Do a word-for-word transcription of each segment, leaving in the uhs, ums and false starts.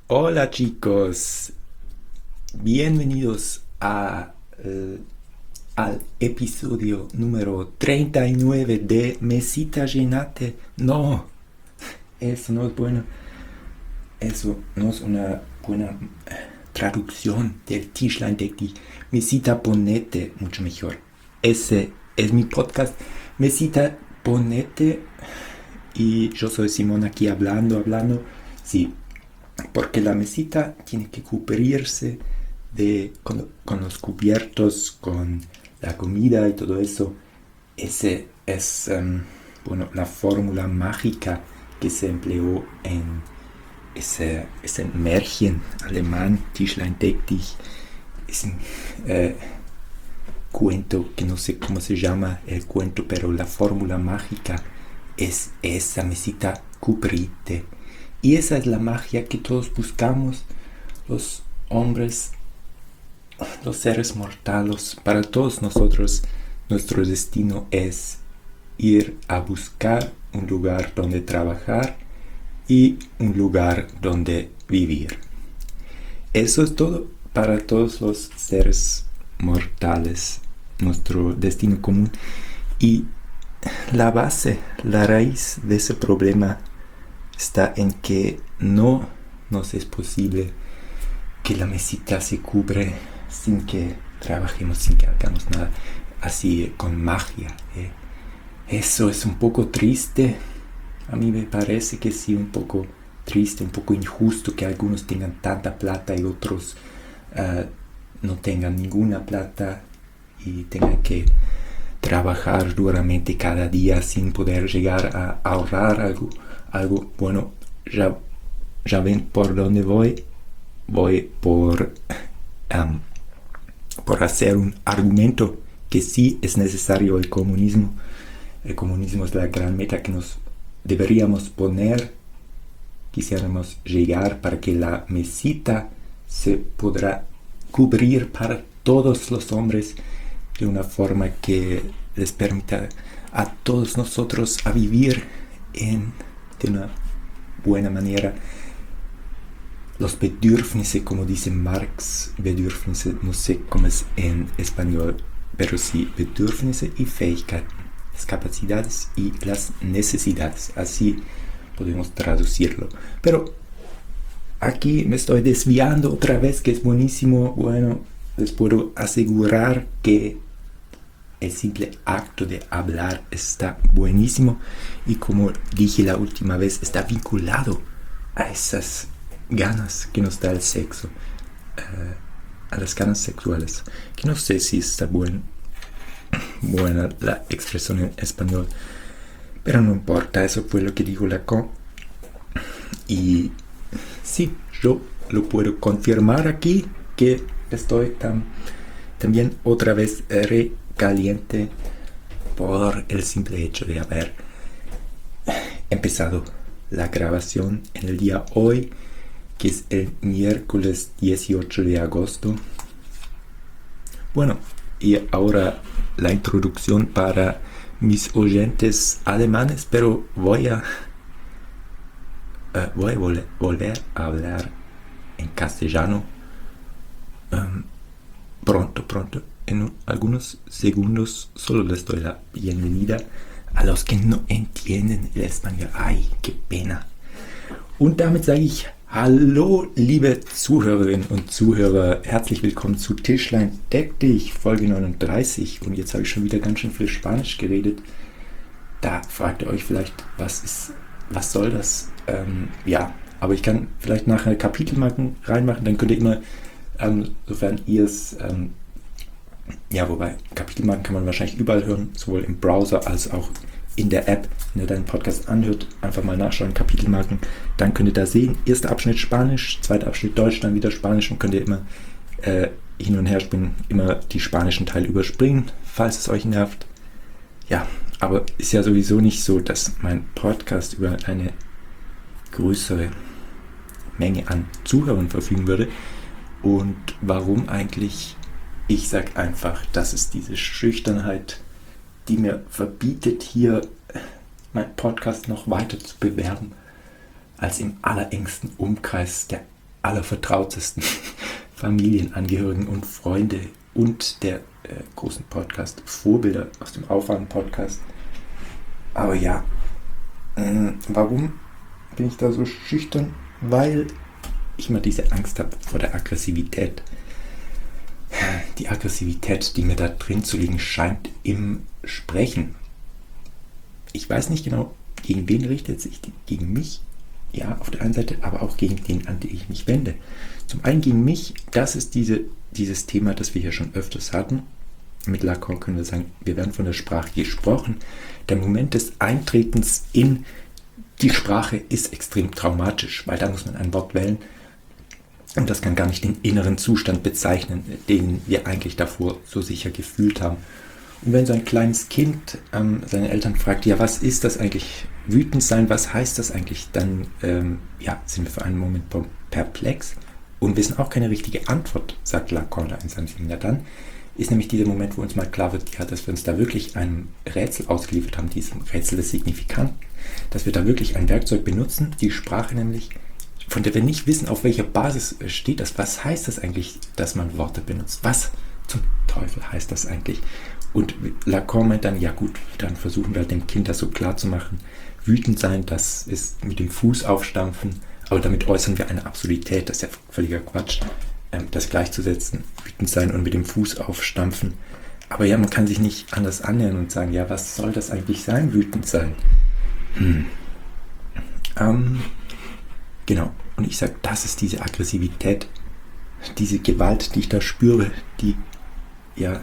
Hola chicos, bienvenidos a, eh, al episodio número treinta y nueve de Mesita Llenate. No, eso no es bueno. Eso no es una buena eh, traducción del Tischlein Deck dich. Mesita Ponete, mucho mejor. Ese es mi podcast, Mesita Ponete. Y yo soy Simón aquí hablando, hablando. Sí, porque la mesita tiene que cubrirse de, con, con los cubiertos, con la comida y todo eso. Ese es, um, bueno, la fórmula mágica que se empleó en ese, ese Märchen alemán, Tischlein Deck dich. Es un eh, cuento que no sé cómo se llama el cuento, pero la fórmula mágica es esa mesita cubrite. Y esa es la magia que todos buscamos, los hombres, los seres mortales. Para todos nosotros, nuestro destino es ir a buscar un lugar donde trabajar y un lugar donde vivir. Eso es todo para todos los seres mortales, nuestro destino común. Y la base, la raíz de ese problema está en que no nos es posible que la mesita se cubre sin que trabajemos, sin que hagamos nada, así con magia. ¿eh? Eso es un poco triste. A mí me parece que sí, un poco triste, un poco injusto que algunos tengan tanta plata y otros uh, no tengan ninguna plata y tengan que trabajar duramente cada día sin poder llegar a ahorrar algo. Algo, bueno, ya, ya ven por dónde voy. Voy por, um, por hacer un argumento que sí es necesario el comunismo. El comunismo es la gran meta que nos deberíamos poner, quisiéramos llegar para que la mesita se podrá cubrir para todos los hombres de una forma que les permita a todos nosotros a vivir en de una buena manera. Los Bedürfnisse, como dice Marx, Bedürfnisse, no sé cómo es en español, pero sí, Bedürfnisse y Fähigkeiten, las capacidades y las necesidades, así podemos traducirlo. Pero aquí me estoy desviando otra vez, que es buenísimo. Bueno, les puedo asegurar que el simple acto de hablar está buenísimo y, como dije la última vez, está vinculado a esas ganas que nos da el sexo, uh, a las ganas sexuales, que no sé si está buen, buena la expresión en español, pero no importa, eso fue lo que dijo Lacan. Y sí, yo lo puedo confirmar aquí, que estoy tan, también otra vez re caliente por el simple hecho de haber empezado la grabación en el día hoy, que es el miércoles dieciocho de agosto. Bueno, y ahora la introducción para mis oyentes alemanes, pero voy a uh, voy a vol- volver a hablar en castellano um, pronto, pronto. En algunos segundos solo les doy la bienvenida a los que no entienden el español. Ay, qué pena. Und damit sage ich Hallo, liebe Zuhörerinnen und Zuhörer. Herzlich willkommen zu Tischlein Deck dich, Folge neununddreißig. Und jetzt habe ich schon wieder ganz schön viel Spanisch geredet. Da fragt ihr euch vielleicht, was ist, was soll das? Ähm, ja, aber ich kann vielleicht nachher Kapitelmarken reinmachen, dann könnt ihr immer, ähm, sofern ihr es ähm, ja, wobei Kapitelmarken kann man wahrscheinlich überall hören, sowohl im Browser als auch in der App. Wenn ihr deinen Podcast anhört, einfach mal nachschauen, Kapitelmarken, dann könnt ihr da sehen, erster Abschnitt Spanisch, zweiter Abschnitt Deutsch, dann wieder Spanisch, und könnt ihr immer äh, hin und her springen, immer die spanischen Teile überspringen, falls es euch nervt. Ja, aber ist ja sowieso nicht so, dass mein Podcast über eine größere Menge an Zuhörern verfügen würde. Und warum eigentlich? Ich sag einfach, das ist diese Schüchternheit, die mir verbietet, hier meinen Podcast noch weiter zu bewerben, als im allerengsten Umkreis der allervertrautesten Familienangehörigen und Freunde und der äh, großen Podcast Vorbilder aus dem Aufwachen-Podcast. Aber ja, äh, warum bin ich da so schüchtern? Weil ich immer diese Angst habe vor der Aggressivität. Die Aggressivität, die mir da drin zu liegen scheint im Sprechen. Ich weiß nicht genau, gegen wen richtet sich die? Gegen mich? Ja, auf der einen Seite, aber auch gegen den, an den ich mich wende. Zum einen gegen mich, das ist diese, dieses Thema, das wir hier schon öfters hatten. Mit Lacan können wir sagen, wir werden von der Sprache gesprochen. Der Moment des Eintretens in die Sprache ist extrem traumatisch, weil da muss man ein Wort wählen und das kann gar nicht den inneren Zustand bezeichnen, den wir eigentlich davor so sicher gefühlt haben. Und wenn so ein kleines Kind ähm, seine Eltern fragt, ja, was ist das eigentlich, wütend sein, was heißt das eigentlich, dann ähm, ja, sind wir für einen Moment perplex und wissen auch keine richtige Antwort, sagt Lacan in seinem Seminar. Dann ist nämlich dieser Moment, wo uns mal klar wird, ja, dass wir uns da wirklich einem Rätsel ausgeliefert haben, diesem Rätsel des Signifikanten, dass wir da wirklich ein Werkzeug benutzen, die Sprache nämlich, von der wir nicht wissen, auf welcher Basis steht das. Was heißt das eigentlich, dass man Worte benutzt? Was zum Teufel heißt das eigentlich? Und Lacan meint dann, ja gut, dann versuchen wir dem Kind das so klar zu machen. Wütend sein, das ist mit dem Fuß aufstampfen, aber damit äußern wir eine Absurdität, das ist ja völliger Quatsch, ähm, das gleichzusetzen, wütend sein und mit dem Fuß aufstampfen. Aber ja, man kann sich nicht anders annähern und sagen, ja, was soll das eigentlich sein, wütend sein? Hm. Ähm, genau, und ich sage, das ist diese Aggressivität, diese Gewalt, die ich da spüre, die ja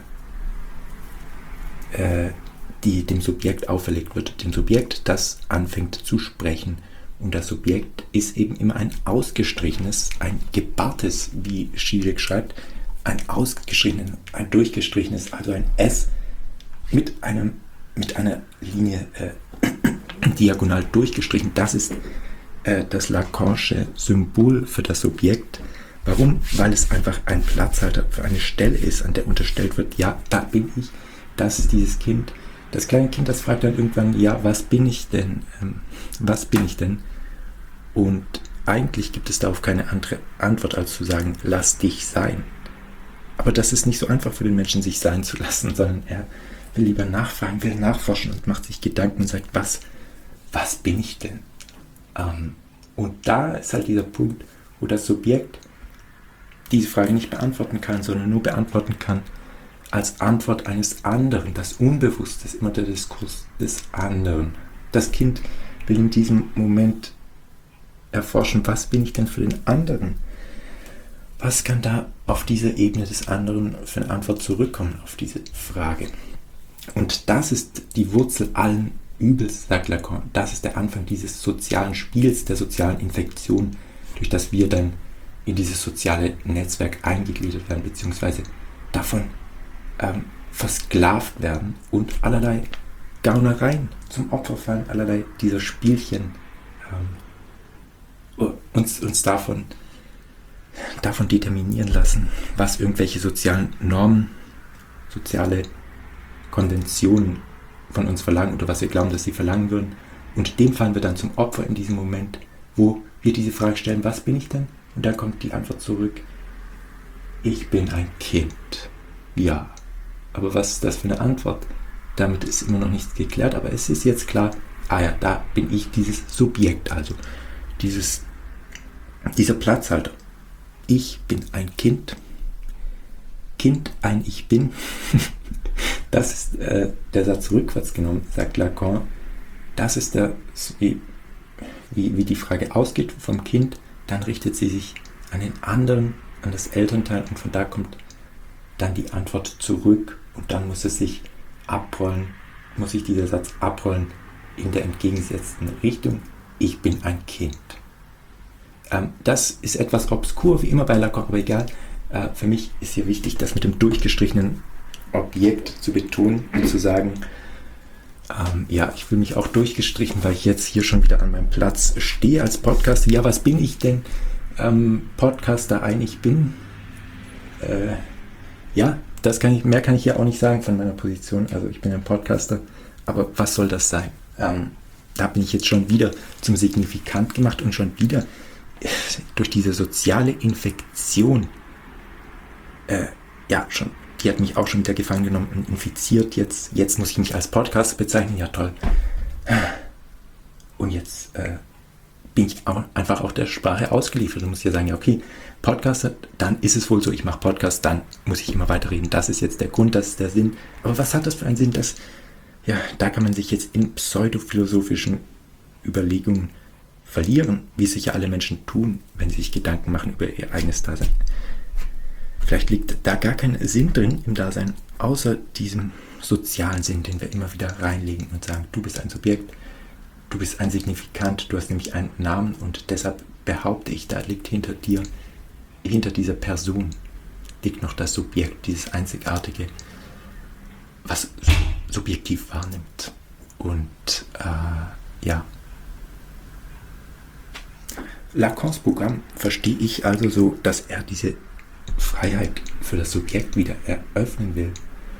äh, die dem Subjekt auferlegt wird. Dem Subjekt, das anfängt zu sprechen. Und das Subjekt ist eben immer ein ausgestrichenes, ein gebarrtes, wie Schielek schreibt, ein ausgestrichenes, ein durchgestrichenes, also ein S mit einem mit einer Linie äh, diagonal durchgestrichen. Das ist äh, das Lacanische Symbol für das Subjekt. Warum? Weil es einfach ein Platzhalter für eine Stelle ist, an der unterstellt wird, ja, da bin ich, das ist dieses Kind. Das kleine Kind, das fragt dann irgendwann, ja, was bin ich denn? Ähm, was bin ich denn? Und eigentlich gibt es darauf keine andere Antwort, als zu sagen, lass dich sein. Aber das ist nicht so einfach für den Menschen, sich sein zu lassen, sondern er will lieber nachfragen, will nachforschen und macht sich Gedanken und sagt, was, was bin ich denn? Ähm, und da ist halt dieser Punkt, wo das Subjekt diese Frage nicht beantworten kann, sondern nur beantworten kann als Antwort eines anderen. Das Unbewusste ist immer der Diskurs des anderen. Das Kind will in diesem Moment erforschen, was bin ich denn für den anderen? Was kann da auf dieser Ebene des anderen für eine Antwort zurückkommen auf diese Frage? Und das ist die Wurzel allen Übels, sagt Lacan. Das ist der Anfang dieses sozialen Spiels, der sozialen Infektion, durch das wir dann in dieses soziale Netzwerk eingegliedert werden, beziehungsweise davon ähm, versklavt werden und allerlei Gaunereien zum Opfer fallen, allerlei dieser Spielchen ähm, uns, uns davon, davon determinieren lassen, was irgendwelche sozialen Normen, soziale Konventionen von uns verlangen oder was wir glauben, dass sie verlangen würden. Und dem fallen wir dann zum Opfer in diesem Moment, wo wir diese Frage stellen, was bin ich denn? Und dann kommt die Antwort zurück, ich bin ein Kind. Ja, aber was ist das für eine Antwort? Damit ist immer noch nichts geklärt, aber es ist jetzt klar, ah ja, da bin ich dieses Subjekt, also dieses, dieser Platzhalter. Ich bin ein Kind. Kind, ein Ich bin. Das ist äh, der Satz rückwärts genommen, sagt Lacan. Das ist der, wie, wie, wie die Frage ausgeht vom Kind, dann richtet sie sich an den anderen, an das Elternteil und von da kommt dann die Antwort zurück und dann muss es sich abrollen, muss sich dieser Satz abrollen in der entgegengesetzten Richtung. Ich bin ein Kind. Ähm, das ist etwas obskur, wie immer bei Lacan, aber egal. Äh, für mich ist hier wichtig, das mit dem durchgestrichenen Objekt zu betonen und zu sagen, ähm, ja, ich fühle mich auch durchgestrichen, weil ich jetzt hier schon wieder an meinem Platz stehe als Podcaster. Ja, was bin ich denn? Ähm, Podcaster, ein Ich bin. Äh, ja, das kann ich, mehr kann ich hier auch nicht sagen von meiner Position. Also ich bin ein Podcaster, aber was soll das sein? Ähm, da bin ich jetzt schon wieder zum Signifikant gemacht und schon wieder durch diese soziale Infektion, äh, ja, schon, die hat mich auch schon wieder gefangen genommen und infiziert. Jetzt, jetzt muss ich mich als Podcaster bezeichnen, ja toll. Und jetzt äh, bin ich auch einfach auch der Sprache ausgeliefert und muss ja sagen, ja okay, Podcaster, dann ist es wohl so, ich mache Podcast, dann muss ich immer weiterreden. Das ist jetzt der Grund, das ist der Sinn. Aber was hat das für einen Sinn? Das, ja, da kann man sich jetzt in pseudophilosophischen Überlegungen verlieren, wie sicher alle Menschen tun, wenn sie sich Gedanken machen über ihr eigenes Dasein. Vielleicht liegt da gar kein Sinn drin im Dasein, außer diesem sozialen Sinn, den wir immer wieder reinlegen und sagen, du bist ein Subjekt, du bist ein Signifikant, du hast nämlich einen Namen und deshalb behaupte ich, da liegt hinter dir, hinter dieser Person, liegt noch das Subjekt, dieses Einzigartige, was subjektiv wahrnimmt. Und äh, ja, Lacans Programm verstehe ich also so, dass er diese Freiheit für das Subjekt wieder eröffnen will,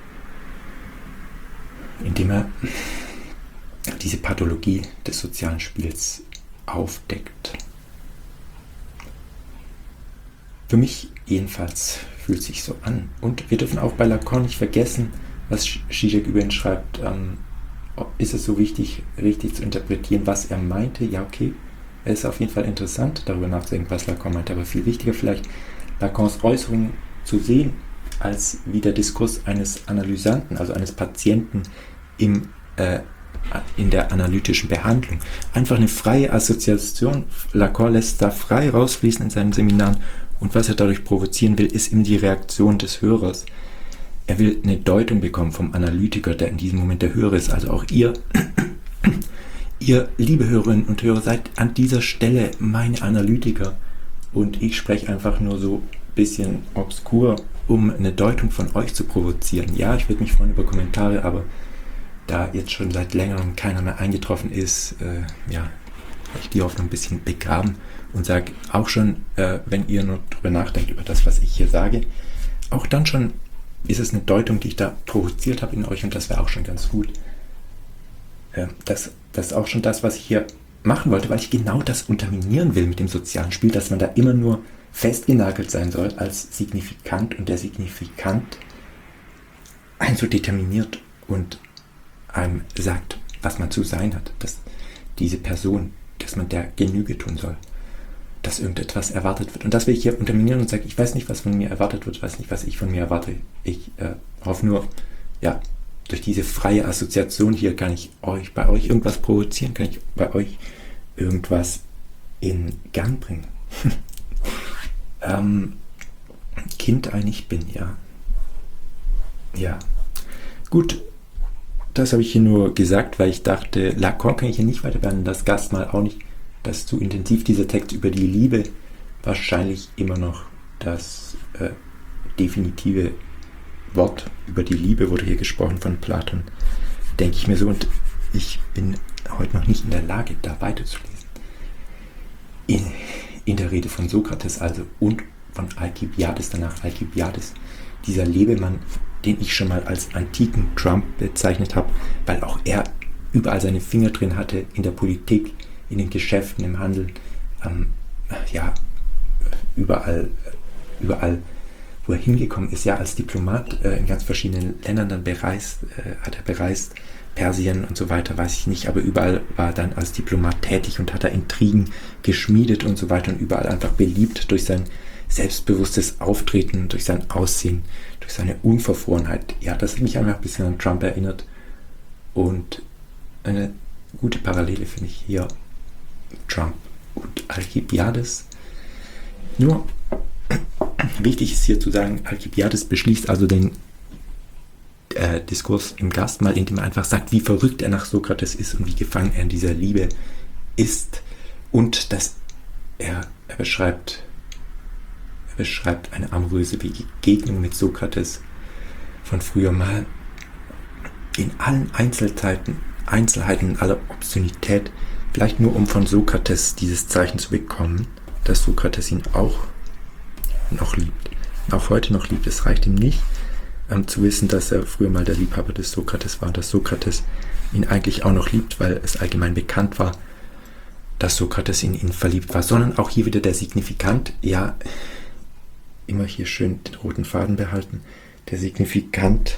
indem er diese Pathologie des sozialen Spiels aufdeckt. Für mich jedenfalls fühlt es sich so an. Und wir dürfen auch bei Lacan nicht vergessen, was Zizek über ihn schreibt. Ähm, ist es so wichtig, richtig zu interpretieren, was er meinte? Ja, okay. Es ist auf jeden Fall interessant, darüber nachzudenken, was Lacan meinte, aber viel wichtiger vielleicht, Lacans Äußerungen zu sehen, als wie der Diskurs eines Analysanten, also eines Patienten im, äh, in der analytischen Behandlung. Einfach eine freie Assoziation. Lacan lässt da frei rausfließen in seinen Seminaren und was er dadurch provozieren will, ist eben die Reaktion des Hörers. Er will eine Deutung bekommen vom Analytiker, der in diesem Moment der Hörer ist, also auch ihr. Ihr, liebe Hörerinnen und Hörer, seid an dieser Stelle meine Analytiker und ich spreche einfach nur so ein bisschen obskur, um eine Deutung von euch zu provozieren. Ja, ich würde mich freuen über Kommentare, aber da jetzt schon seit längerem keiner mehr eingetroffen ist, äh, ja, habe ich die Hoffnung ein bisschen begraben und sage auch schon, äh, wenn ihr nur darüber nachdenkt, über das, was ich hier sage, auch dann schon ist es eine Deutung, die ich da provoziert habe in euch und das wäre auch schon ganz gut. Äh, das Das ist auch schon das, was ich hier machen wollte, weil ich genau das unterminieren will mit dem sozialen Spiel, dass man da immer nur festgenagelt sein soll als Signifikant und der Signifikant einen so determiniert und einem sagt, was man zu sein hat, dass diese Person, dass man der Genüge tun soll, dass irgendetwas erwartet wird. Und das will ich hier unterminieren und sage, ich weiß nicht, was von mir erwartet wird, weiß nicht, was ich von mir erwarte. Ich äh, hoffe nur, ja, durch diese freie Assoziation hier kann ich euch bei euch irgendwas provozieren, kann ich bei euch irgendwas in Gang bringen. ähm, Kind ein ich bin, ja. Ja. Gut, das habe ich hier nur gesagt, weil ich dachte, Lacan kann ich hier nicht weiter behandeln, das Gastmahl auch nicht. Das ist zu intensiv, dieser Text über die Liebe. Wahrscheinlich immer noch das äh, definitive Wort über die Liebe wurde hier gesprochen von Platon, denke ich mir so, und ich bin heute noch nicht in der Lage, da weiterzulesen. In, in der Rede von Sokrates also und von Alkibiades, danach Alkibiades, dieser Lebemann, den ich schon mal als antiken Trump bezeichnet habe, weil auch er überall seine Finger drin hatte, in der Politik, in den Geschäften, im Handel, ähm, ja, überall, überall, wo er hingekommen ist, ja, als Diplomat äh, in ganz verschiedenen Ländern dann bereist, äh, hat er bereist, Persien und so weiter, weiß ich nicht, aber überall war er dann als Diplomat tätig und hat da Intrigen geschmiedet und so weiter und überall einfach beliebt durch sein selbstbewusstes Auftreten, durch sein Aussehen, durch seine Unverfrorenheit. Ja, das hat mich einfach ein bisschen an Trump erinnert und eine gute Parallele finde ich hier Trump und Alkibiades. Nur wichtig ist hier zu sagen, Alkibiades beschließt also den äh, Diskurs im Gastmahl, indem er einfach sagt, wie verrückt er nach Sokrates ist und wie gefangen er in dieser Liebe ist und dass er, er beschreibt er beschreibt eine amoröse Begegnung mit Sokrates von früher mal in allen Einzelheiten, Einzelheiten aller Obszönität, vielleicht nur um von Sokrates dieses Zeichen zu bekommen, dass Sokrates ihn auch noch liebt, auch heute noch liebt. Es reicht ihm nicht, ähm, zu wissen, dass er früher mal der Liebhaber des Sokrates war, dass Sokrates ihn eigentlich auch noch liebt, weil es allgemein bekannt war, dass Sokrates in ihn verliebt war, sondern auch hier wieder der Signifikant, ja, immer hier schön den roten Faden behalten, der Signifikant,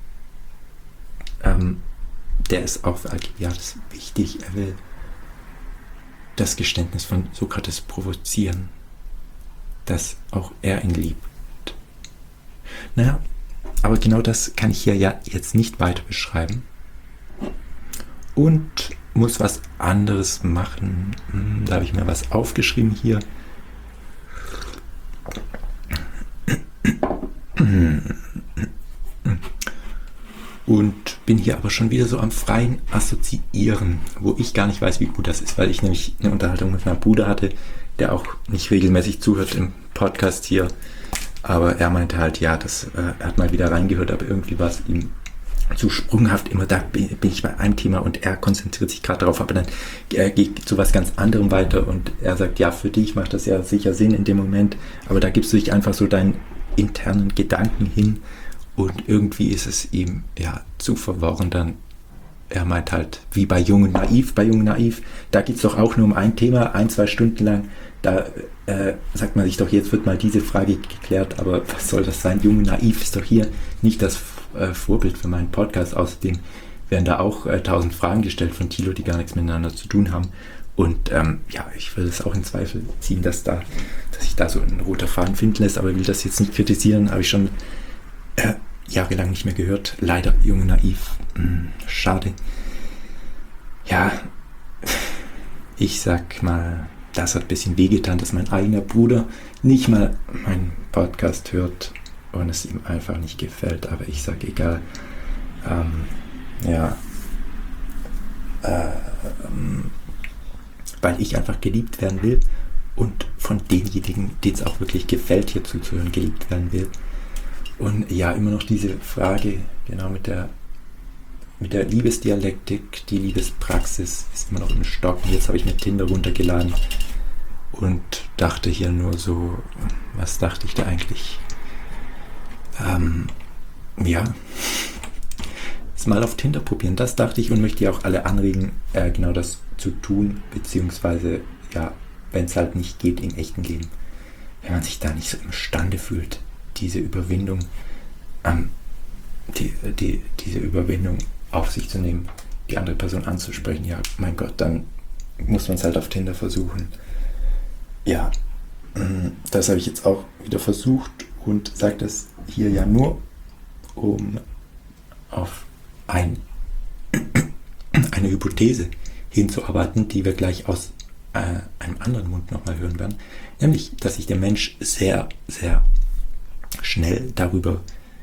ähm, der ist auch für Alkibiades wichtig, er will das Geständnis von Sokrates provozieren, dass auch er ihn liebt. Naja, aber genau das kann ich hier ja jetzt nicht weiter beschreiben und muss was anderes machen. Da habe ich mir was aufgeschrieben hier. Und bin hier aber schon wieder so am freien Assoziieren, wo ich gar nicht weiß, wie gut das ist, weil ich nämlich eine Unterhaltung mit meinem Bruder hatte, der auch nicht regelmäßig zuhört im Podcast hier. Aber er meinte halt, ja, das, äh, er hat mal wieder reingehört, aber irgendwie war es ihm zu sprunghaft. Immer da bin, bin ich bei einem Thema und er konzentriert sich gerade darauf, aber dann äh, geht zu was ganz anderem weiter und er sagt, ja, für dich macht das ja sicher Sinn in dem Moment, aber da gibst du dich einfach so deinen internen Gedanken hin und irgendwie ist es ihm ja zu verworren dann. Er meint halt, wie bei Jung und Naiv, bei Jung und Naiv, da geht es doch auch nur um ein Thema, ein, zwei Stunden lang, da äh, sagt man sich doch, jetzt wird mal diese Frage geklärt, aber was soll das sein? Jung und Naiv ist doch hier nicht das äh, Vorbild für meinen Podcast, außerdem werden da auch äh, tausend Fragen gestellt von Thilo, die gar nichts miteinander zu tun haben und ähm, ja, ich will es auch in Zweifel ziehen, dass da, dass sich da so ein roter Faden finden lässt, aber will das jetzt nicht kritisieren, habe ich schon äh, jahrelang nicht mehr gehört, leider Jung und Naiv, hm, schade. Ja, ich sag mal, das hat ein bisschen wehgetan, dass mein eigener Bruder nicht mal meinen Podcast hört und es ihm einfach nicht gefällt, aber ich sag egal, ähm, ja, ähm, weil ich einfach geliebt werden will und von denjenigen, denen es auch wirklich gefällt, hier zuzuhören, geliebt werden will. Und ja, immer noch diese Frage, genau mit der mit der Liebesdialektik, die Liebespraxis ist immer noch im Stocken. Jetzt habe ich mir Tinder runtergeladen und dachte hier nur so, was dachte ich da eigentlich? Ähm, ja, das mal auf Tinder probieren, das dachte ich und möchte ja auch alle anregen, äh, genau das zu tun, beziehungsweise, ja, wenn es halt nicht geht im echten Leben, wenn man sich da nicht so imstande fühlt, diese Überwindung, ähm, die, die, diese Überwindung auf sich zu nehmen, die andere Person anzusprechen, ja, mein Gott, dann muss man es halt auf Tinder versuchen. Ja, das habe ich jetzt auch wieder versucht und sage das hier ja nur, um auf ein, eine Hypothese hinzuarbeiten, die wir gleich aus äh, einem anderen Mund nochmal hören werden, nämlich, dass sich der Mensch sehr, sehr schnell darüber,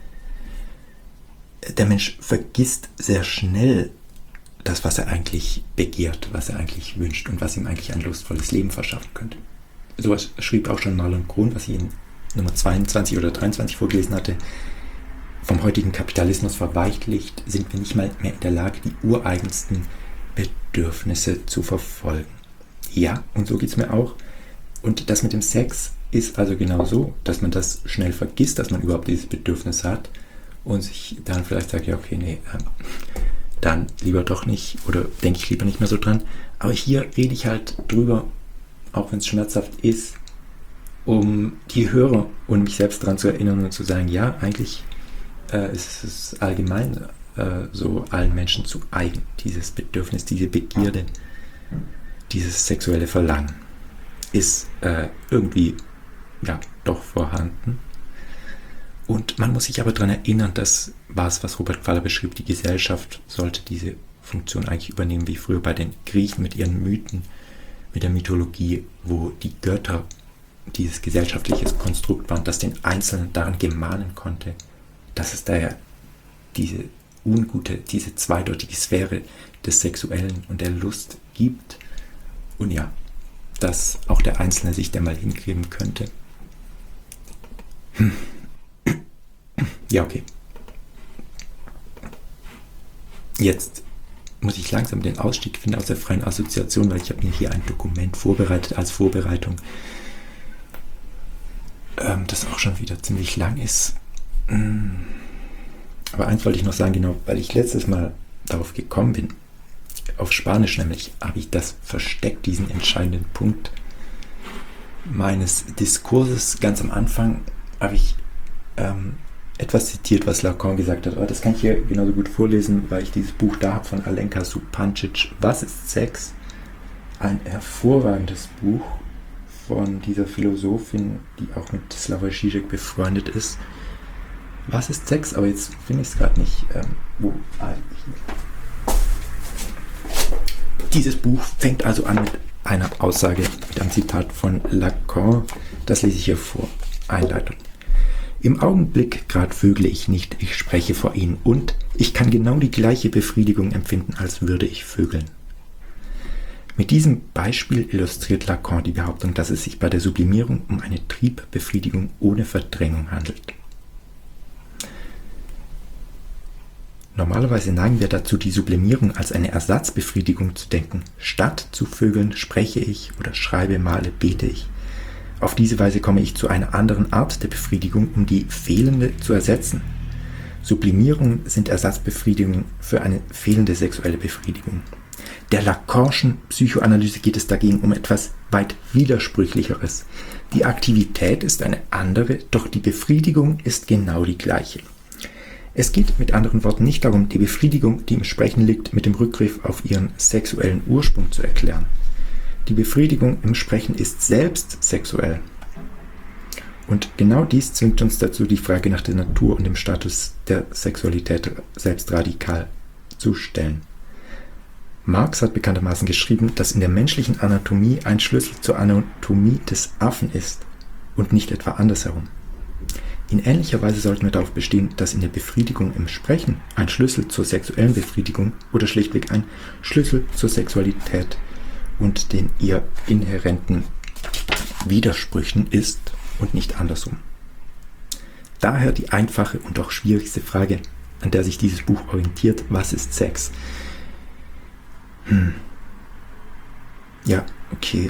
der Mensch vergisst sehr schnell das, was er eigentlich begehrt, was er eigentlich wünscht und was ihm eigentlich ein lustvolles Leben verschaffen könnte. Sowas schrieb auch schon Marlon Kohn, was ich in Nummer zweiundzwanzig oder dreiundzwanzig vorgelesen hatte. Vom heutigen Kapitalismus verweichlicht sind wir nicht mal mehr in der Lage, die ureigensten Bedürfnisse zu verfolgen. Ja, und so geht es mir auch. Und das mit dem Sex ist also genau so, dass man das schnell vergisst, dass man überhaupt dieses Bedürfnis hat und sich dann vielleicht sagt, ja okay, nee, ähm, dann lieber doch nicht oder denke ich lieber nicht mehr so dran. Aber hier rede ich halt drüber, auch wenn es schmerzhaft ist, um die Hörer und mich selbst daran zu erinnern und zu sagen, ja, eigentlich äh, ist es allgemein äh, so allen Menschen zu eigen, dieses Bedürfnis, diese Begierde, dieses sexuelle Verlangen ist äh, irgendwie ja doch vorhanden. Und man muss sich aber daran erinnern, das war es, was Robert Pfaller beschrieb, die Gesellschaft sollte diese Funktion eigentlich übernehmen, wie früher bei den Griechen mit ihren Mythen, mit der Mythologie, wo die Götter dieses gesellschaftliche Konstrukt waren, das den Einzelnen daran gemahnen konnte, dass es daher diese ungute, diese zweideutige Sphäre des Sexuellen und der Lust gibt. Und ja, dass auch der Einzelne sich da mal hingeben könnte. Hm. Ja, okay. Jetzt muss ich langsam den Ausstieg finden aus der freien Assoziation, weil ich habe mir hier ein Dokument vorbereitet als Vorbereitung, ähm, das auch schon wieder ziemlich lang ist. Aber eins wollte ich noch sagen, genau, weil ich letztes Mal darauf gekommen bin, auf Spanisch nämlich habe ich das versteckt, diesen entscheidenden Punkt meines Diskurses. Ganz am Anfang habe ich ähm, etwas zitiert, was Lacan gesagt hat, aber das kann ich hier genauso gut vorlesen, weil ich dieses Buch da habe von Alenka Supancic, Was ist Sex? Ein hervorragendes Buch von dieser Philosophin, die auch mit Slavoj Žižek befreundet ist. Was ist Sex? Aber jetzt finde ich es gerade nicht. Ähm, wo? Ah, hier. Dieses Buch fängt also an mit einer Aussage, mit einem Zitat von Lacan. Das lese ich hier vor. Einleitung. Im Augenblick grad vögle ich nicht, ich spreche vor ihnen und ich kann genau die gleiche Befriedigung empfinden, als würde ich vögeln. Mit diesem Beispiel illustriert Lacan die Behauptung, dass es sich bei der Sublimierung um eine Triebbefriedigung ohne Verdrängung handelt. Normalerweise neigen wir dazu, die Sublimierung als eine Ersatzbefriedigung zu denken. Statt zu vögeln spreche ich oder schreibe, male, bete ich. Auf diese Weise komme ich zu einer anderen Art der Befriedigung, um die fehlende zu ersetzen. Sublimierungen sind Ersatzbefriedigungen für eine fehlende sexuelle Befriedigung. Der Lacanischen Psychoanalyse geht es dagegen um etwas weit Widersprüchlicheres. Die Aktivität ist eine andere, doch die Befriedigung ist genau die gleiche. Es geht mit anderen Worten nicht darum, die Befriedigung, die im Sprechen liegt, mit dem Rückgriff auf ihren sexuellen Ursprung zu erklären. Die Befriedigung im Sprechen ist selbst sexuell. Und genau dies zwingt uns dazu, die Frage nach der Natur und dem Status der Sexualität selbst radikal zu stellen. Marx hat bekanntermaßen geschrieben, dass in der menschlichen Anatomie ein Schlüssel zur Anatomie des Affen ist und nicht etwa andersherum. In ähnlicher Weise sollten wir darauf bestehen, dass in der Befriedigung im Sprechen ein Schlüssel zur sexuellen Befriedigung oder schlichtweg ein Schlüssel zur Sexualität und den ihr inhärenten Widersprüchen ist und nicht andersrum. Daher die einfache und auch schwierigste Frage, an der sich dieses Buch orientiert: Was ist Sex? Hm. Ja, okay.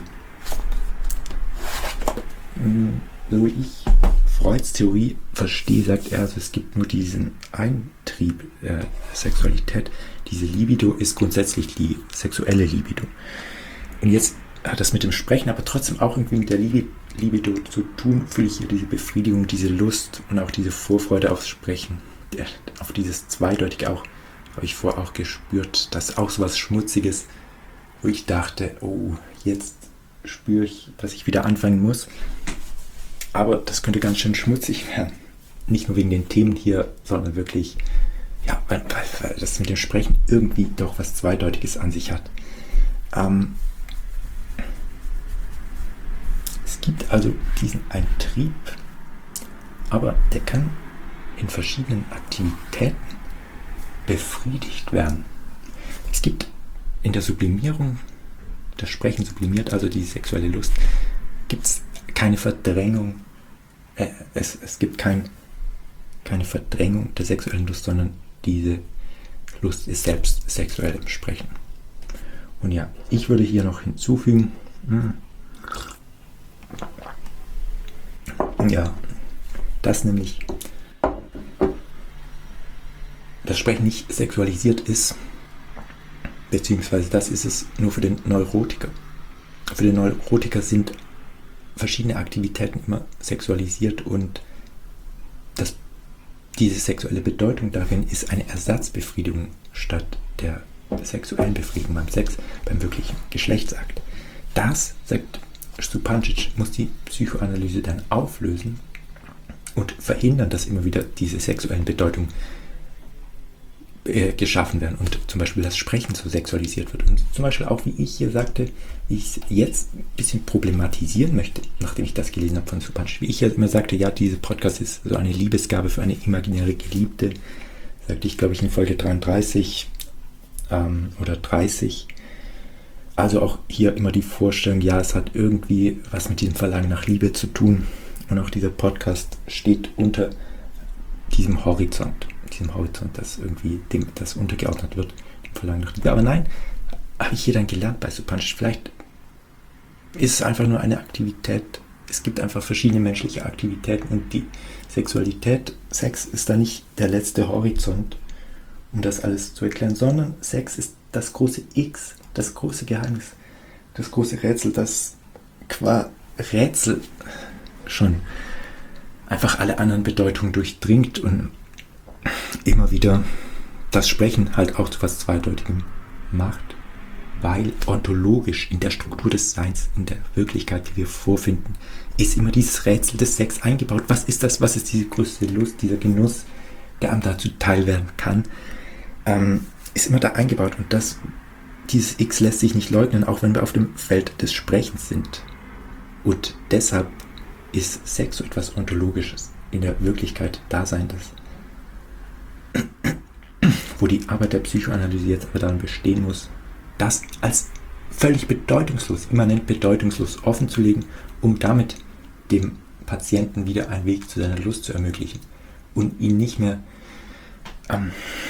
Hm, so wie ich Freuds Theorie verstehe, sagt er, also es gibt nur diesen Eintrieb der Sexualität. Diese Libido ist grundsätzlich die sexuelle Libido. Und jetzt hat das mit dem Sprechen aber trotzdem auch irgendwie mit der Libido zu tun. Fühle ich hier diese Befriedigung, diese Lust und auch diese Vorfreude aufs Sprechen. Auf dieses Zweideutige auch, habe ich vorher auch gespürt, dass auch so was Schmutziges, wo ich dachte, oh, jetzt spüre ich, dass ich wieder anfangen muss. Aber das könnte ganz schön schmutzig werden. Nicht nur wegen den Themen hier, sondern wirklich, ja, weil, weil das mit dem Sprechen irgendwie doch was Zweideutiges an sich hat. Ähm, es gibt also diesen einen Trieb, aber der kann in verschiedenen Aktivitäten befriedigt werden. Es gibt in der Sublimierung, das Sprechen sublimiert also die sexuelle Lust, gibt es keine Verdrängung, äh, es, es gibt kein, keine Verdrängung der sexuellen Lust, sondern diese Lust ist selbst sexuell im Sprechen. Und ja, ich würde hier noch hinzufügen, mh, ja, dass nämlich das Sprechen nicht sexualisiert ist, beziehungsweise das ist es nur für den Neurotiker. Für den Neurotiker sind verschiedene Aktivitäten immer sexualisiert und das, diese sexuelle Bedeutung darin ist eine Ersatzbefriedigung statt der sexuellen Befriedigung beim Sex, beim wirklichen Geschlechtsakt. Das, sagt Supancic, muss die Psychoanalyse dann auflösen und verhindern, dass immer wieder diese sexuellen Bedeutungen äh, geschaffen werden und zum Beispiel das Sprechen so sexualisiert wird. Und zum Beispiel auch, wie ich hier sagte, ich jetzt ein bisschen problematisieren möchte, nachdem ich das gelesen habe von Supancic. Wie ich ja immer sagte, ja, dieser Podcast ist so eine Liebesgabe für eine imaginäre Geliebte, sagte ich, glaube ich, in Folge dreiunddreißig ähm, oder dreißig. Also auch hier immer die Vorstellung, ja, es hat irgendwie was mit diesem Verlangen nach Liebe zu tun. Und auch dieser Podcast steht unter diesem Horizont, diesem Horizont, das irgendwie dem, das untergeordnet wird, dem Verlangen nach Liebe. Aber nein, habe ich hier dann gelernt bei Supancic, vielleicht ist es einfach nur eine Aktivität. Es gibt einfach verschiedene menschliche Aktivitäten und die Sexualität, Sex ist da nicht der letzte Horizont, um das alles zu erklären, sondern Sex ist das große X, das große Geheimnis, das große Rätsel, das qua Rätsel schon einfach alle anderen Bedeutungen durchdringt und immer wieder das Sprechen halt auch zu was Zweideutigem macht, weil ontologisch in der Struktur des Seins, in der Wirklichkeit, die wir vorfinden, ist immer dieses Rätsel des Sex eingebaut. Was ist das? Was ist diese größte Lust, dieser Genuss, der einem dazu teil werden kann, ähm, ist immer da eingebaut. Und das, dieses X lässt sich nicht leugnen, auch wenn wir auf dem Feld des Sprechens sind. Und deshalb ist Sex so etwas Ontologisches, in der Wirklichkeit Daseinendes. Wo die Arbeit der Psychoanalyse jetzt aber darin bestehen muss, das als völlig bedeutungslos, immanent bedeutungslos offenzulegen, um damit dem Patienten wieder einen Weg zu seiner Lust zu ermöglichen und ihn nicht mehr ähm,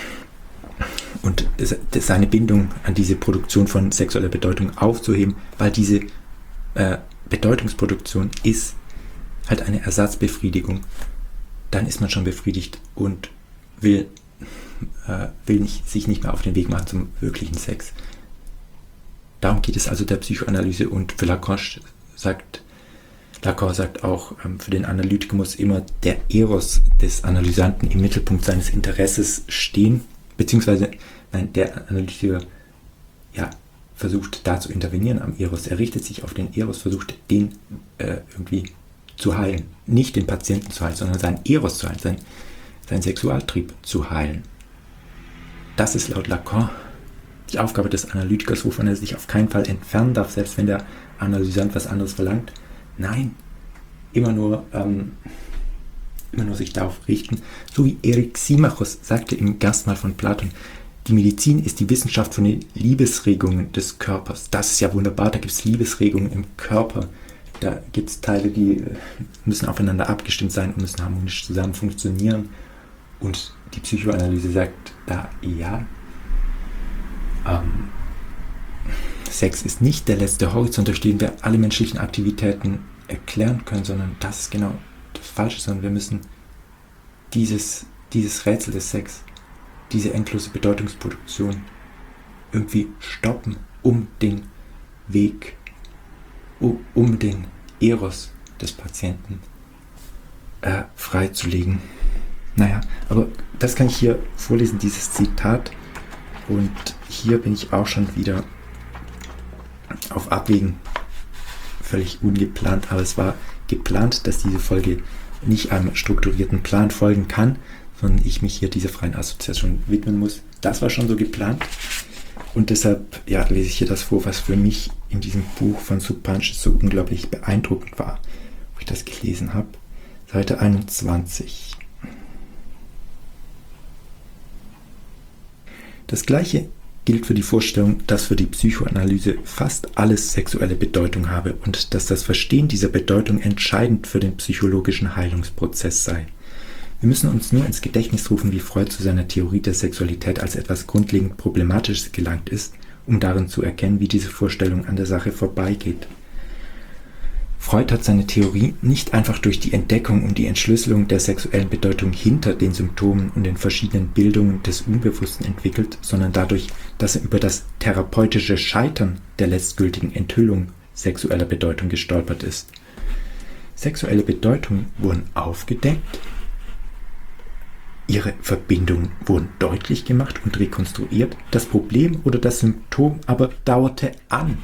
und das, das seine Bindung an diese Produktion von sexueller Bedeutung aufzuheben, weil diese äh, Bedeutungsproduktion ist halt eine Ersatzbefriedigung. Dann ist man schon befriedigt und will äh, will nicht, sich nicht mehr auf den Weg machen zum wirklichen Sex. Darum geht es also der Psychoanalyse, und für Lacan sagt, Lacan sagt auch, ähm, für den Analytiker muss immer der Eros des Analysanten im Mittelpunkt seines Interesses stehen, beziehungsweise nein, der Analytiker ja, versucht da zu intervenieren am Eros. Er richtet sich auf den Eros, versucht den äh, irgendwie zu heilen. Nicht den Patienten zu heilen, sondern seinen Eros zu heilen, sein, seinen Sexualtrieb zu heilen. Das ist laut Lacan die Aufgabe des Analytikers, wovon er sich auf keinen Fall entfernen darf, selbst wenn der Analysant was anderes verlangt. Nein, immer nur, ähm, immer nur sich darauf richten. So wie Erik Symmachus sagte im Gastmahl von Platon, die Medizin ist die Wissenschaft von den Liebesregungen des Körpers. Das ist ja wunderbar, da gibt es Liebesregungen im Körper. Da gibt es Teile, die müssen aufeinander abgestimmt sein und müssen harmonisch zusammen funktionieren. Und die Psychoanalyse sagt da, ja, ähm, Sex ist nicht der letzte Horizont, durch den wir alle menschlichen Aktivitäten erklären können, sondern das ist genau das Falsche, sondern wir müssen dieses, dieses Rätsel des Sex, diese endlose Bedeutungsproduktion irgendwie stoppen, um den Weg, um den Eros des Patienten äh, freizulegen. Naja, aber das kann ich hier vorlesen, dieses Zitat. Und hier bin ich auch schon wieder auf Abwägen, völlig ungeplant, aber es war geplant, dass diese Folge nicht einem strukturierten Plan folgen kann, sondern ich mich hier dieser freien Assoziation widmen muss. Das war schon so geplant. Und deshalb ja, lese ich hier das vor, was für mich in diesem Buch von Subpanches so unglaublich beeindruckend war, wo ich das gelesen habe. Seite einundzwanzig. Das Gleiche gilt für die Vorstellung, dass für die Psychoanalyse fast alles sexuelle Bedeutung habe und dass das Verstehen dieser Bedeutung entscheidend für den psychologischen Heilungsprozess sei. Wir müssen uns nur ins Gedächtnis rufen, wie Freud zu seiner Theorie der Sexualität als etwas grundlegend Problematisches gelangt ist, um darin zu erkennen, wie diese Vorstellung an der Sache vorbeigeht. Freud hat seine Theorie nicht einfach durch die Entdeckung und die Entschlüsselung der sexuellen Bedeutung hinter den Symptomen und den verschiedenen Bildungen des Unbewussten entwickelt, sondern dadurch, dass er über das therapeutische Scheitern der letztgültigen Enthüllung sexueller Bedeutung gestolpert ist. Sexuelle Bedeutungen wurden aufgedeckt, ihre Verbindungen wurden deutlich gemacht und rekonstruiert, das Problem oder das Symptom aber dauerte an.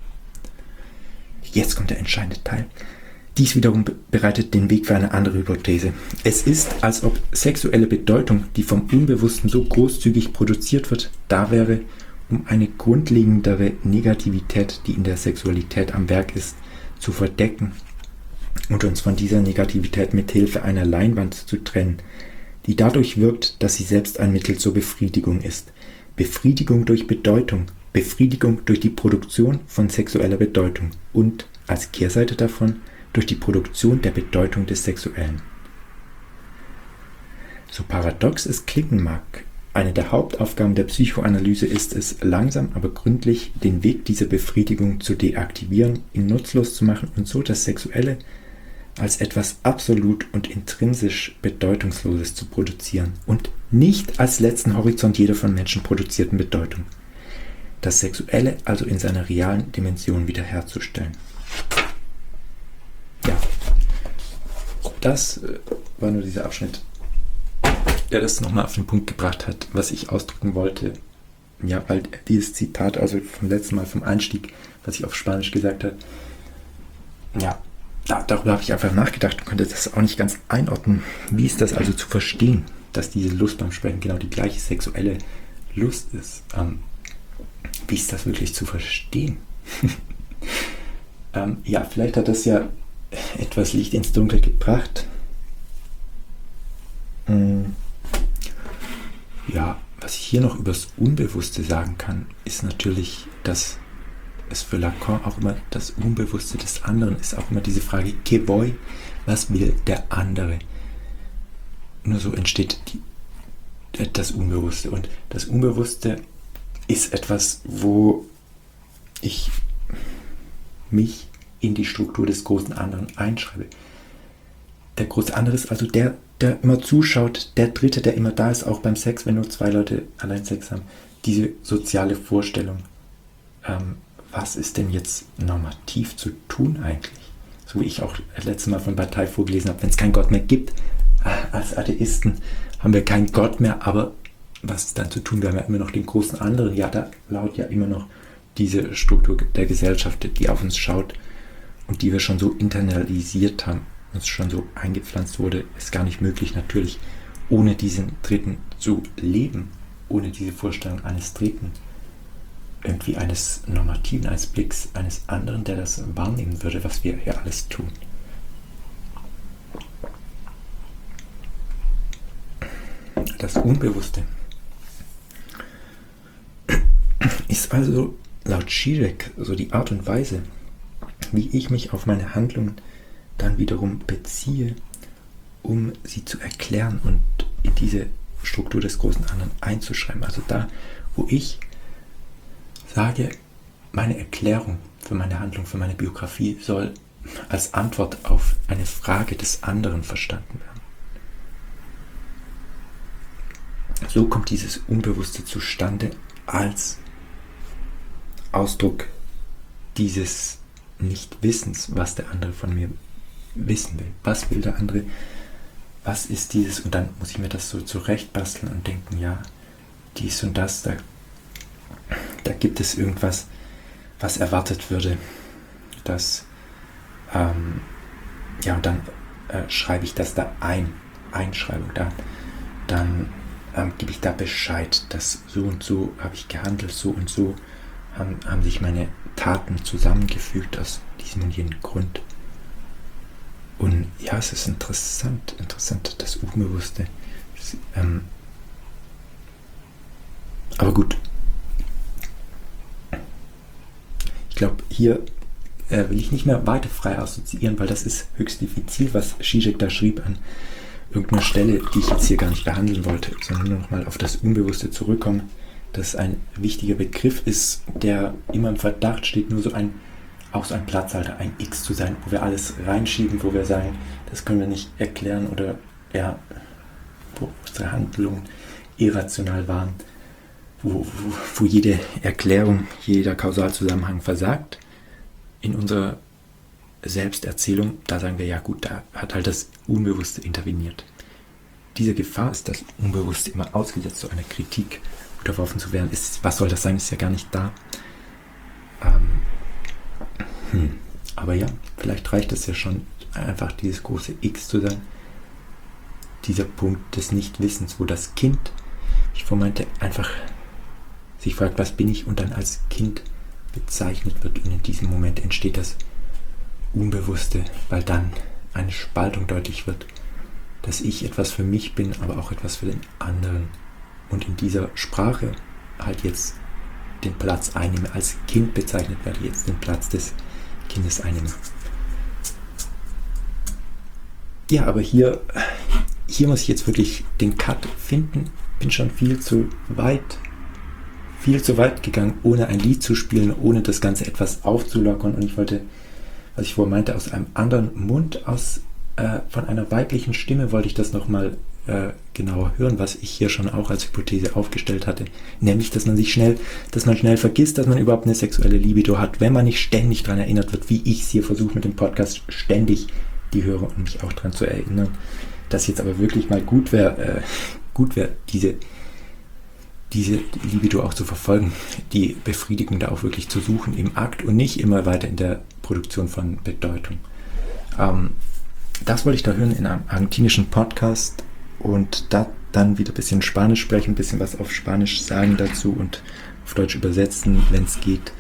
Jetzt kommt der entscheidende Teil. Dies wiederum bereitet den Weg für eine andere Hypothese. Es ist, als ob sexuelle Bedeutung, die vom Unbewussten so großzügig produziert wird, da wäre, um eine grundlegendere Negativität, die in der Sexualität am Werk ist, zu verdecken und uns von dieser Negativität mit Hilfe einer Leinwand zu trennen, die dadurch wirkt, dass sie selbst ein Mittel zur Befriedigung ist. Befriedigung durch Bedeutung, Befriedigung durch die Produktion von sexueller Bedeutung und, als Kehrseite davon, durch die Produktion der Bedeutung des Sexuellen. So paradox es klingen mag, eine der Hauptaufgaben der Psychoanalyse ist es, langsam aber gründlich den Weg dieser Befriedigung zu deaktivieren, ihn nutzlos zu machen und so das Sexuelle als etwas absolut und intrinsisch Bedeutungsloses zu produzieren und nicht als letzten Horizont jeder von Menschen produzierten Bedeutung. das Sexuelle also in seiner realen Dimension wiederherzustellen. Ja, das war nur dieser Abschnitt, der das nochmal auf den Punkt gebracht hat, was ich ausdrücken wollte. Ja, weil dieses Zitat, also vom letzten Mal, vom Einstieg, was ich auf Spanisch gesagt habe, ja, da, darüber habe ich einfach nachgedacht und konnte das auch nicht ganz einordnen. Wie ist das also zu verstehen, dass diese Lust beim Sprechen genau die gleiche sexuelle Lust ist? Ähm, wie ist das wirklich zu verstehen? ähm, ja, vielleicht hat das ja etwas Licht ins Dunkel gebracht. Ähm, ja, was ich hier noch über das Unbewusste sagen kann, ist natürlich, dass es für Lacan auch immer das Unbewusste des anderen ist, auch immer diese Frage, que voy, was will der andere? Nur so entsteht die, das Unbewusste. Und das Unbewusste ist etwas, wo ich mich in die Struktur des großen anderen einschreibe. Der große andere ist also der, der immer zuschaut, der Dritte, der immer da ist, auch beim Sex, wenn nur zwei Leute allein Sex haben. Diese soziale Vorstellung, ähm, was ist denn jetzt normativ zu tun eigentlich? So wie ich auch letztes Mal von Bataille vorgelesen habe, wenn es keinen Gott mehr gibt, als Atheisten haben wir keinen Gott mehr, aber was ist dann zu tun? Wir haben ja immer noch den großen anderen. Ja, da lautet ja immer noch diese Struktur der Gesellschaft, die auf uns schaut und die wir schon so internalisiert haben, uns schon so eingepflanzt wurde, ist gar nicht möglich, natürlich ohne diesen Dritten zu leben, ohne diese Vorstellung eines Dritten, irgendwie eines Normativen, eines Blicks, eines anderen, der das wahrnehmen würde, was wir hier alles tun. Das Unbewusste ist also laut Zizek so die Art und Weise, wie ich mich auf meine Handlungen dann wiederum beziehe, um sie zu erklären und in diese Struktur des großen anderen einzuschreiben. Also da, wo ich sage, meine Erklärung für meine Handlung, für meine Biografie soll als Antwort auf eine Frage des anderen verstanden werden. So kommt dieses Unbewusste zustande als Ausdruck dieses Nichtwissens, was der andere von mir wissen will. Was will der andere? Was ist dieses? Und dann muss ich mir das so zurechtbasteln und denken, ja, dies und das, da, da gibt es irgendwas, was erwartet würde. Das, ähm, ja, und dann äh, schreibe ich das da ein, Einschreibung da. Dann ähm, gebe ich da Bescheid, dass so und so habe ich gehandelt, so und so haben, haben sich meine Taten zusammengefügt aus diesem und jenem Grund. Und ja, es ist interessant, interessant, das Unbewusste. Das, ähm, aber gut. Ich glaube, hier äh, will ich nicht mehr weiter frei assoziieren, weil das ist höchst diffizil, was Zizek da schrieb an irgendeiner Stelle, die ich jetzt hier gar nicht behandeln wollte, sondern nur noch mal auf das Unbewusste zurückkommen, das ein wichtiger Begriff ist, der immer im Verdacht steht, nur so ein, auch so ein Platzhalter, ein X zu sein, wo wir alles reinschieben, wo wir sagen, das können wir nicht erklären oder ja, wo unsere Handlungen irrational waren, wo, wo, wo jede Erklärung, jeder Kausalzusammenhang versagt. In unserer Selbsterzählung, da sagen wir, ja gut, da hat halt das Unbewusste interveniert. Diese Gefahr ist das Unbewusste immer ausgesetzt, so einer Kritik unterworfen zu werden. Ist, was soll das sein? Ist ja gar nicht da. Ähm, hm. Aber ja, vielleicht reicht es ja schon, einfach dieses große X zu sein. Dieser Punkt des Nichtwissens, wo das Kind, ich vorhin einfach sich fragt, was bin ich, und dann als Kind bezeichnet wird. Und in diesem Moment entsteht das Unbewusste, weil dann eine Spaltung deutlich wird, dass ich etwas für mich bin, aber auch etwas für den anderen. Und in dieser Sprache halt jetzt den Platz einnehme, als Kind bezeichnet werde, jetzt den Platz des Kindes einnehme. Ja, aber hier, hier muss ich jetzt wirklich den Cut finden. Bin schon viel zu weit, viel zu weit gegangen, ohne ein Lied zu spielen, ohne das Ganze etwas aufzulockern. Und ich wollte, was ich vorhin meinte, aus einem anderen Mund aus äh, von einer weiblichen Stimme wollte ich das nochmal äh, genauer hören, was ich hier schon auch als Hypothese aufgestellt hatte. Nämlich, dass man sich schnell, dass man schnell vergisst, dass man überhaupt eine sexuelle Libido hat, wenn man nicht ständig daran erinnert wird, wie ich es hier versuche mit dem Podcast ständig die höre und mich auch daran zu erinnern, dass jetzt aber wirklich mal gut wäre, äh, gut wäre, diese diese Libido auch zu verfolgen, die Befriedigung da auch wirklich zu suchen im Akt und nicht immer weiter in der Produktion von Bedeutung. Ähm, das wollte ich da hören in einem argentinischen Podcast und da dann wieder ein bisschen Spanisch sprechen, ein bisschen was auf Spanisch sagen dazu und auf Deutsch übersetzen, wenn es geht.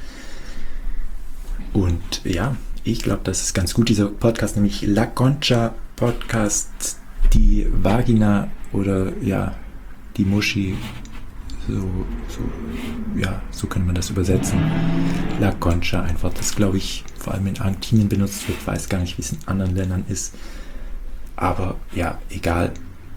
Und ja, ich glaube, das ist ganz gut, dieser Podcast, nämlich La Concha Podcast, die Vagina oder ja, die Muschi. So, so, ja, so kann man das übersetzen. La Concha einfach, das glaube ich vor allem in Argentinien benutzt wird, weiß gar nicht, wie es in anderen Ländern ist. Aber ja, egal.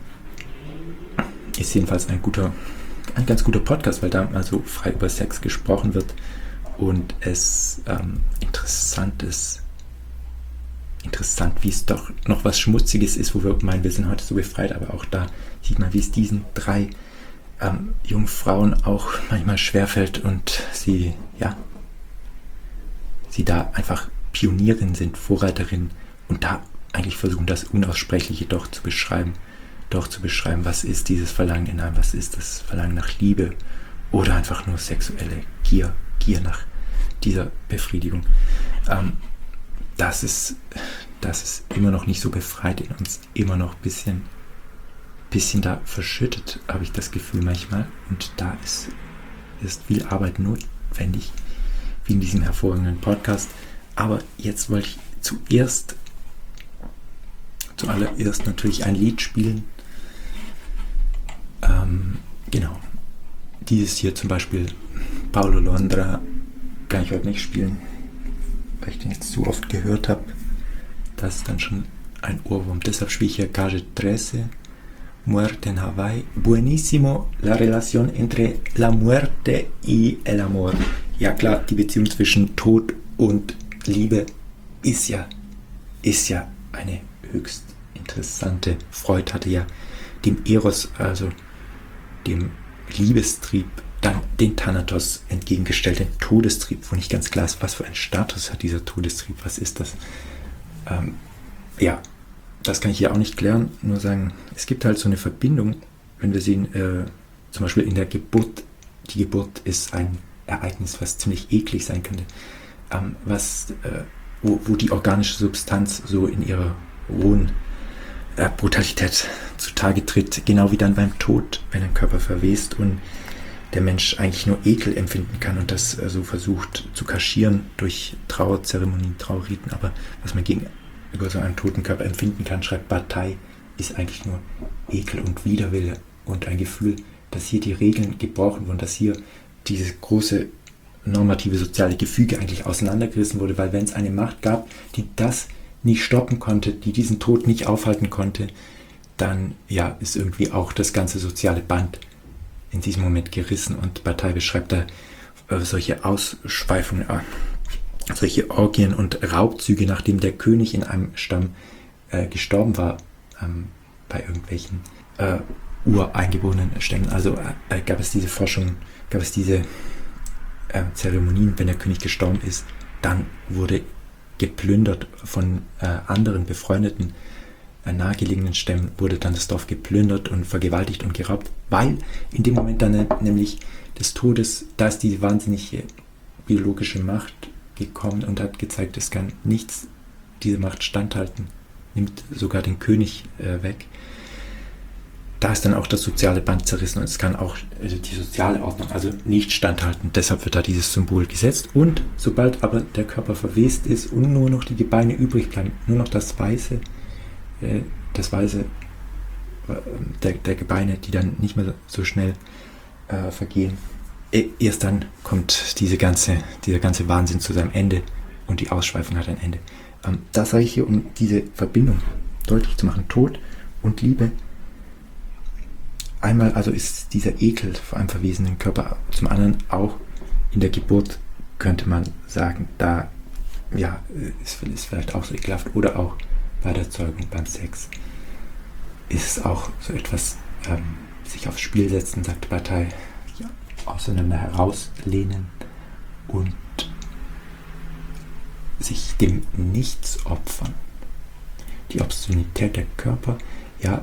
Ist jedenfalls ein guter, ein ganz guter Podcast, weil da mal so frei über Sex gesprochen wird und es ähm, interessant ist, interessant, wie es doch noch was Schmutziges ist, wo wir meinen, wir sind heute so befreit, aber auch da sieht man, wie es diesen drei Ähm, jungen Frauen auch manchmal schwerfällt und sie, ja, sie da einfach Pionierin sind, Vorreiterin und da eigentlich versuchen, das Unaussprechliche doch zu beschreiben, doch zu beschreiben, was ist dieses Verlangen in einem, was ist das Verlangen nach Liebe oder einfach nur sexuelle Gier, Gier nach dieser Befriedigung. Ähm, das ist, das ist immer noch nicht so befreit in uns, immer noch ein bisschen bisschen da verschüttet, habe ich das Gefühl manchmal. Und da ist, ist viel Arbeit notwendig, wie in diesem hervorragenden Podcast. Aber jetzt wollte ich zuerst, zuallererst natürlich ein Lied spielen. Ähm, genau. Dieses hier zum Beispiel, Paulo Londra, kann ich heute nicht spielen, weil ich den jetzt zu oft gehört habe. Das ist dann schon ein Ohrwurm. Deshalb spiele ich hier Calle dreizehn. Muerte en Hawaii. Buenísimo la relación entre la muerte y el amor. Ja klar, die Beziehung zwischen Tod und Liebe ist ja, ist ja eine höchst interessante. Freud hatte ja dem Eros, also dem Liebestrieb, dann den Thanatos entgegengestellt, den Todestrieb, wo nicht ganz klar ist, was für einen Status hat dieser Todestrieb, was ist das? Ähm, ja, das kann ich hier auch nicht klären, nur sagen, es gibt halt so eine Verbindung, wenn wir sehen, äh, zum Beispiel in der Geburt, die Geburt ist ein Ereignis, was ziemlich eklig sein könnte, ähm, was, äh, wo, wo die organische Substanz so in ihrer rohen äh, Brutalität zutage tritt, genau wie dann beim Tod, wenn ein Körper verwest und der Mensch eigentlich nur Ekel empfinden kann und das äh, so versucht zu kaschieren durch Trauerzeremonien, Trauerriten, aber was man gegen über so einen toten Körper empfinden kann, schreibt Bataille, ist eigentlich nur Ekel und Widerwille und ein Gefühl, dass hier die Regeln gebrochen wurden, dass hier dieses große normative soziale Gefüge eigentlich auseinandergerissen wurde, weil wenn es eine Macht gab, die das nicht stoppen konnte, die diesen Tod nicht aufhalten konnte, dann ja, ist irgendwie auch das ganze soziale Band in diesem Moment gerissen und Bataille beschreibt da äh, solche Ausschweifungen, äh, solche Orgien und Raubzüge, nachdem der König in einem Stamm äh, gestorben war, ähm, bei irgendwelchen äh, ureingeborenen Stämmen. Also äh, gab es diese Forschung, gab es diese äh, Zeremonien, wenn der König gestorben ist, dann wurde geplündert von äh, anderen befreundeten äh, nahegelegenen Stämmen, wurde dann das Dorf geplündert und vergewaltigt und geraubt, weil in dem Moment dann äh, nämlich des Todes, da ist diese wahnsinnige biologische Macht gekommen und hat gezeigt, es kann nichts diese Macht standhalten, nimmt sogar den König äh, weg. Da ist dann auch das soziale Band zerrissen und es kann auch äh, die soziale Ordnung also nicht standhalten. Deshalb wird da dieses Symbol gesetzt und sobald aber der Körper verwest ist und nur noch die Gebeine übrig bleiben, nur noch das Weiße, äh, das Weiße äh, der, der Gebeine, die dann nicht mehr so schnell äh, vergehen, erst dann kommt diese ganze, dieser ganze Wahnsinn zu seinem Ende und die Ausschweifung hat ein Ende. Ähm, das sage ich hier, um diese Verbindung deutlich zu machen. Tod und Liebe. Einmal also ist dieser Ekel vor einem verwesenen Körper, zum anderen auch in der Geburt könnte man sagen, da ja, ist, ist vielleicht auch so ekelhaft oder auch bei der Zeugung, beim Sex, ist es auch so etwas, ähm, sich aufs Spiel setzen, sagt die Partei, ja, auseinander herauslehnen und sich dem Nichts opfern. Die Obszönität der Körper, ja,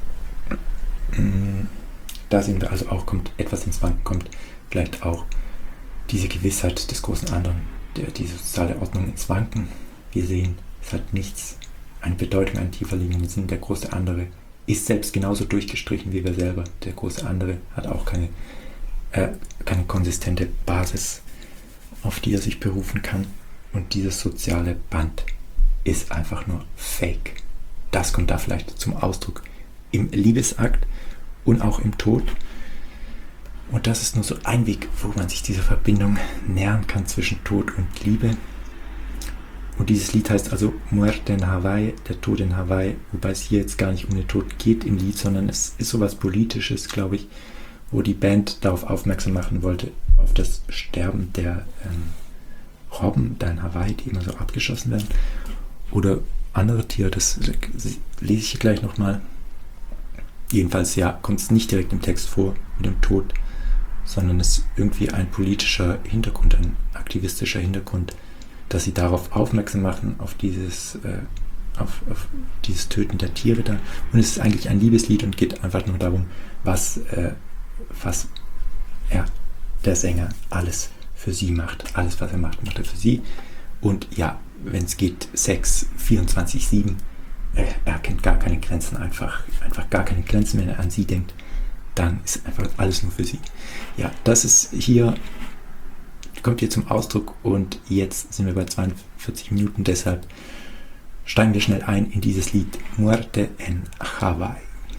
mh, da sehen wir also auch, kommt etwas ins Wanken, kommt vielleicht auch diese Gewissheit des großen anderen, der, die soziale Ordnung ins Wanken. Wir sehen, es hat nichts, eine Bedeutung, einen tiefer liegenden Sinn. Der große andere ist selbst genauso durchgestrichen wie wir selber. Der große andere hat auch keine, äh, keine konsistente Basis, auf die er sich berufen kann. Und dieses soziale Band ist einfach nur Fake. Das kommt da vielleicht zum Ausdruck im Liebesakt und auch im Tod. Und das ist nur so ein Weg, wo man sich dieser Verbindung nähern kann zwischen Tod und Liebe. Und dieses Lied heißt also Muerte en Hawaii, der Tod in Hawaii, wobei es hier jetzt gar nicht um den Tod geht im Lied, sondern es ist sowas Politisches, glaube ich, wo die Band darauf aufmerksam machen wollte, auf das Sterben der ähm, Robben da in Hawaii, die immer so abgeschossen werden, oder andere Tiere, das lese ich hier gleich nochmal. Jedenfalls, ja, kommt es nicht direkt im Text vor mit dem Tod, sondern es ist irgendwie ein politischer Hintergrund, ein aktivistischer Hintergrund, dass sie darauf aufmerksam machen, auf dieses, äh, auf, auf dieses Töten der Tiere da. Und es ist eigentlich ein Liebeslied und geht einfach nur darum, was, äh, was ja, der Sänger alles für sie macht. Alles, was er macht, macht er für sie. Und ja, wenn es geht, Sex vierundzwanzig sieben, äh, er kennt gar keine Grenzen, einfach, einfach gar keine Grenzen, wenn er an sie denkt, dann ist einfach alles nur für sie. Ja, das ist hier, kommt hier zum Ausdruck und jetzt sind wir bei zweiundvierzig Minuten, deshalb steigen wir schnell ein in dieses Lied Muerte en Hawaii.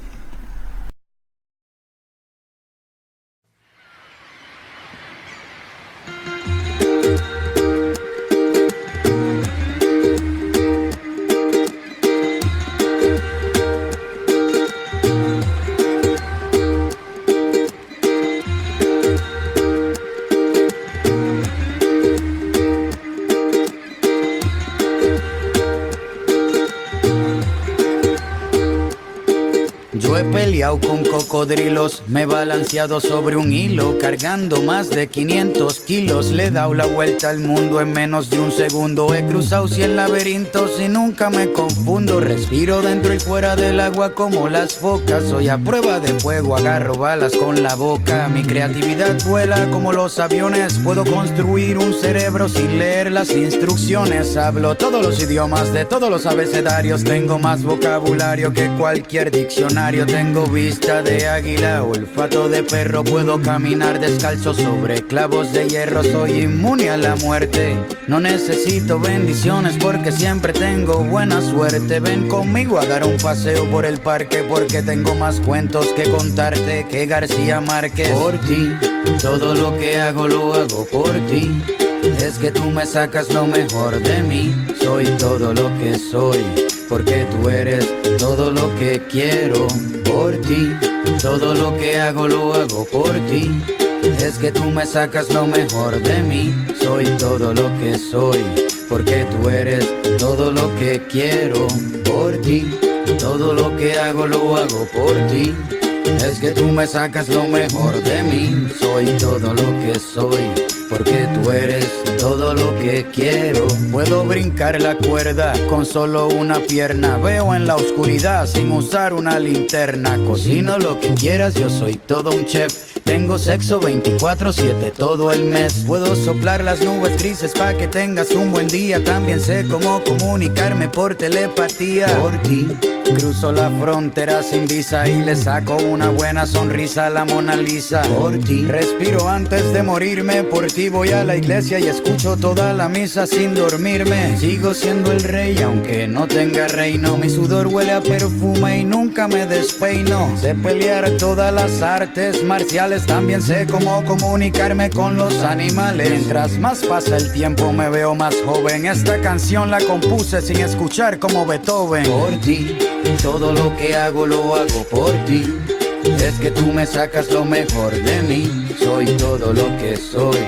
Yo he peleado con cocodrilos, me he balanceado sobre un hilo, cargando más de quinientos kilos. Le he dado la vuelta al mundo en menos de un segundo. He cruzado cien laberintos y nunca me confundo. Respiro dentro y fuera del agua como las focas. Soy a prueba de fuego, agarro balas con la boca. Mi creatividad vuela como los aviones. Puedo construir un cerebro sin leer las instrucciones. Hablo todos los idiomas de todos los abecedarios. Tengo más vocabulario que cualquier diccionario. Tengo vista de águila, olfato de perro. Puedo caminar descalzo sobre clavos de hierro. Soy inmune a la muerte. No necesito bendiciones porque siempre tengo buena suerte. Ven conmigo a dar un paseo por el parque porque tengo más cuentos que contarte que García Márquez. Por ti, todo lo que hago lo hago por ti. Es que tú me sacas lo mejor de mí. Soy todo lo que soy porque tú eres todo lo que quiero. Por ti, todo lo que hago lo hago por ti. Es que tú me sacas lo mejor de mí. Soy todo lo que soy porque tú eres todo lo que quiero. Por ti, todo lo que hago lo hago por ti. Es que tú me sacas lo mejor de mí. Soy todo lo que soy porque tú eres todo lo que quiero. Puedo brincar la cuerda con solo una pierna. Veo en la oscuridad sin usar una linterna. Cocino lo que quieras, yo soy todo un chef. Tengo sexo veinticuatro siete todo el mes. Puedo soplar las nubes grises pa' que tengas un buen día. También sé cómo comunicarme por telepatía. Por ti cruzo la frontera sin visa y le saco una buena sonrisa a la Mona Lisa. Por ti respiro antes de morirme. Por ti voy a la iglesia y escucho toda la misa sin dormirme. Sigo siendo el rey aunque no tenga reino. Mi sudor huele a perfume y nunca me despeino. Sé pelear todas las artes marciales. También sé cómo comunicarme con los animales. Mientras más pasa el tiempo me veo más joven. Esta canción la compuse sin escuchar como Beethoven. Por ti, todo lo que hago lo hago por ti. Es que tú me sacas lo mejor de mí. Soy todo lo que soy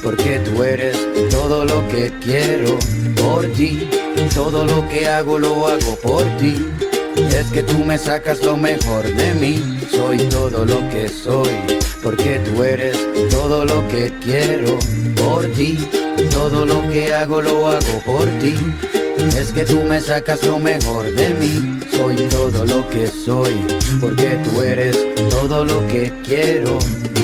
porque tú eres todo lo que quiero por ti, todo lo que hago lo hago por ti. Es que tú me sacas lo mejor de mí, soy todo lo que soy, porque tú eres todo lo que quiero por ti, todo lo que hago lo hago por ti. Es que tú me sacas lo mejor de mí, soy todo lo que soy, porque tú eres todo lo que quiero.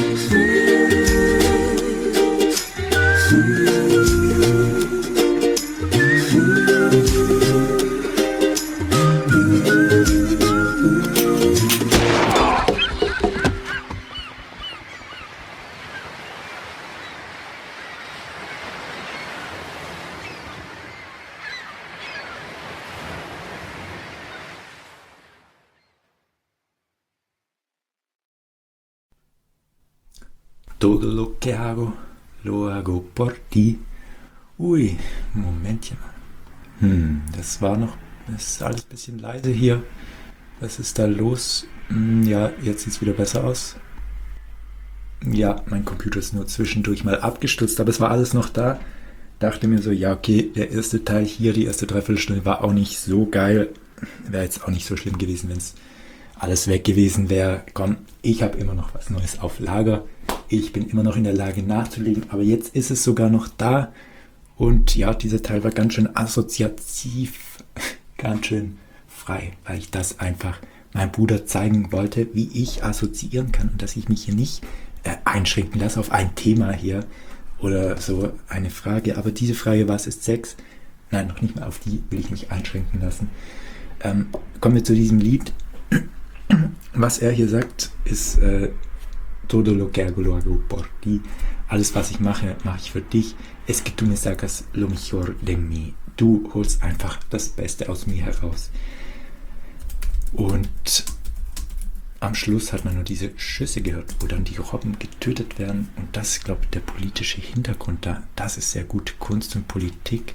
Todo lo que hago, lo hago por ti. Ui, Momentchen. Hm, das war noch, das ist alles ein bisschen leise hier. Was ist da los? Hm, ja, jetzt sieht es wieder besser aus. Ja, mein Computer ist nur zwischendurch mal abgestürzt, aber es war alles noch da. Dachte mir so, ja okay, der erste Teil hier, die erste Dreiviertelstunde war auch nicht so geil. Wäre jetzt auch nicht so schlimm gewesen, wenn es alles weg gewesen wäre. Komm, ich habe immer noch was Neues auf Lager. Ich bin immer noch in der Lage nachzulegen, aber jetzt ist es sogar noch da. Und ja, dieser Teil war ganz schön assoziativ, ganz schön frei, weil ich das einfach meinem Bruder zeigen wollte, wie ich assoziieren kann und dass ich mich hier nicht äh, einschränken lasse auf ein Thema hier oder so eine Frage. Aber diese Frage, was ist Sex? Nein, noch nicht mal auf die will ich mich einschränken lassen. Ähm, kommen wir zu diesem Lied. Was er hier sagt, ist äh, Todo lo que hago lo hago por ti. Alles, was ich mache, mache ich für dich. Es que tú me sacas lo mejor de mí. Du holst einfach das Beste aus mir heraus. Und am Schluss hat man nur diese Schüsse gehört, wo dann die Robben getötet werden. Und das ist, glaube ich, der politische Hintergrund da. Das ist sehr gute Kunst und Politik.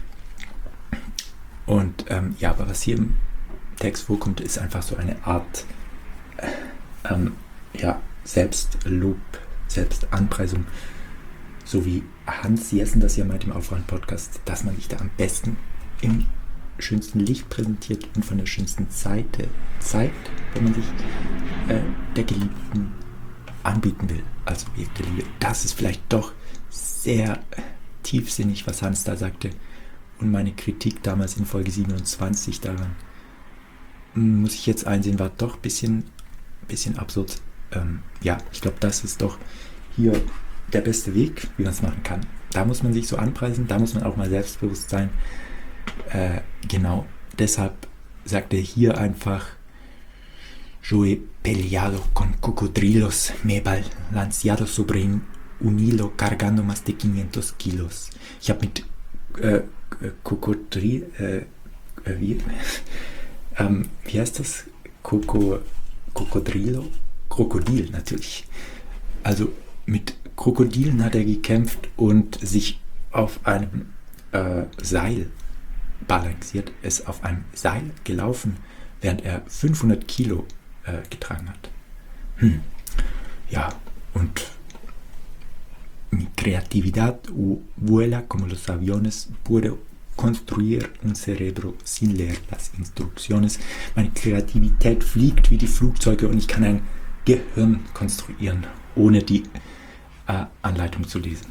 Und ähm, ja, aber was hier im Text vorkommt, ist einfach so eine Art äh, ähm, ja, Selbstlob, Selbstanpreisung, so wie Hans Jessen das ja meint im Aufwand-Podcast, dass man sich da am besten im schönsten Licht präsentiert und von der schönsten Seite zeigt, wenn man sich äh, der Geliebten anbieten will, als Objekt der Liebe. Das ist vielleicht doch sehr tiefsinnig, was Hans da sagte. Und meine Kritik damals in Folge siebenundzwanzig daran, muss ich jetzt einsehen, war doch ein bisschen, bisschen absurd. Ähm, ja, ich glaube, das ist doch hier der beste Weg, wie man es machen kann. Da muss man sich so anpreisen, da muss man auch mal selbstbewusst sein. Äh, genau, deshalb sagt er hier einfach: Yo he peleado con cocodrilos, me he balanceado sobre un hilo cargando más de quinientos kilos. Ich habe mit äh, Krokodil, äh, äh, wie, ähm, wie heißt das? Koko, Krokodilo? Krokodil natürlich. Also mit Krokodilen hat er gekämpft und sich auf einem äh, Seil balanciert, ist auf einem Seil gelaufen, während er fünfhundert Kilo äh, getragen hat. Hm. Ja, und mi creatividad vuela como los aviones, puedo construir un cerebro sin leer las instrucciones. Meine Kreativität fliegt wie die Flugzeuge und ich kann ein Gehirn konstruieren, ohne die äh, Anleitung zu lesen.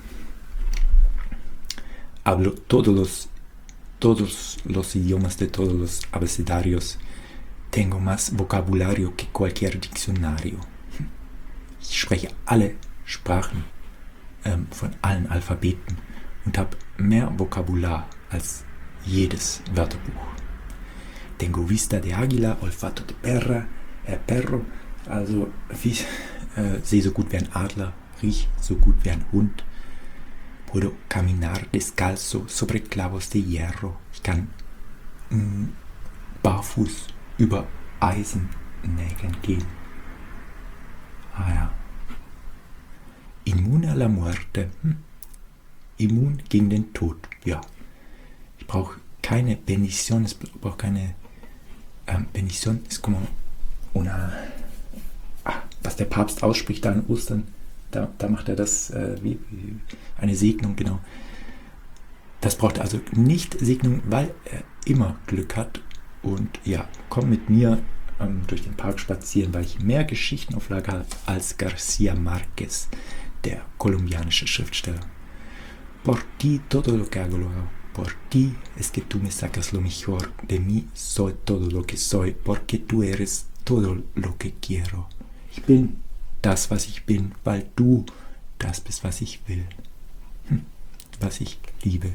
Hablo todos los, todos los idiomas de todos los abecedarios. Tengo más vocabulario que cualquier diccionario. Ich spreche alle Sprachen ähm, von allen Alphabeten und habe mehr Vokabular als jedes Wörterbuch. Tengo vista de águila, olfato de perra, äh, perro, also wie, äh, sehe so gut wie ein Adler, riech so gut wie ein Hund. Puedo caminar descalzo sobre clavos de hierro. Ich kann mh, barfuß über Eisennägeln gehen. Ah ja. Inmune a la muerte. Hm. Immun gegen den Tod. Ja. Ich brauche keine Bendición. Ich brauche keine ähm, Bendición. Es como una, ah, was der Papst ausspricht da an Ostern. da, da macht er das äh, wie, wie eine Segnung, genau. Das braucht er also nicht Segnung, weil er immer Glück hat. Und ja, komm mit mir ähm, durch den Park spazieren, weil ich mehr Geschichten auf Lager habe als García Márquez, der kolumbianische Schriftsteller. Por ti todo lo que hago lo hago. Por ti es que tú me sacas lo mejor de mí, soy todo lo que soy, porque tú eres todo lo que quiero. Ich bin das, was ich bin, weil du das bist, was ich will, hm, was ich liebe.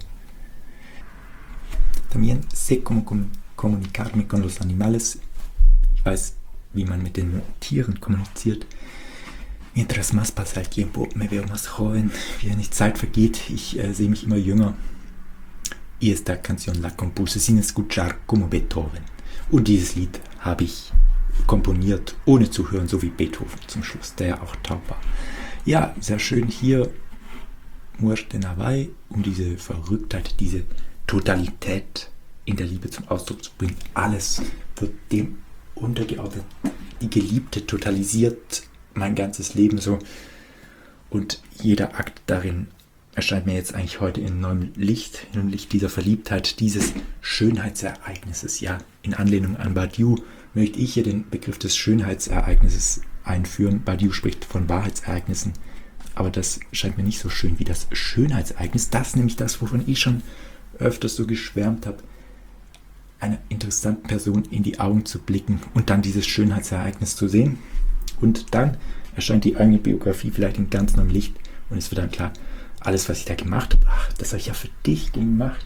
También sé cómo com- comunicarme con los animales. Ich weiß, wie man mit den Tieren kommuniziert. Mientras más pasa el tiempo, me veo más joven. Wie die Zeit vergeht, ich äh, sehe mich immer jünger. Y esta canción la compuse sin escuchar como Beethoven. Und dieses Lied habe ich komponiert, ohne zu hören, so wie Beethoven zum Schluss, der ja auch taub war. Ja, sehr schön hier Muerte Navai, um diese Verrücktheit, diese Totalität in der Liebe zum Ausdruck zu bringen. Alles wird dem untergeordnet. Die Geliebte totalisiert mein ganzes Leben so. Und jeder Akt darin erscheint mir jetzt eigentlich heute in neuem Licht, in dem Licht dieser Verliebtheit, dieses Schönheitsereignisses. Ja, in Anlehnung an Badiou möchte ich hier den Begriff des Schönheitsereignisses einführen. Badiou spricht von Wahrheitsereignissen, aber das scheint mir nicht so schön wie das Schönheitsereignis. Das ist nämlich das, wovon ich schon öfters so geschwärmt habe, einer interessanten Person in die Augen zu blicken und dann dieses Schönheitsereignis zu sehen. Und dann erscheint die eigene Biografie vielleicht in ganz neuem Licht und es wird dann klar, alles, was ich da gemacht habe, ach, das habe ich ja für dich gemacht.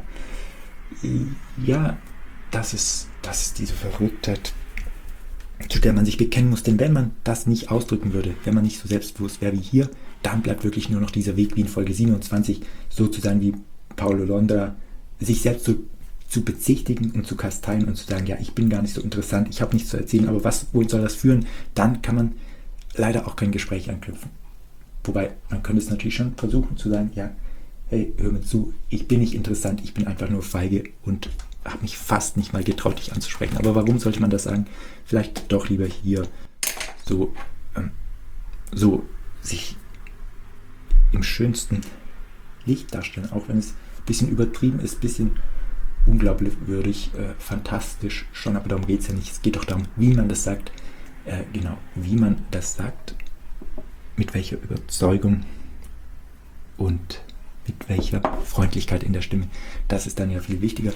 Ja, das ist, das ist diese Verrücktheit, zu der man sich bekennen muss. Denn wenn man das nicht ausdrücken würde, wenn man nicht so selbstbewusst wäre wie hier, dann bleibt wirklich nur noch dieser Weg wie in Folge siebenundzwanzig, so zu sein wie Paulo Londra, sich selbst zu, zu bezichtigen und zu kasteien und zu sagen, ja, ich bin gar nicht so interessant, ich habe nichts zu erzählen, aber was, wohin soll das führen? Dann kann man leider auch kein Gespräch anknüpfen. Wobei, man könnte es natürlich schon versuchen zu sagen, ja, hey, hör mir zu, ich bin nicht interessant, ich bin einfach nur feige und habe mich fast nicht mal getraut, dich anzusprechen. Aber warum sollte man das sagen? Vielleicht doch lieber hier so, ähm, so sich im schönsten Licht darstellen, auch wenn es ein bisschen übertrieben ist, ein bisschen unglaubwürdig, äh, fantastisch schon, aber darum geht es ja nicht. Es geht doch darum, wie man das sagt, äh, genau, wie man das sagt, mit welcher Überzeugung und mit welcher Freundlichkeit in der Stimme. Das ist dann ja viel wichtiger.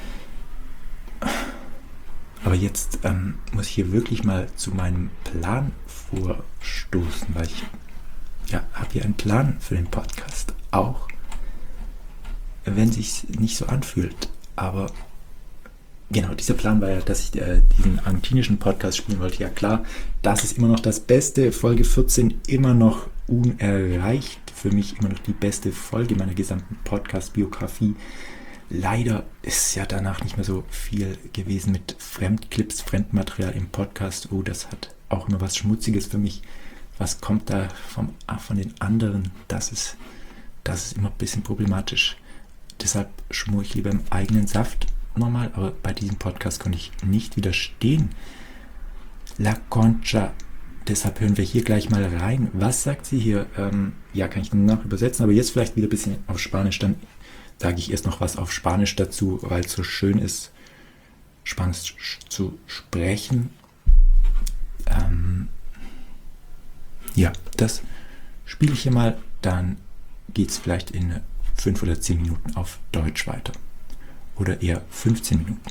Aber jetzt ähm, muss ich hier wirklich mal zu meinem Plan vorstoßen, weil ich ja, habe hier einen Plan für den Podcast, auch wenn es sich nicht so anfühlt. Aber genau, dieser Plan war ja, dass ich äh, diesen argentinischen Podcast spielen wollte. Ja klar, das ist immer noch das Beste. Folge vierzehn immer noch unerreicht. Für mich immer noch die beste Folge meiner gesamten Podcast-Biografie. Leider ist ja danach nicht mehr so viel gewesen mit Fremdclips, Fremdmaterial im Podcast. Oh, das hat auch immer was Schmutziges für mich. Was kommt da vom, von den anderen? Das ist, das ist immer ein bisschen problematisch. Deshalb schmore ich lieber im eigenen Saft. Normal, aber bei diesem Podcast konnte ich nicht widerstehen. La Concha, deshalb hören wir hier gleich mal rein. Was sagt sie hier? Ähm, ja, kann ich nach übersetzen, aber jetzt vielleicht wieder ein bisschen auf Spanisch. Dann sage ich erst noch was auf Spanisch dazu, weil es so schön ist, Spanisch zu sprechen. Ähm, ja, das spiele ich hier mal. Dann geht es vielleicht in fünf oder zehn Minuten auf Deutsch weiter. Oder eher fünfzehn Minuten.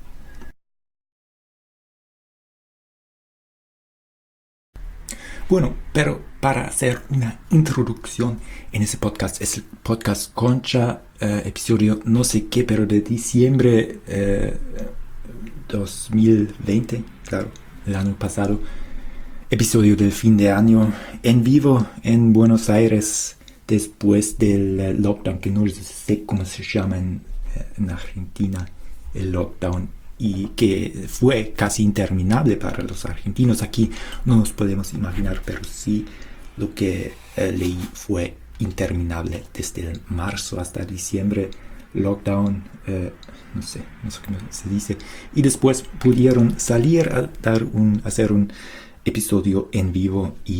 Bueno, pero para hacer una introducción en ese podcast, es el podcast Concha, eh, episodio no sé qué, pero de diciembre eh, dos mil veinte, claro, el año pasado, episodio del fin de año, en vivo en Buenos Aires, después del lockdown, que no sé cómo se llama en en Argentina el lockdown y que fue casi interminable para los argentinos. Aquí no nos podemos imaginar, pero sí lo que eh, leí fue interminable desde el marzo hasta diciembre, lockdown, eh, no sé, no sé cómo se dice, y después pudieron salir a dar un, hacer un episodio en vivo y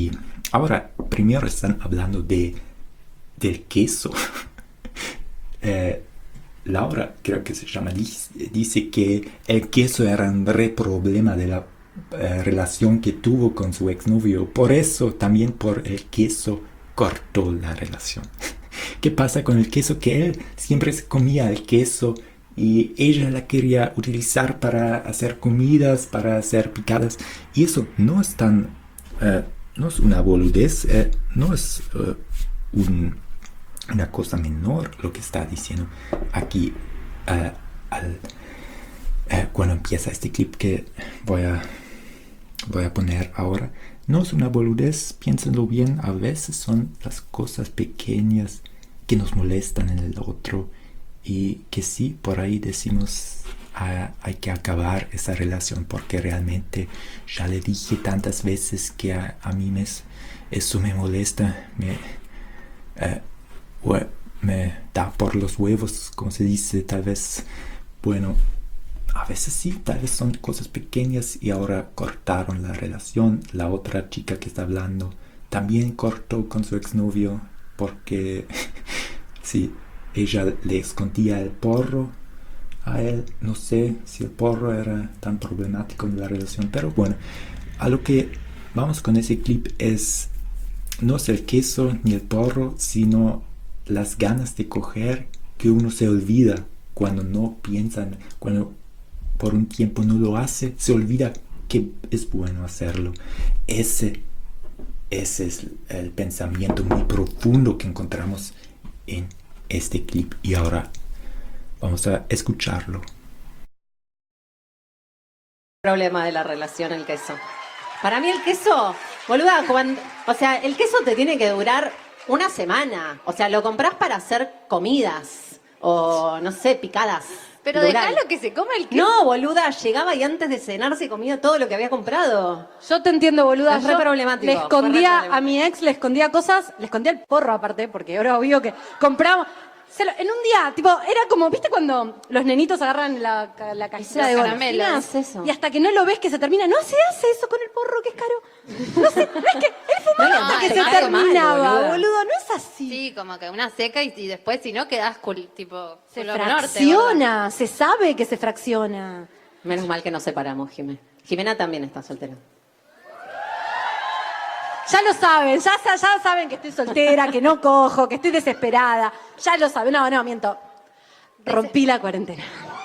ahora, primero están hablando de, del queso. eh, Laura, creo que se llama, dice, dice que el queso era un re problema de la eh, relación que tuvo con su exnovio. Por eso, también por el queso, cortó la relación. ¿Qué pasa con el queso? Que él siempre se comía el queso y ella la quería utilizar para hacer comidas, para hacer picadas. Y eso no es tan... Uh, no es una boludez, uh, no es uh, un, una cosa menor lo que está diciendo aquí uh, al, uh, cuando empieza este clip que voy a, voy a poner ahora. No es una boludez, piénsenlo bien, a veces son las cosas pequeñas que nos molestan en el otro y que sí, por ahí decimos ah, hay que acabar esa relación porque realmente ya le dije tantas veces que a, a mí me, eso me molesta, me, eh, me da por los huevos, como se dice, tal vez, bueno, a veces sí, tal vez son cosas pequeñas y ahora cortaron la relación. La otra chica que está hablando también cortó con su exnovio porque sí, ella le escondía el porro a él. No sé si el porro era tan problemático en la relación, pero bueno, a lo que vamos con ese clip es no es el queso ni el porro, sino las ganas de coger que uno se olvida cuando no piensan, cuando por un tiempo no lo hace, se olvida que es bueno hacerlo. Ese, ese es el pensamiento muy profundo que encontramos en este clip. Y ahora vamos a escucharlo. Problema de la relación el queso. Para mí el queso, boluda, cuando, o sea, el queso te tiene que durar una semana. O sea, lo compras para hacer comidas o, no sé, picadas. Pero Dural. dejalo que se coma el queso. No, boluda, llegaba y antes de cenar se comía todo lo que había comprado. Yo te entiendo, boluda. Es Yo re problemático, le fue escondía re problemático. a mi ex, le escondía cosas, le escondía el porro aparte, porque ahora obvio que compramos. Se lo- en un día, tipo, era como, ¿viste cuando los nenitos agarran la, ca- la cajita Los de caramelos, golosinas? es eso. Y hasta que no lo ves que se termina, no se hace eso con el porro, que es caro. No se, no es que él fumaba No, hasta que se se cae mal, terminaba, boluda. boludo. No es así. Sí, como que una seca y, y después si no quedás cul- tipo Se culo norte, ¿verdad? fracciona, se sabe que se fracciona. Menos mal que nos separamos, Jimé. Jimena también está soltera. Ya lo saben, ya, sa- ya saben que estoy soltera, que no cojo, que estoy desesperada. Ya lo saben. No, no, miento. Rompí la cuarentena.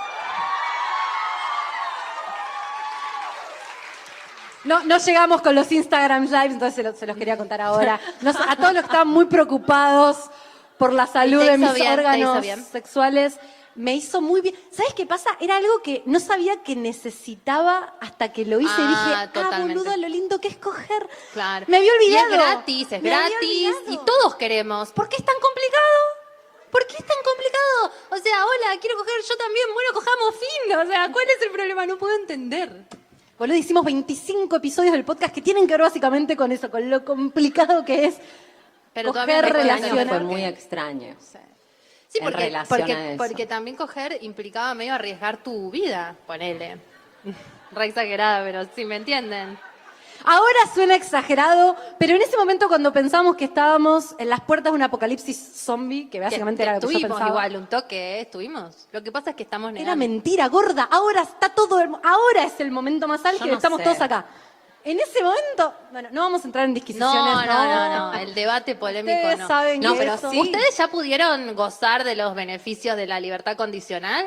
No, no llegamos con los Instagram Lives, entonces se, lo- se los quería contar ahora. Nos- a todos los que estaban muy preocupados por la salud ¿Te de hizo mis bien? ¿Te hizo órganos bien? sexuales, me hizo muy bien. ¿Sabes qué pasa? Era algo que no sabía que necesitaba hasta que lo hice y Ah, dije, ah, totalmente. boludo, lo lindo que es coger. Claro. Me había olvidado. Y es gratis, es Me había gratis. olvidado. Y todos queremos. ¿Por qué es tan complicado? ¿Por qué es tan complicado? O sea, hola, quiero coger yo también. Bueno, cojamos fin. O sea, ¿cuál es el problema? No puedo entender. Boludo, hicimos veinticinco episodios del podcast que tienen que ver básicamente con eso, con lo complicado que es Pero coger, todavía no puedo relacionar. entender. Fue muy extraño. Sí, en porque, relación a porque, eso. porque también coger implicaba medio arriesgar tu vida, ponele. Re exagerada, pero sí me entienden. Ahora suena exagerado, pero en ese momento cuando pensamos que estábamos en las puertas de un apocalipsis zombie, que básicamente Que- era lo que yo Estuvimos pensaba, igual, un toque, ¿eh? Estuvimos. Lo que pasa es que estamos era negando. mentira, gorda. Ahora está todo, el- ahora es el momento más álgido, Yo no estamos sé. todos acá. En ese momento, bueno, no vamos a entrar en disquisiciones, No, no, no, no, el debate polémico Ustedes no. saben no, que pero eso- sí. ¿Ustedes ya pudieron gozar de los beneficios de la libertad condicional?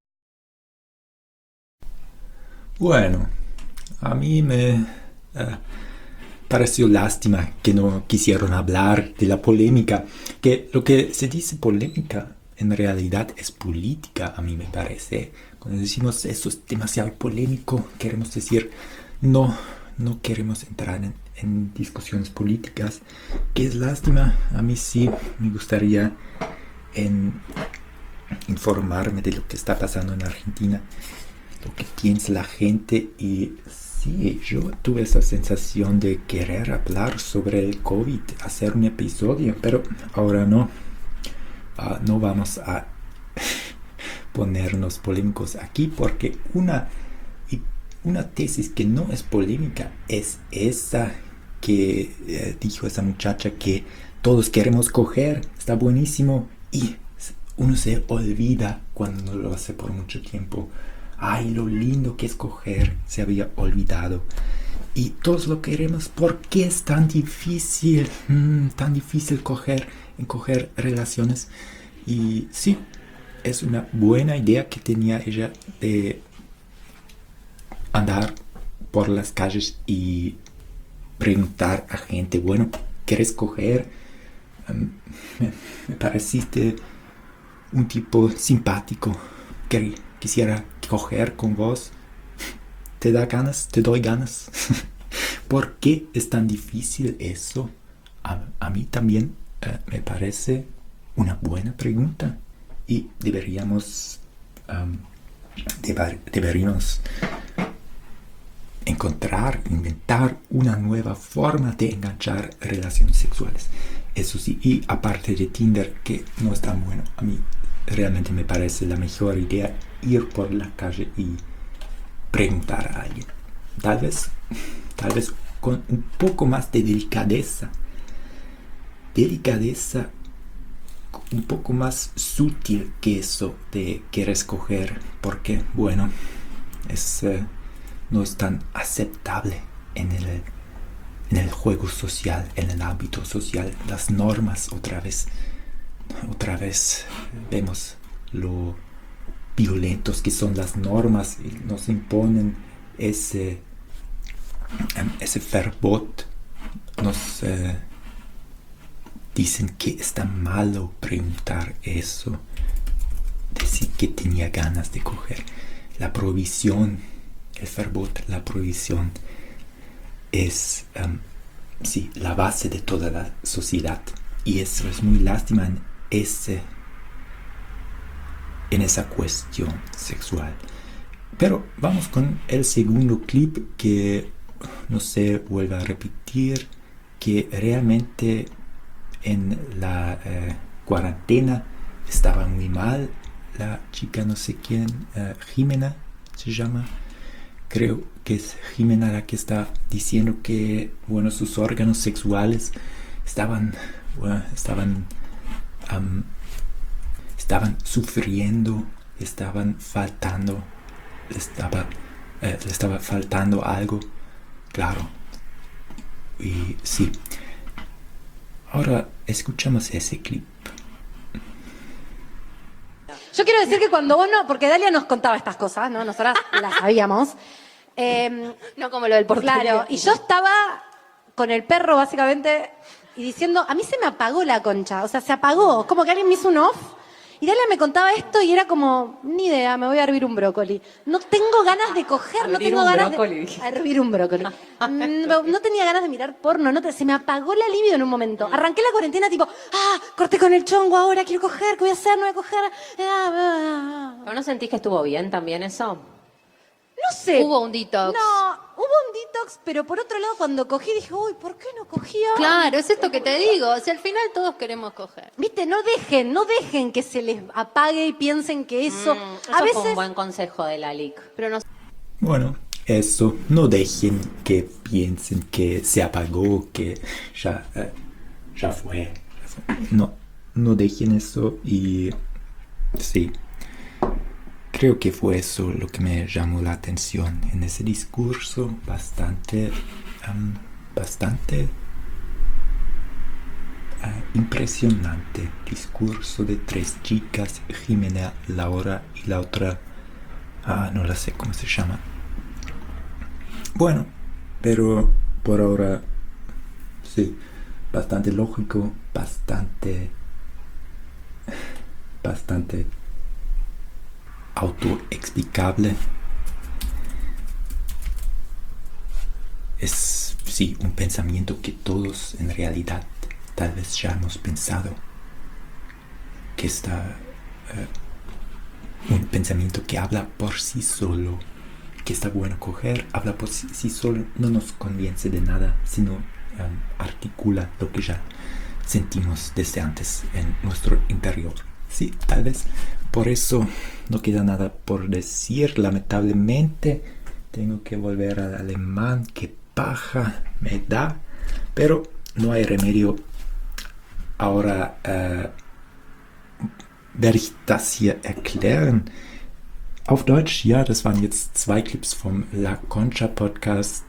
Bueno, a mí me eh, pareció lástima que no quisieron hablar de la polémica, que lo que se dice polémica en realidad es política, a mí me parece. Cuando decimos eso es demasiado polémico, queremos decir no, no queremos entrar en, en discusiones políticas, que es lástima. A mí sí me gustaría en informarme de lo que está pasando en Argentina, lo que piensa la gente. Y sí, yo tuve esa sensación de querer hablar sobre el COVID, hacer un episodio, pero ahora no. Ah, no vamos a ponernos polémicos aquí porque una, y una tesis que no es polémica es esa que eh, dijo esa muchacha que todos queremos coger, está buenísimo, y uno se olvida cuando lo hace por mucho tiempo. Ay, lo lindo que es coger, se había olvidado. Y todos lo queremos. ¿Por qué es tan difícil? Mm, tan difícil coger, en coger relaciones. Y sí, es una buena idea que tenía ella de andar por las calles y preguntar a gente, bueno, ¿quieres coger? Um, me, me pareciste un tipo simpático, que quisiera coger con vos. ¿Te da ganas? ¿Te doy ganas? ¿Por qué es tan difícil eso? A, a mí también eh, me parece una buena pregunta y deberíamos um, deber, deberíamos encontrar, inventar una nueva forma de enganchar relaciones sexuales. Eso sí, y aparte de Tinder, que no es tan bueno, a mí realmente me parece la mejor idea ir por la calle y preguntar a alguien. Tal vez, tal vez con un poco más de delicadeza. Delicadeza un poco más sutil que eso de querer escoger, porque, bueno, es, eh, no es tan aceptable en el, en el juego social, en el ámbito social. Las normas, otra vez, otra vez vemos lo violentos que son las normas y nos imponen ese, ese verbot, nos eh, dicen que está malo preguntar eso, decir que tenía ganas de coger. La prohibición, el verbot, la prohibición es um, sí, la base de toda la sociedad, y eso es muy lástima en ese en esa cuestión sexual. Pero vamos con el segundo clip, que no se vuelve a repetir, que realmente en la eh, cuarentena estaba muy mal la chica, no sé quién, eh, Jimena se llama, creo que es Jimena la que está diciendo que, bueno, sus órganos sexuales estaban, bueno, estaban um, estaban sufriendo, estaban faltando, le estaba, eh, le estaba faltando algo, claro. Y sí. Ahora escuchamos ese clip. Yo quiero decir que cuando vos no, porque Dalia nos contaba estas cosas, ¿no? Nosotras las sabíamos. Eh, No como lo del portugués. claro, y yo estaba con el perro básicamente y diciendo, a mí se me apagó la concha, o sea, se apagó, como que alguien me hizo un off. Y Dalia me contaba esto y era como, ni idea, me voy a hervir un brócoli. No tengo ganas de coger, no tengo ganas brócoli. de... A hervir un brócoli. No, no tenía ganas de mirar porno, no te- se me apagó la libido en un momento. Arranqué la cuarentena tipo, ah, corté con el chongo ahora, quiero coger, ¿qué voy a hacer? No voy a coger. Ah, ah, ah. ¿Pero no sentís que estuvo bien también eso? No sé. Hubo un detox. No, hubo un detox, pero por otro lado cuando cogí dije, uy, ¿por qué no cogía? Claro, es esto que te digo. O sea, al final todos queremos coger. Viste, no dejen, no dejen que se les apague y piensen que eso... Mm, eso a fue veces... un buen consejo de la L I C. Pero no Bueno, eso, no dejen que piensen que se apagó, que ya, eh, ya fue, ya fue. No, no dejen eso. Y sí, creo que fue eso lo que me llamó la atención en ese discurso bastante, um, bastante uh, impresionante. Discurso de tres chicas, Jimena, Laura y la otra, ah, no la sé cómo se llama. Bueno, pero por ahora, sí, bastante lógico, bastante, bastante autoexplicable. Es, sí, un pensamiento que todos en realidad tal vez ya hemos pensado, que está uh, un pensamiento que habla por sí solo, que está bueno coger, habla por sí, sí solo, no nos convence de nada, sino um, articula lo que ya sentimos desde antes en nuestro interior. Sí, tal vez por eso no queda nada por decir, lamentablemente. Tengo que volver al alemán, qué paja me da. Pero no hay remedio. Ahora äh, werde ich das hier erklären. Auf Deutsch, ja, das waren jetzt zwei Clips vom La Concha Podcast.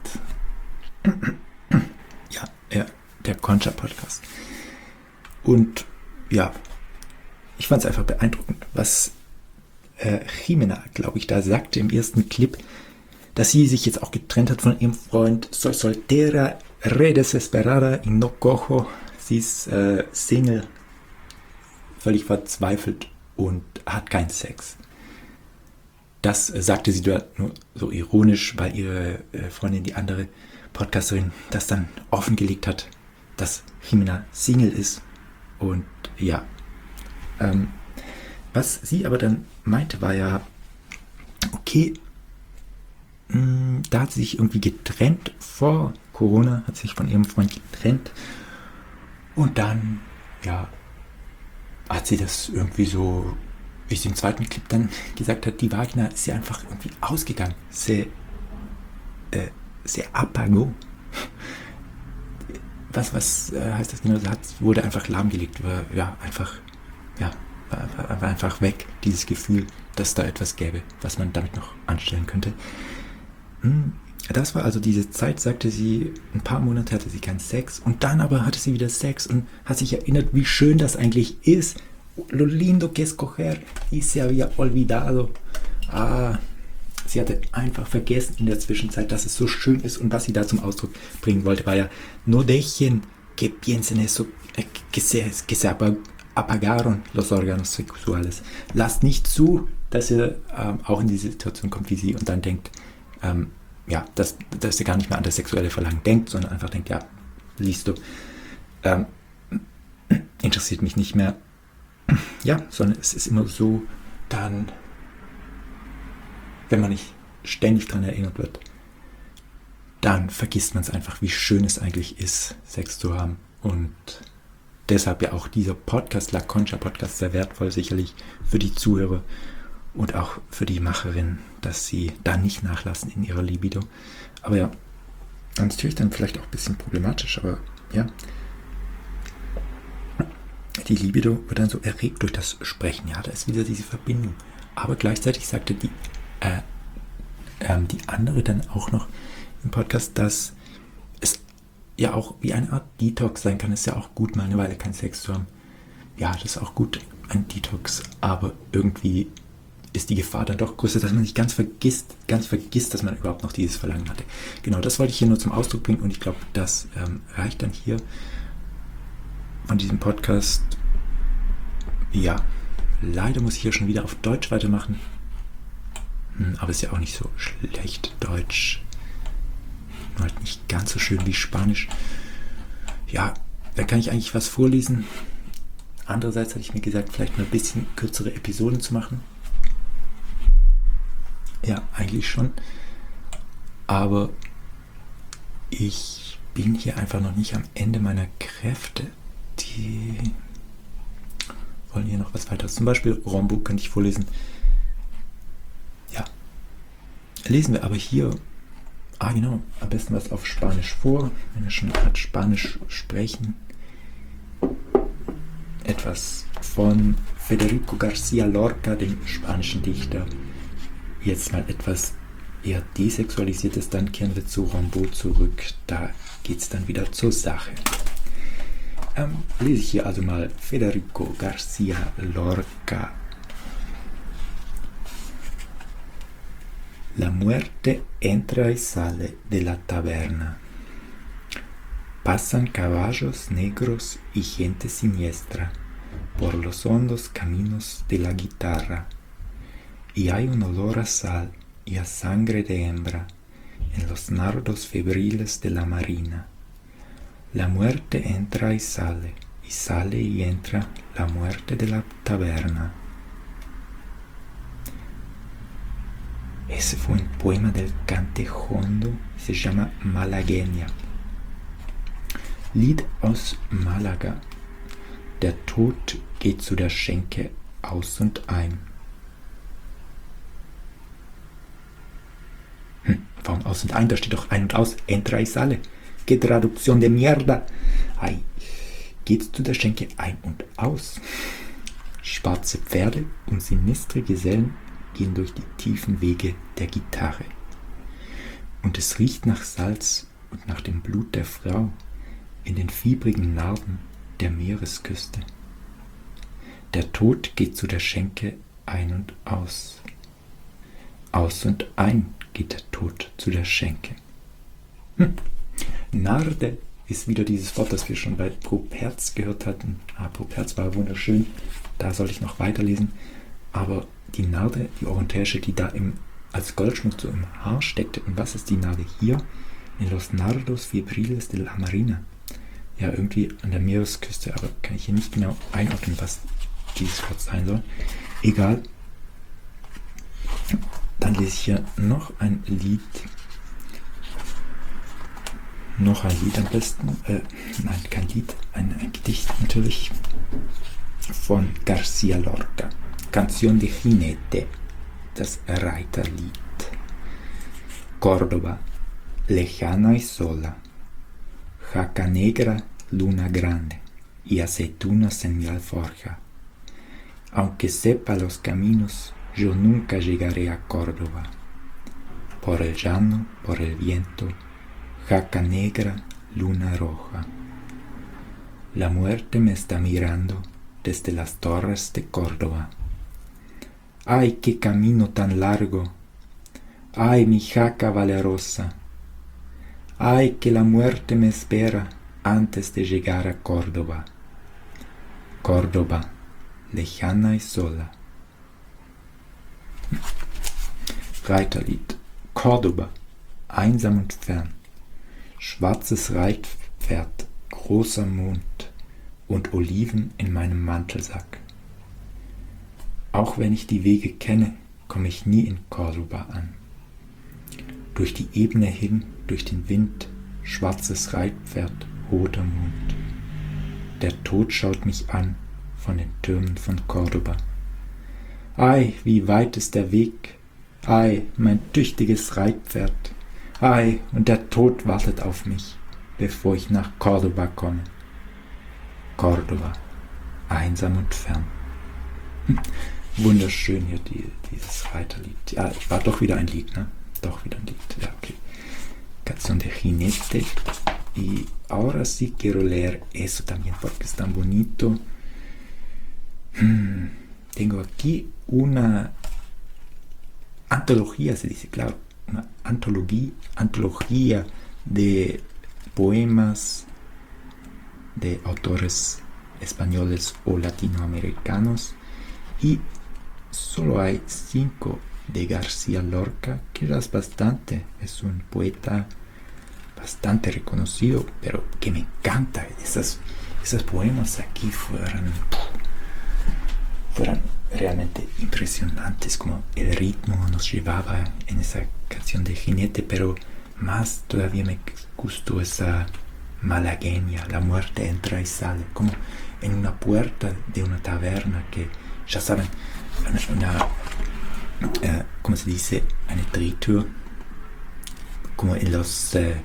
Ja, ja, der Concha Podcast. Und ja, ich fand es einfach beeindruckend, was äh, Jimena, glaube ich, da sagte im ersten Clip, dass sie sich jetzt auch getrennt hat von ihrem Freund. Soy soltera, re desesperada y no cojo. Sie ist äh, Single, völlig verzweifelt und hat keinen Sex. Das äh, sagte sie dort nur so ironisch, weil ihre äh, Freundin, die andere Podcasterin, das dann offengelegt hat, dass Jimena Single ist. Und ja, ähm, was sie aber dann meinte, war ja, okay, mh, da hat sie sich irgendwie getrennt vor Corona, hat sich von ihrem Freund getrennt. Und dann, ja, hat sie das irgendwie so, wie sie im zweiten Clip dann gesagt hat, die Vagina ist ja einfach irgendwie ausgegangen. Se, äh, se apagó. Was, was äh, heißt das genau? Hat, wurde einfach lahmgelegt. War, ja, einfach, ja, war, war, war einfach weg, dieses Gefühl, dass da etwas gäbe, was man damit noch anstellen könnte. Hm. Das war also diese Zeit, sagte sie, ein paar Monate hatte sie keinen Sex und dann aber hatte sie wieder Sex und hat sich erinnert, wie schön das eigentlich ist. Lo lindo que es coger y se había olvidado. Ah, sie hatte einfach vergessen in der Zwischenzeit, dass es so schön ist und was sie da zum Ausdruck bringen wollte, war ja, no dejen que piensen eso, que se, que se apagaron los órganos sexuales. Lasst nicht zu, dass ihr ähm, auch in die Situation kommt wie sie und dann denkt, ähm, ja, dass, dass ihr gar nicht mehr an das sexuelle Verlangen denkt, sondern einfach denkt, ja, siehst du, ähm, interessiert mich nicht mehr. Ja, sondern es ist immer so, dann, wenn man nicht ständig daran erinnert wird, dann vergisst man es einfach, wie schön es eigentlich ist, Sex zu haben. Und deshalb ja auch dieser Podcast, La Concha Podcast, sehr wertvoll sicherlich für die Zuhörer und auch für die Macherin, dass sie da nicht nachlassen in ihrer Libido. Aber ja, natürlich dann vielleicht auch ein bisschen problematisch, aber ja, die Libido wird dann so erregt durch das Sprechen. Ja, da ist wieder diese Verbindung. Aber gleichzeitig sagte die, äh, ähm, die andere dann auch noch im Podcast, dass es ja auch wie eine Art Detox sein kann. Es ist ja auch gut, mal eine Weile keinen Sex zu haben. Ja, das ist auch gut, ein Detox, aber irgendwie ist die Gefahr dann doch größer, dass man sich ganz vergisst, ganz vergisst, dass man überhaupt noch dieses Verlangen hatte. Genau, das wollte ich hier nur zum Ausdruck bringen und ich glaube, das ähm, reicht dann hier von diesem Podcast. Ja, leider muss ich hier schon wieder auf Deutsch weitermachen, hm, aber ist ja auch nicht so schlecht Deutsch, nur halt nicht ganz so schön wie Spanisch. Ja, da kann ich eigentlich was vorlesen. Andererseits hatte ich mir gesagt, vielleicht mal ein bisschen kürzere Episoden zu machen. Ja, eigentlich schon. Aber ich bin hier einfach noch nicht am Ende meiner Kräfte. Die wollen hier noch was weiteres. Zum Beispiel Rambo könnte ich vorlesen. Ja. Lesen wir aber hier. Ah, genau. Am besten was auf Spanisch vor. Wenn wir schon gerade Spanisch sprechen. Etwas von Federico García Lorca, dem spanischen Dichter. Jetzt mal etwas eher desexualisiertes, dann kehren wir zu Rambo zurück. Da geht es dann wieder zur Sache. Ähm, lese ich hier also mal Federico García Lorca. La muerte entra y sale de la taberna. Pasan caballos negros y gente siniestra por los hondos caminos de la guitarra. Y hay un olor a sal y a sangre de hembra en los nardos febriles de la marina. La muerte entra y sale, y sale y entra la muerte de la taberna. Ese fue un poema del Cante Jondo, se llama Malagueña. Lied aus Malaga. Der Tod geht zu der Schenke aus und ein. Hm, warum aus und ein? Da steht doch ein und aus. Entra y sale. qué traducción de mierda. Ei, geht zu der Schenke ein und aus. Schwarze Pferde und sinistre Gesellen gehen durch die tiefen Wege der Gitarre. Und es riecht nach Salz und nach dem Blut der Frau in den fiebrigen Narben der Meeresküste. Der Tod geht zu der Schenke ein und aus. Aus und ein geht der Tod zu der Schenke. Hm. Narde ist wieder dieses Wort, das wir schon bei Properz gehört hatten. Ah, Properz war wunderschön, da soll ich noch weiterlesen. Aber die Narde, die orientärische, die da im, als Goldschmuck so im Haar steckte. Und was ist die Narde hier? In Los Nardos Febriles de la Marina. Ja, irgendwie an der Meeresküste, aber kann ich hier nicht genau einordnen, was dieses Wort sein soll. Egal. Dann lese ich hier noch ein Lied. Noch ein Lied am besten. Äh, nein, kein Lied, ein, ein Gedicht natürlich. Von García Lorca. Canción de Jinete. Das Reiterlied. Córdoba, lejana y sola. Jaca negra, luna grande. Y aceitunas en mi alforja. Aunque sepa los caminos, yo nunca llegaré a Córdoba. Por el llano, por el viento, jaca negra, luna roja. La muerte me está mirando desde las torres de Córdoba. ¡Ay, qué camino tan largo! ¡Ay, mi jaca valerosa! ¡Ay, que la muerte me espera antes de llegar a Córdoba! Córdoba, lejana y sola. Reiterlied. Córdoba, einsam und fern. Schwarzes Reitpferd, großer Mond und Oliven in meinem Mantelsack. Auch wenn ich die Wege kenne, komme ich nie in Córdoba an. Durch die Ebene hin, durch den Wind, schwarzes Reitpferd, roter Mond. Der Tod schaut mich an von den Türmen von Córdoba. Ei, wie weit ist der Weg? Ei, mein tüchtiges Reitpferd. Ei, und der Tod wartet auf mich, bevor ich nach Córdoba komme. Córdoba, einsam und fern. Hm. Wunderschön hier die, dieses Reiterlied. Ja, war doch wieder ein Lied, ne? Doch wieder ein Lied. Ja, okay. Canción de Jinete. Y ahora sí quiero leer eso también porque es tan bonito. Hmm. Tengo aquí una antología, se dice, claro, una antología, antología de poemas de autores españoles o latinoamericanos, y solo hay cinco de García Lorca, que ya es bastante, es un poeta bastante reconocido, pero que me encanta. Esas, esos poemas aquí fueron, fueron realmente impresionantes, como el ritmo nos llevaba en esa canción de Jinete, pero más todavía me gustó esa malagueña, la muerte entra y sale, como en una puerta de una taberna que, ya saben, una, una uh, ¿cómo se dice? Eine Drehtür, como en los uh,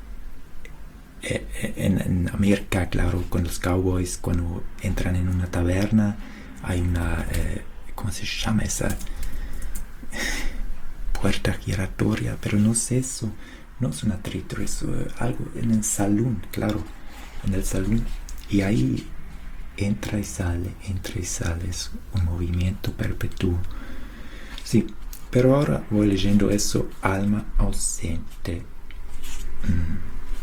en, en América, claro, con los cowboys, cuando entran en una taberna, hay una, eh, ¿cómo se llama esa? Puerta giratoria, pero no es eso, no es una drehtür, es uh, algo en el salón, claro, en el salón, y ahí entra y sale, entra y sale, es un movimiento perpetuo. Sí, pero ahora voy leyendo eso, alma ausente. Mm.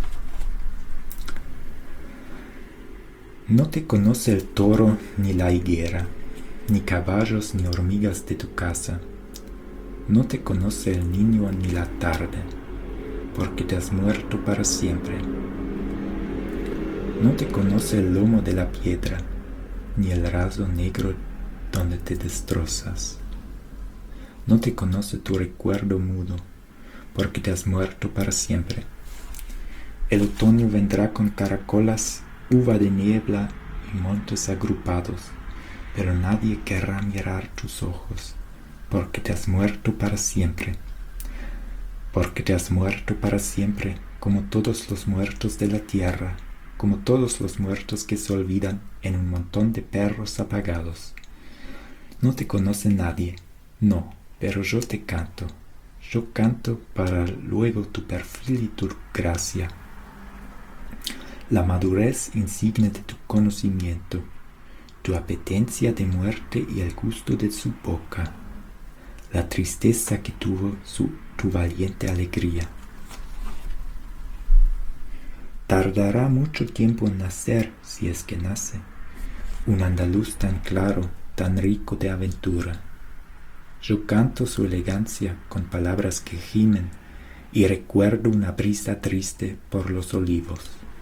No te conoce el toro ni la higuera, ni caballos ni hormigas de tu casa. No te conoce el niño ni la tarde, porque te has muerto para siempre. No te conoce el lomo de la piedra, ni el raso negro donde te destrozas. No te conoce tu recuerdo mudo, porque te has muerto para siempre. El otoño vendrá con caracolas, uva de niebla y montes agrupados, pero nadie querrá mirar tus ojos, porque te has muerto para siempre. Porque te has muerto para siempre, como todos los muertos de la tierra, como todos los muertos que se olvidan en un montón de perros apagados. No te conoce nadie, no, pero yo te canto. Yo canto para luego tu perfil y tu gracia. La madurez insigne de tu conocimiento, tu apetencia de muerte y el gusto de su boca, la tristeza que tuvo su, tu valiente alegría. Tardará mucho tiempo en nacer, si es que nace, un andaluz tan claro, tan rico de aventura. Yo canto su elegancia con palabras que gimen y recuerdo una brisa triste por los olivos.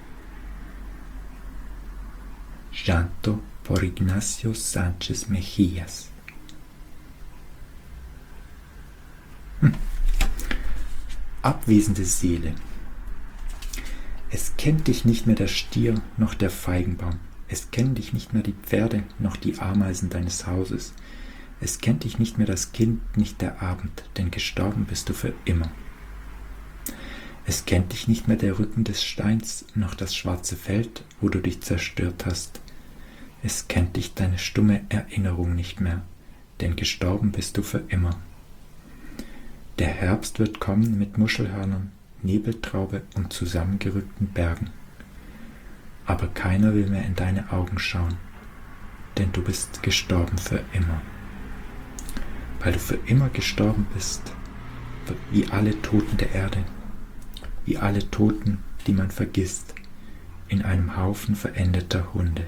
Llanto por Ignacio Sánchez Mejías. Hm. Abwesende Seele. Es kennt dich nicht mehr der Stier noch der Feigenbaum. Es kennen dich nicht mehr die Pferde noch die Ameisen deines Hauses. Es kennt dich nicht mehr das Kind, nicht der Abend, denn gestorben bist du für immer. Es kennt dich nicht mehr der Rücken des Steins, noch das schwarze Feld, wo du dich zerstört hast. Es kennt dich deine stumme Erinnerung nicht mehr, denn gestorben bist du für immer. Der Herbst wird kommen mit Muschelhörnern, Nebeltraube und zusammengerückten Bergen. Aber keiner will mehr in deine Augen schauen, denn du bist gestorben für immer. Weil du für immer gestorben bist, wie alle Toten der Erde, wie alle Toten, die man vergisst, in einem Haufen verendeter Hunde.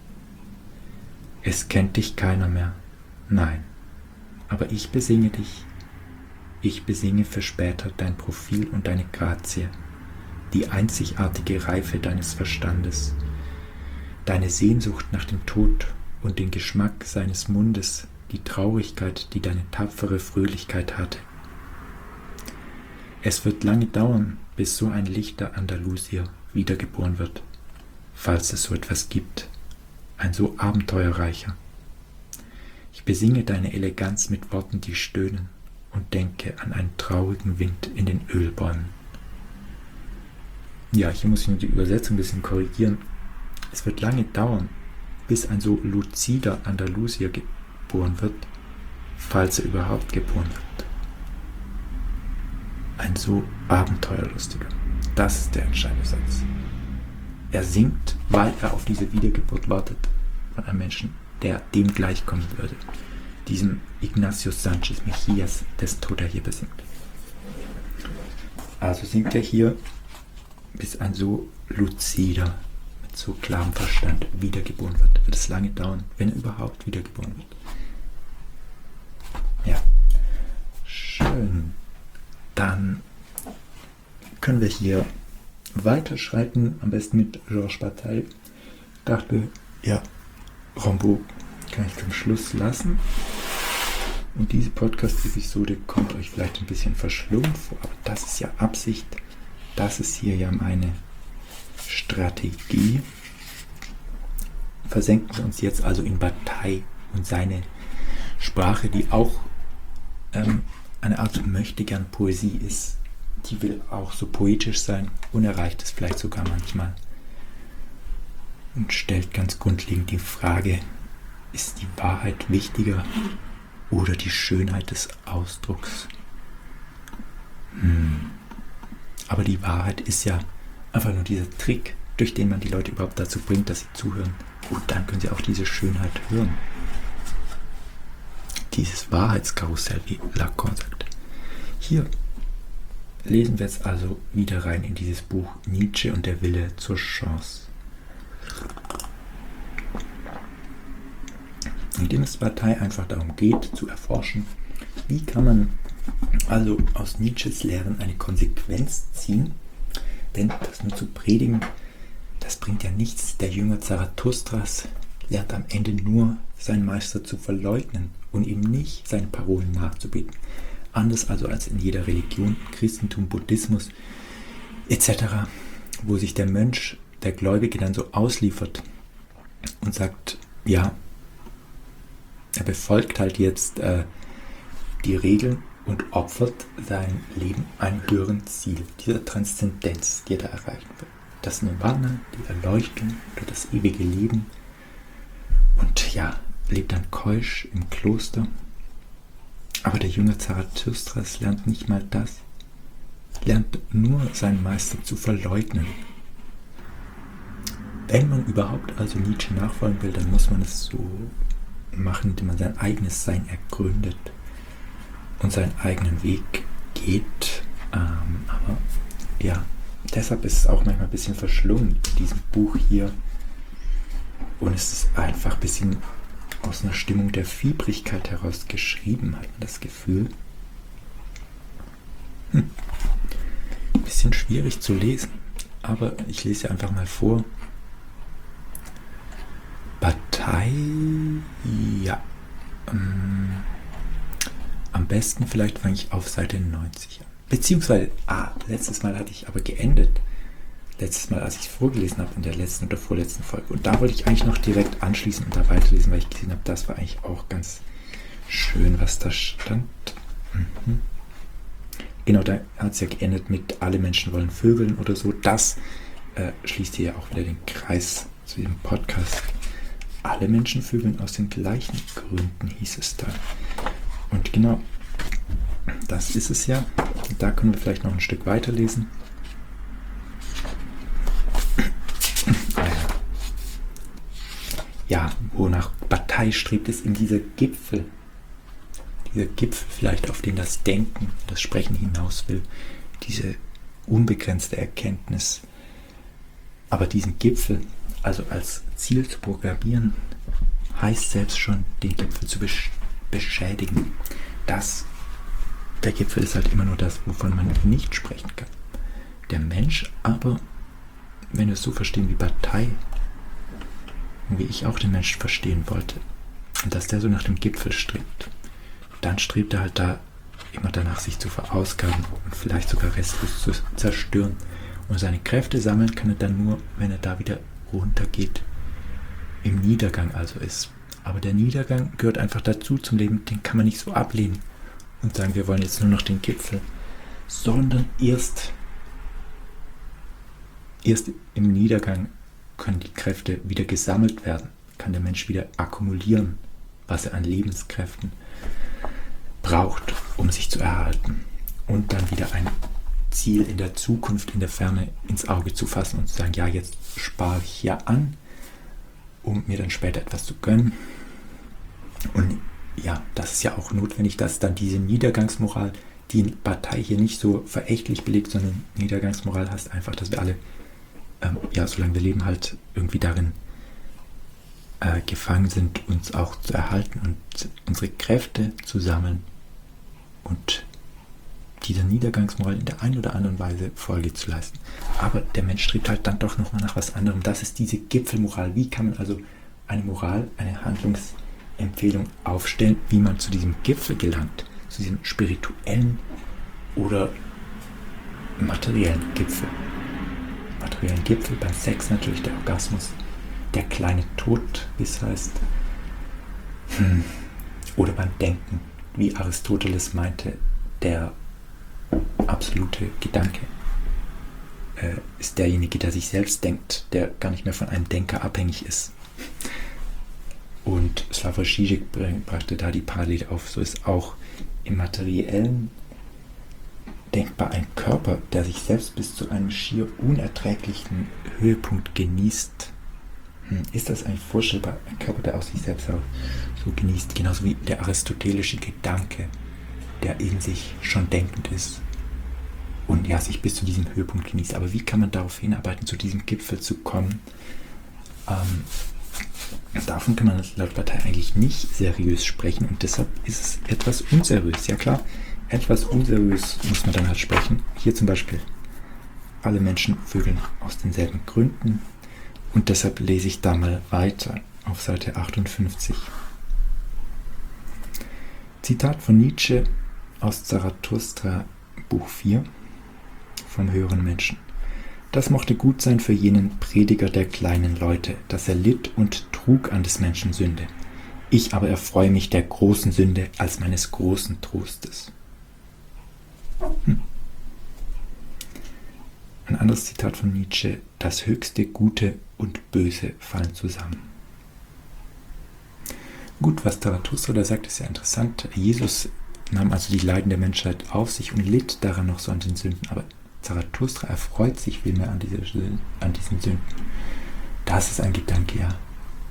Es kennt dich keiner mehr, nein, aber ich besinge dich. Ich besinge für später dein Profil und deine Grazie, die einzigartige Reife deines Verstandes, deine Sehnsucht nach dem Tod und den Geschmack seines Mundes, die Traurigkeit, die deine tapfere Fröhlichkeit hatte. Es wird lange dauern, bis so ein lichter Andalusier wiedergeboren wird, falls es so etwas gibt, ein so abenteuerreicher. Ich besinge deine Eleganz mit Worten, die stöhnen, und denke an einen traurigen Wind in den Ölbäumen. Ja, hier muss ich nur die Übersetzung ein bisschen korrigieren. Es wird lange dauern, bis ein so luzider Andalusier geboren wird, falls er überhaupt geboren wird. Ein so abenteuerlustiger. Das ist der entscheidende Satz. Er singt, weil er auf diese Wiedergeburt wartet von einem Menschen, der dem gleichkommen würde. Diesem Ignacio Sánchez Mejías, dessen Tod er hier besingt. Also singt er hier, bis ein so luzider, mit so klarem Verstand wiedergeboren wird. Wird es lange dauern, wenn er überhaupt wiedergeboren wird. Ja, schön. Dann können wir hier weiterschreiten, am besten mit Georges Bataille. Ich dachte, ja, Rimbaud kann ich zum Schluss lassen. Und diese Podcast-Episode kommt euch vielleicht ein bisschen verschlungen vor, aber das ist ja Absicht. Das ist hier ja meine Strategie. Versenken wir uns jetzt also in Bataille und seine Sprache, die auch ähm, eine Art möchtegern Poesie ist. Die will auch so poetisch sein, unerreicht es vielleicht sogar manchmal. Und stellt ganz grundlegend die Frage, ist die Wahrheit wichtiger oder die Schönheit des Ausdrucks? Hm. Aber die Wahrheit ist ja einfach nur dieser Trick, durch den man die Leute überhaupt dazu bringt, dass sie zuhören. Und dann können sie auch diese Schönheit hören. Dieses Wahrheitskarussell, wie Lacan sagt. Hier lesen wir jetzt also wieder rein in dieses Buch Nietzsche und der Wille zur Chance. In dem es Bataille einfach darum geht, zu erforschen, wie kann man also aus Nietzsches Lehren eine Konsequenz ziehen, denn das nur zu predigen, das bringt ja nichts. Der Jünger Zarathustras lernt am Ende nur, seinen Meister zu verleugnen und ihm nicht seine Parolen nachzubeten. Anders also als in jeder Religion, Christentum, Buddhismus et cetera, wo sich der Mönch, der Gläubige dann so ausliefert und sagt, ja, er befolgt halt jetzt äh, die Regeln und opfert sein Leben einem höheren Ziel, dieser Transzendenz, die er da erreichen will. Das Nirvana, die Erleuchtung oder das ewige Leben. Und ja, lebt dann keusch im Kloster. Aber der Jünger Zarathustras lernt nicht mal das. Lernt nur seinen Meister zu verleugnen. Wenn man überhaupt also Nietzsche nachfolgen will, dann muss man es so machen, indem man sein eigenes Sein ergründet und seinen eigenen Weg geht. Ähm, aber ja, deshalb ist es auch manchmal ein bisschen verschlungen in diesem Buch hier. Und es ist einfach ein bisschen aus einer Stimmung der Fiebrigkeit heraus geschrieben, hat man das Gefühl. Hm. Ein bisschen schwierig zu lesen, aber ich lese einfach mal vor. Partei, ja. Ähm, am besten vielleicht fange ich auf Seite neunzig an. Beziehungsweise, ah, letztes Mal hatte ich aber geendet. Letztes Mal, als ich es vorgelesen habe, in der letzten oder vorletzten Folge. Und da wollte ich eigentlich noch direkt anschließen und da weiterlesen, weil ich gesehen habe, das war eigentlich auch ganz schön, was da stand. Mhm. Genau, da hat es ja geendet mit alle Menschen wollen vögeln oder so. Das äh, schließt hier ja auch wieder den Kreis zu diesem Podcast. Alle Menschen vögeln aus den gleichen Gründen, hieß es da. Und genau, das ist es ja. Da können wir vielleicht noch ein Stück weiterlesen. Ja, wonach Partei strebt, ist in dieser Gipfel. Dieser Gipfel vielleicht, auf den das Denken, das Sprechen hinaus will. Diese unbegrenzte Erkenntnis. Aber diesen Gipfel, also als Ziel zu programmieren, heißt selbst schon, den Gipfel zu besch- beschädigen. Das, der Gipfel ist halt immer nur das, wovon man nicht sprechen kann. Der Mensch aber, wenn wir es so verstehen wie Partei, wie ich auch den Menschen verstehen wollte, und dass der so nach dem Gipfel strebt, dann strebt er halt da immer danach, sich zu verausgaben und vielleicht sogar restlos zu zerstören. Und seine Kräfte sammeln kann er dann nur, wenn er da wieder runtergeht, im Niedergang also ist. Aber der Niedergang gehört einfach dazu zum Leben, den kann man nicht so ablehnen und sagen, wir wollen jetzt nur noch den Gipfel, sondern erst, erst im Niedergang können die Kräfte wieder gesammelt werden, kann der Mensch wieder akkumulieren, was er an Lebenskräften braucht, um sich zu erhalten und dann wieder ein Ziel in der Zukunft, in der Ferne ins Auge zu fassen und zu sagen, ja, jetzt spare ich ja an, um mir dann später etwas zu gönnen. Und ja, das ist ja auch notwendig, dass dann diese Niedergangsmoral, die Partei hier nicht so verächtlich belegt, sondern Niedergangsmoral heißt einfach, dass wir alle, ähm, ja, solange wir leben, halt irgendwie darin äh, gefangen sind, uns auch zu erhalten und unsere Kräfte zu sammeln und dieser Niedergangsmoral in der einen oder anderen Weise Folge zu leisten. Aber der Mensch strebt halt dann doch nochmal nach was anderem. Das ist diese Gipfelmoral. Wie kann man also eine Moral, eine Handlungsempfehlung aufstellen, wie man zu diesem Gipfel gelangt, zu diesem spirituellen oder materiellen Gipfel. Materiellen Gipfel beim Sex natürlich der Orgasmus, der kleine Tod, wie es heißt, hm. oder beim Denken, wie Aristoteles meinte, der absolute Gedanke äh, ist derjenige, der sich selbst denkt, der gar nicht mehr von einem Denker abhängig ist. Und Slavoj Žižek brachte da die Parallele auf, so ist auch im Materiellen denkbar ein Körper, der sich selbst bis zu einem schier unerträglichen Höhepunkt genießt. Hm, ist das eigentlich vorstellbar? Ein Körper, der aus sich selbst auch so genießt, genauso wie der aristotelische Gedanke, der in sich schon denkend ist und ja, sich bis zu diesem Höhepunkt genießt. Aber wie kann man darauf hinarbeiten, zu diesem Gipfel zu kommen? Ähm, davon kann man laut Partei eigentlich nicht seriös sprechen und deshalb ist es etwas unseriös. Ja klar, etwas unseriös muss man dann halt sprechen. Hier zum Beispiel, alle Menschen vögeln aus denselben Gründen und deshalb lese ich da mal weiter auf Seite achtundfünfzig. Zitat von Nietzsche aus Zarathustra, Buch vier, vom höheren Menschen. Das mochte gut sein für jenen Prediger der kleinen Leute, dass er litt und trug an des Menschen Sünde. Ich aber erfreue mich der großen Sünde als meines großen Trostes. Hm. Ein anderes Zitat von Nietzsche: Das höchste Gute und Böse fallen zusammen. Gut, was Zarathustra da sagt, ist ja interessant. Jesus nahm also die Leiden der Menschheit auf sich und litt daran noch so an den Sünden. Aber Zarathustra erfreut sich vielmehr an, dieser, an diesen Sünden. Das ist ein Gedanke, ja.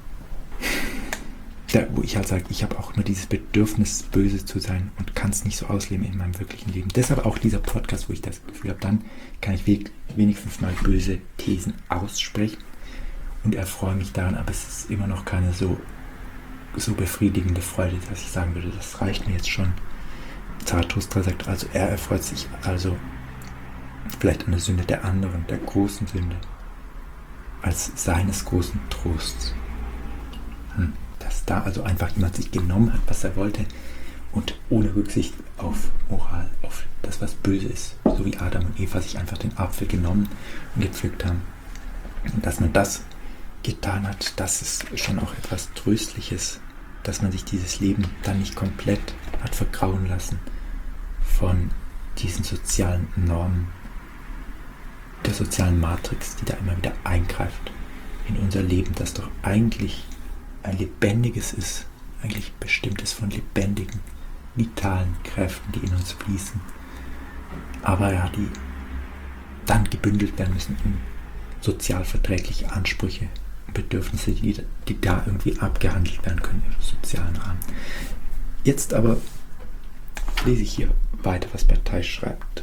Da, wo ich halt sage, ich habe auch nur dieses Bedürfnis, böse zu sein und kann es nicht so ausleben in meinem wirklichen Leben. Deshalb auch dieser Podcast, wo ich das Gefühl habe, dann kann ich wenigstens mal böse Thesen aussprechen und erfreue mich daran, aber es ist immer noch keine so, so befriedigende Freude, dass ich sagen würde, das reicht mir jetzt schon. Zarathustra sagt also, er erfreut sich also vielleicht an der Sünde der anderen, der großen Sünde, als seines großen Trosts. Hm. Dass da also einfach jemand sich genommen hat, was er wollte und ohne Rücksicht auf Moral, auf das, was böse ist, so wie Adam und Eva sich einfach den Apfel genommen und gepflückt haben. Und dass man das getan hat, das ist schon auch etwas Tröstliches, dass man sich dieses Leben dann nicht komplett hat vergrauen lassen von diesen sozialen Normen, der sozialen Matrix, die da immer wieder eingreift in unser Leben, das doch eigentlich ein lebendiges ist, eigentlich bestimmt ist von lebendigen, vitalen Kräften, die in uns fließen, aber ja, die dann gebündelt werden müssen in sozialverträgliche Ansprüche und Bedürfnisse, die, die da irgendwie abgehandelt werden können im sozialen Rahmen. Jetzt aber lese ich hier weiter, was Bataille schreibt.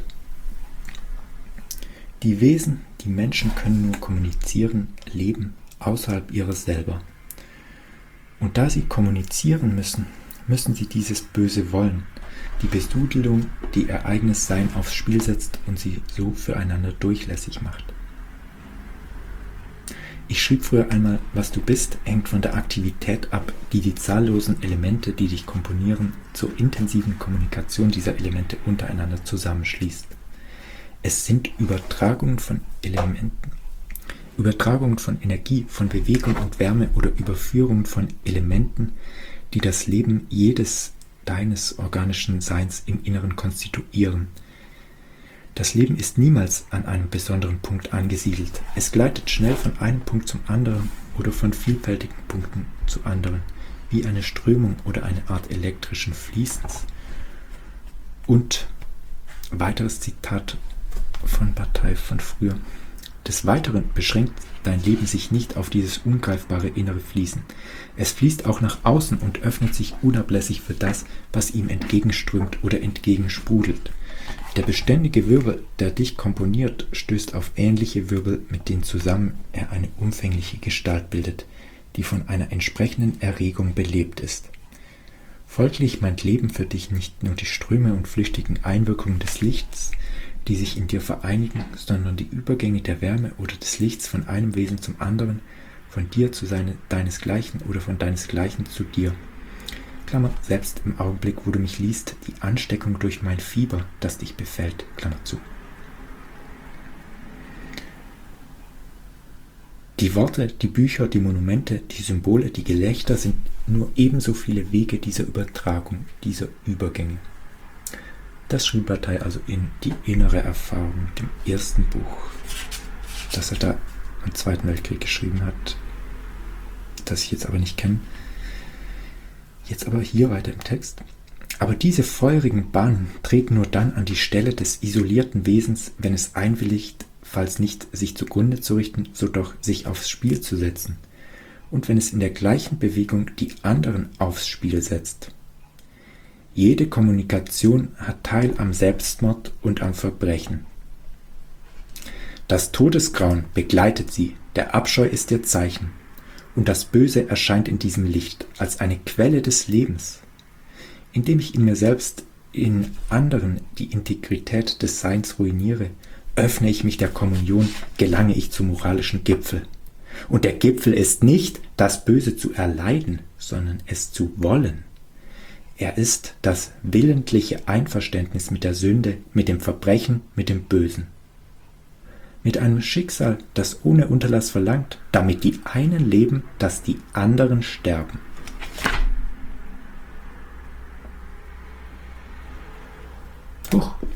Die Wesen, die Menschen können nur kommunizieren, leben außerhalb ihrer selber. Und da sie kommunizieren müssen, müssen sie dieses Böse wollen, die Besudelung, die ihr eigenes Sein aufs Spiel setzt und sie so füreinander durchlässig macht. Ich schrieb früher einmal, was du bist, hängt von der Aktivität ab, die die zahllosen Elemente, die dich komponieren, zur intensiven Kommunikation dieser Elemente untereinander zusammenschließt. Es sind Übertragungen von Elementen. Übertragungen von Energie, von Bewegung und Wärme oder Überführungen von Elementen, die das Leben jedes deines organischen Seins im Inneren konstituieren. Das Leben ist niemals an einem besonderen Punkt angesiedelt. Es gleitet schnell von einem Punkt zum anderen oder von vielfältigen Punkten zu anderen, wie eine Strömung oder eine Art elektrischen Fließens. Und weiteres Zitat von Bataille von früher. Des Weiteren beschränkt dein Leben sich nicht auf dieses ungreifbare innere Fließen. Es fließt auch nach außen und öffnet sich unablässig für das, was ihm entgegenströmt oder entgegensprudelt. Der beständige Wirbel, der dich komponiert, stößt auf ähnliche Wirbel, mit denen zusammen er eine umfängliche Gestalt bildet, die von einer entsprechenden Erregung belebt ist. Folglich meint Leben für dich nicht nur die Ströme und flüchtigen Einwirkungen des Lichts, die sich in dir vereinigen, sondern die Übergänge der Wärme oder des Lichts von einem Wesen zum anderen, von dir zu seine, deinesgleichen oder von deinesgleichen zu dir. Klammer, selbst im Augenblick, wo du mich liest, die Ansteckung durch mein Fieber, das dich befällt, Klammer zu. Die Worte, die Bücher, die Monumente, die Symbole, die Gelächter sind nur ebenso viele Wege dieser Übertragung, dieser Übergänge. Das schrieb Bataille also in Die innere Erfahrung, dem ersten Buch, das er da im Zweiten Weltkrieg geschrieben hat, das ich jetzt aber nicht kenne. Jetzt aber hier weiter im Text. Aber diese feurigen Bahnen treten nur dann an die Stelle des isolierten Wesens, wenn es einwilligt, falls nicht sich zugrunde zu richten, so doch sich aufs Spiel zu setzen, und wenn es in der gleichen Bewegung die anderen aufs Spiel setzt. Jede Kommunikation hat Teil am Selbstmord und am Verbrechen. Das Todesgrauen begleitet sie, der Abscheu ist ihr Zeichen, und das Böse erscheint in diesem Licht als eine Quelle des Lebens. Indem ich in mir selbst, in anderen die Integrität des Seins ruiniere, öffne ich mich der Kommunion, gelange ich zum moralischen Gipfel. Und der Gipfel ist nicht, das Böse zu erleiden, sondern es zu wollen. Er ist das willentliche Einverständnis mit der Sünde, mit dem Verbrechen, mit dem Bösen. Mit einem Schicksal, das ohne Unterlass verlangt, damit die einen leben, dass die anderen sterben. Huch,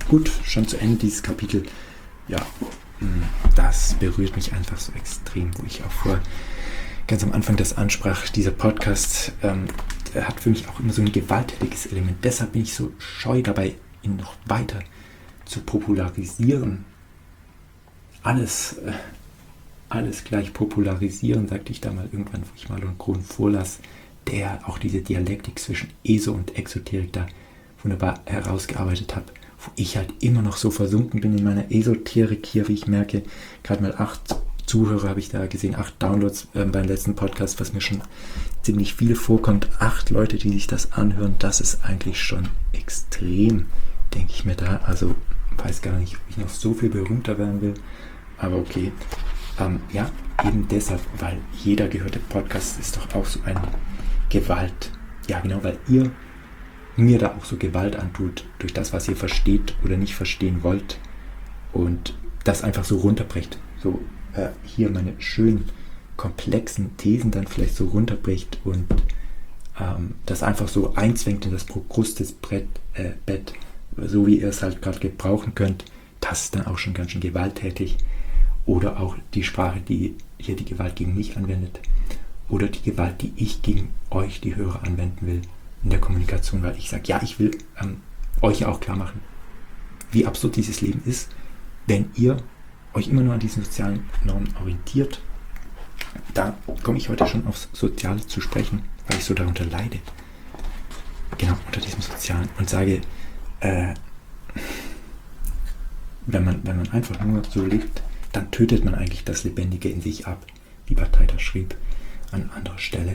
gut, schon zu Ende dieses Kapitel. Ja, das berührt mich einfach so extrem, wo ich auch vor ganz am Anfang das ansprach. Dieser Podcast ähm, der hat für mich auch immer so ein gewalttätiges Element. Deshalb bin ich so scheu dabei, ihn noch weiter zu popularisieren. Alles, äh, alles gleich popularisieren, sagte ich da mal irgendwann, wo ich Marlon Kron vorlas, der auch diese Dialektik zwischen ESO und Exoterik da wunderbar herausgearbeitet hat, wo ich halt immer noch so versunken bin in meiner Esoterik hier, wie ich merke. Gerade mal acht Zuhörer habe ich da gesehen, acht Downloads äh, beim letzten Podcast, was mir schon ziemlich viel vorkommt. Acht Leute, die sich das anhören, das ist eigentlich schon extrem, denke ich mir da. Also weiß gar nicht, ob ich noch so viel berühmter werden will, aber okay. Ähm, ja, eben deshalb, weil jeder gehörte Podcast ist doch auch so eine Gewalt. Ja, genau, weil ihr mir da auch so Gewalt antut durch das, was ihr versteht oder nicht verstehen wollt und das einfach so runterbrecht. So äh, hier meine schönen, komplexen Thesen dann vielleicht so runterbricht und ähm, das einfach so einzwängt in das Prokrustes-Bett, äh, Bett, so wie ihr es halt gerade gebrauchen könnt. Das ist dann auch schon ganz schön gewalttätig. Oder auch die Sprache, die hier die Gewalt gegen mich anwendet. Oder die Gewalt, die ich gegen euch, die Hörer, anwenden will in der Kommunikation, weil ich sage, ja, ich will ähm, euch auch klar machen, wie absurd dieses Leben ist, wenn ihr euch immer nur an diesen sozialen Normen orientiert. Da komme ich heute schon aufs Soziale zu sprechen, weil ich so darunter leide. Genau, unter diesem Sozialen. Und sage, äh, wenn man, wenn man einfach nur so lebt, dann tötet man eigentlich das Lebendige in sich ab, wie Bataille schrieb an anderer Stelle.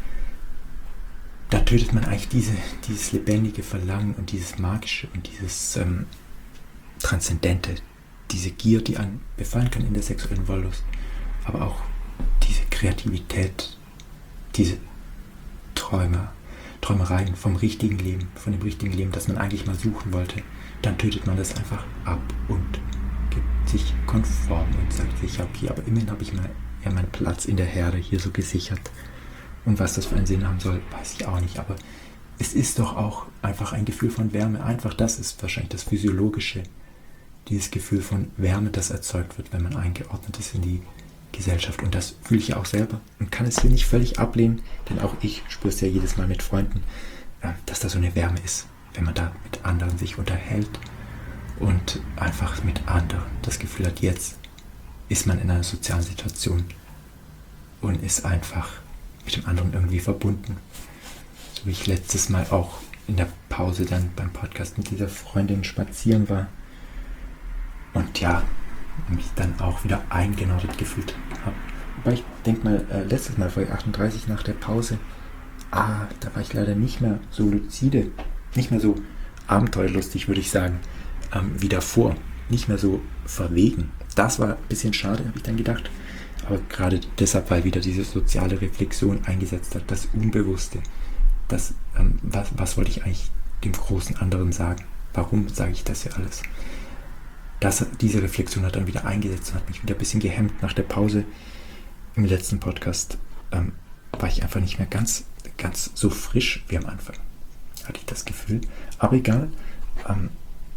Da tötet man eigentlich diese, dieses lebendige Verlangen und dieses Magische und dieses ähm, Transzendente, diese Gier, die einen befallen kann in der sexuellen Wollust, aber auch diese Kreativität, diese Träume, Träumereien vom richtigen Leben, von dem richtigen Leben, das man eigentlich mal suchen wollte, dann tötet man das einfach ab und gibt sich konform und sagt sich, okay, aber immerhin habe ich mal ja meinen Platz in der Herde hier so gesichert. Und was das für einen Sinn haben soll, weiß ich auch nicht. Aber es ist doch auch einfach ein Gefühl von Wärme. Einfach das ist wahrscheinlich das Physiologische. Dieses Gefühl von Wärme, das erzeugt wird, wenn man eingeordnet ist in die Gesellschaft. Und das fühle ich ja auch selber und kann es hier nicht völlig ablehnen, denn auch ich spüre es ja jedes Mal mit Freunden, dass da so eine Wärme ist, wenn man da mit anderen sich unterhält und einfach mit anderen das Gefühl hat, jetzt ist man in einer sozialen Situation und ist einfach mit dem anderen irgendwie verbunden. So wie ich letztes Mal auch in der Pause dann beim Podcast mit dieser Freundin spazieren war und ja, mich dann auch wieder eingenordet gefühlt habe. Wobei ich denke mal, äh, letztes Mal, Folge achtunddreißig nach der Pause, ah, da war ich leider nicht mehr so lucide, nicht mehr so abenteuerlustig, würde ich sagen, ähm, wie davor. Nicht mehr so verwegen. Das war ein bisschen schade, habe ich dann gedacht. Aber gerade deshalb, weil wieder diese soziale Reflexion eingesetzt hat, das Unbewusste, das, ähm, was, was wollte ich eigentlich dem großen anderen sagen? Warum sage ich das hier alles? Das, diese Reflexion hat dann wieder eingesetzt und hat mich wieder ein bisschen gehemmt. Nach der Pause im letzten Podcast ähm, war ich einfach nicht mehr ganz, ganz so frisch wie am Anfang, hatte ich das Gefühl. Aber egal, ähm,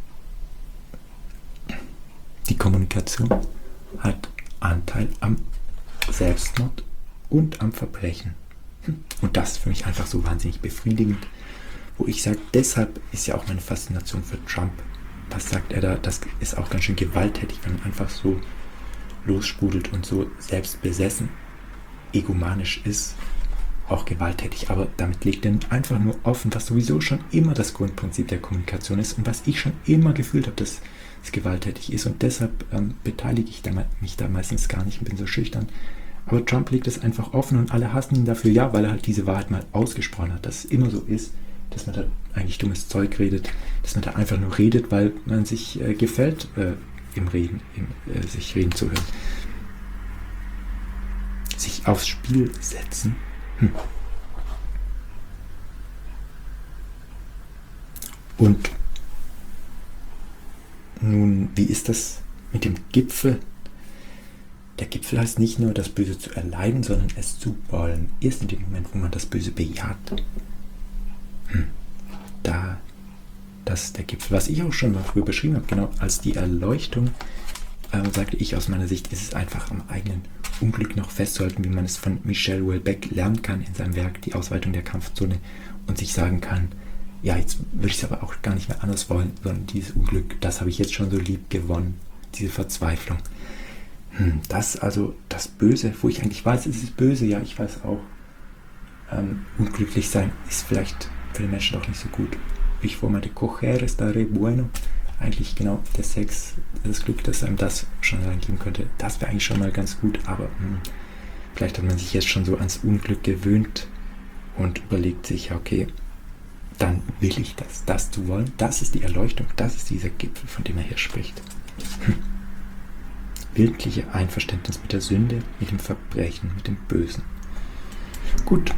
die Kommunikation hat Anteil am Selbstmord und am Verbrechen. Und das ist für mich einfach so wahnsinnig befriedigend, wo ich sage, deshalb ist ja auch meine Faszination für Trump. Was sagt er da? Das ist auch ganz schön gewalttätig, wenn man einfach so lossprudelt und so selbstbesessen, egomanisch ist, auch gewalttätig. Aber damit legt er einfach nur offen, was sowieso schon immer das Grundprinzip der Kommunikation ist und was ich schon immer gefühlt habe, dass es gewalttätig ist. Und deshalb ähm, beteilige ich da, mich da meistens gar nicht und bin so schüchtern. Aber Trump legt es einfach offen und alle hassen ihn dafür, ja, weil er halt diese Wahrheit mal ausgesprochen hat, dass es immer so ist, dass man da eigentlich dummes Zeug redet, dass man da einfach nur redet, weil man sich äh, gefällt, äh, im Reden, im, äh, sich reden zu hören. Sich aufs Spiel setzen. Hm. Und nun, wie ist das mit dem Gipfel? Der Gipfel heißt nicht nur, das Böse zu erleiden, sondern es zu wollen. Erst in dem Moment, wo man das Böse bejaht, hm, da, das ist der Gipfel. Was ich auch schon mal früher beschrieben habe, genau als die Erleuchtung, äh, sagte ich aus meiner Sicht, ist es einfach am eigenen Unglück noch festzuhalten, wie man es von Michel Houellebecq lernen kann in seinem Werk Die Ausweitung der Kampfzone und sich sagen kann, ja, jetzt würde ich es aber auch gar nicht mehr anders wollen, sondern dieses Unglück, das habe ich jetzt schon so lieb gewonnen, diese Verzweiflung. Hm, das also, das Böse, wo ich eigentlich weiß, es ist böse, ja, ich weiß auch, ähm, unglücklich sein ist vielleicht für den Menschen doch nicht so gut. Wie ich vorhin meinte, coger estaré bueno, eigentlich genau der Sex, das Glück, dass einem das schon reingeben könnte, das wäre eigentlich schon mal ganz gut, aber hm, vielleicht hat man sich jetzt schon so ans Unglück gewöhnt und überlegt sich, ja, okay, dann will ich das, das zu wollen, das ist die Erleuchtung, das ist dieser Gipfel, von dem er hier spricht. Hm. Wirkliche Einverständnis mit der Sünde, mit dem Verbrechen, mit dem Bösen. Gut.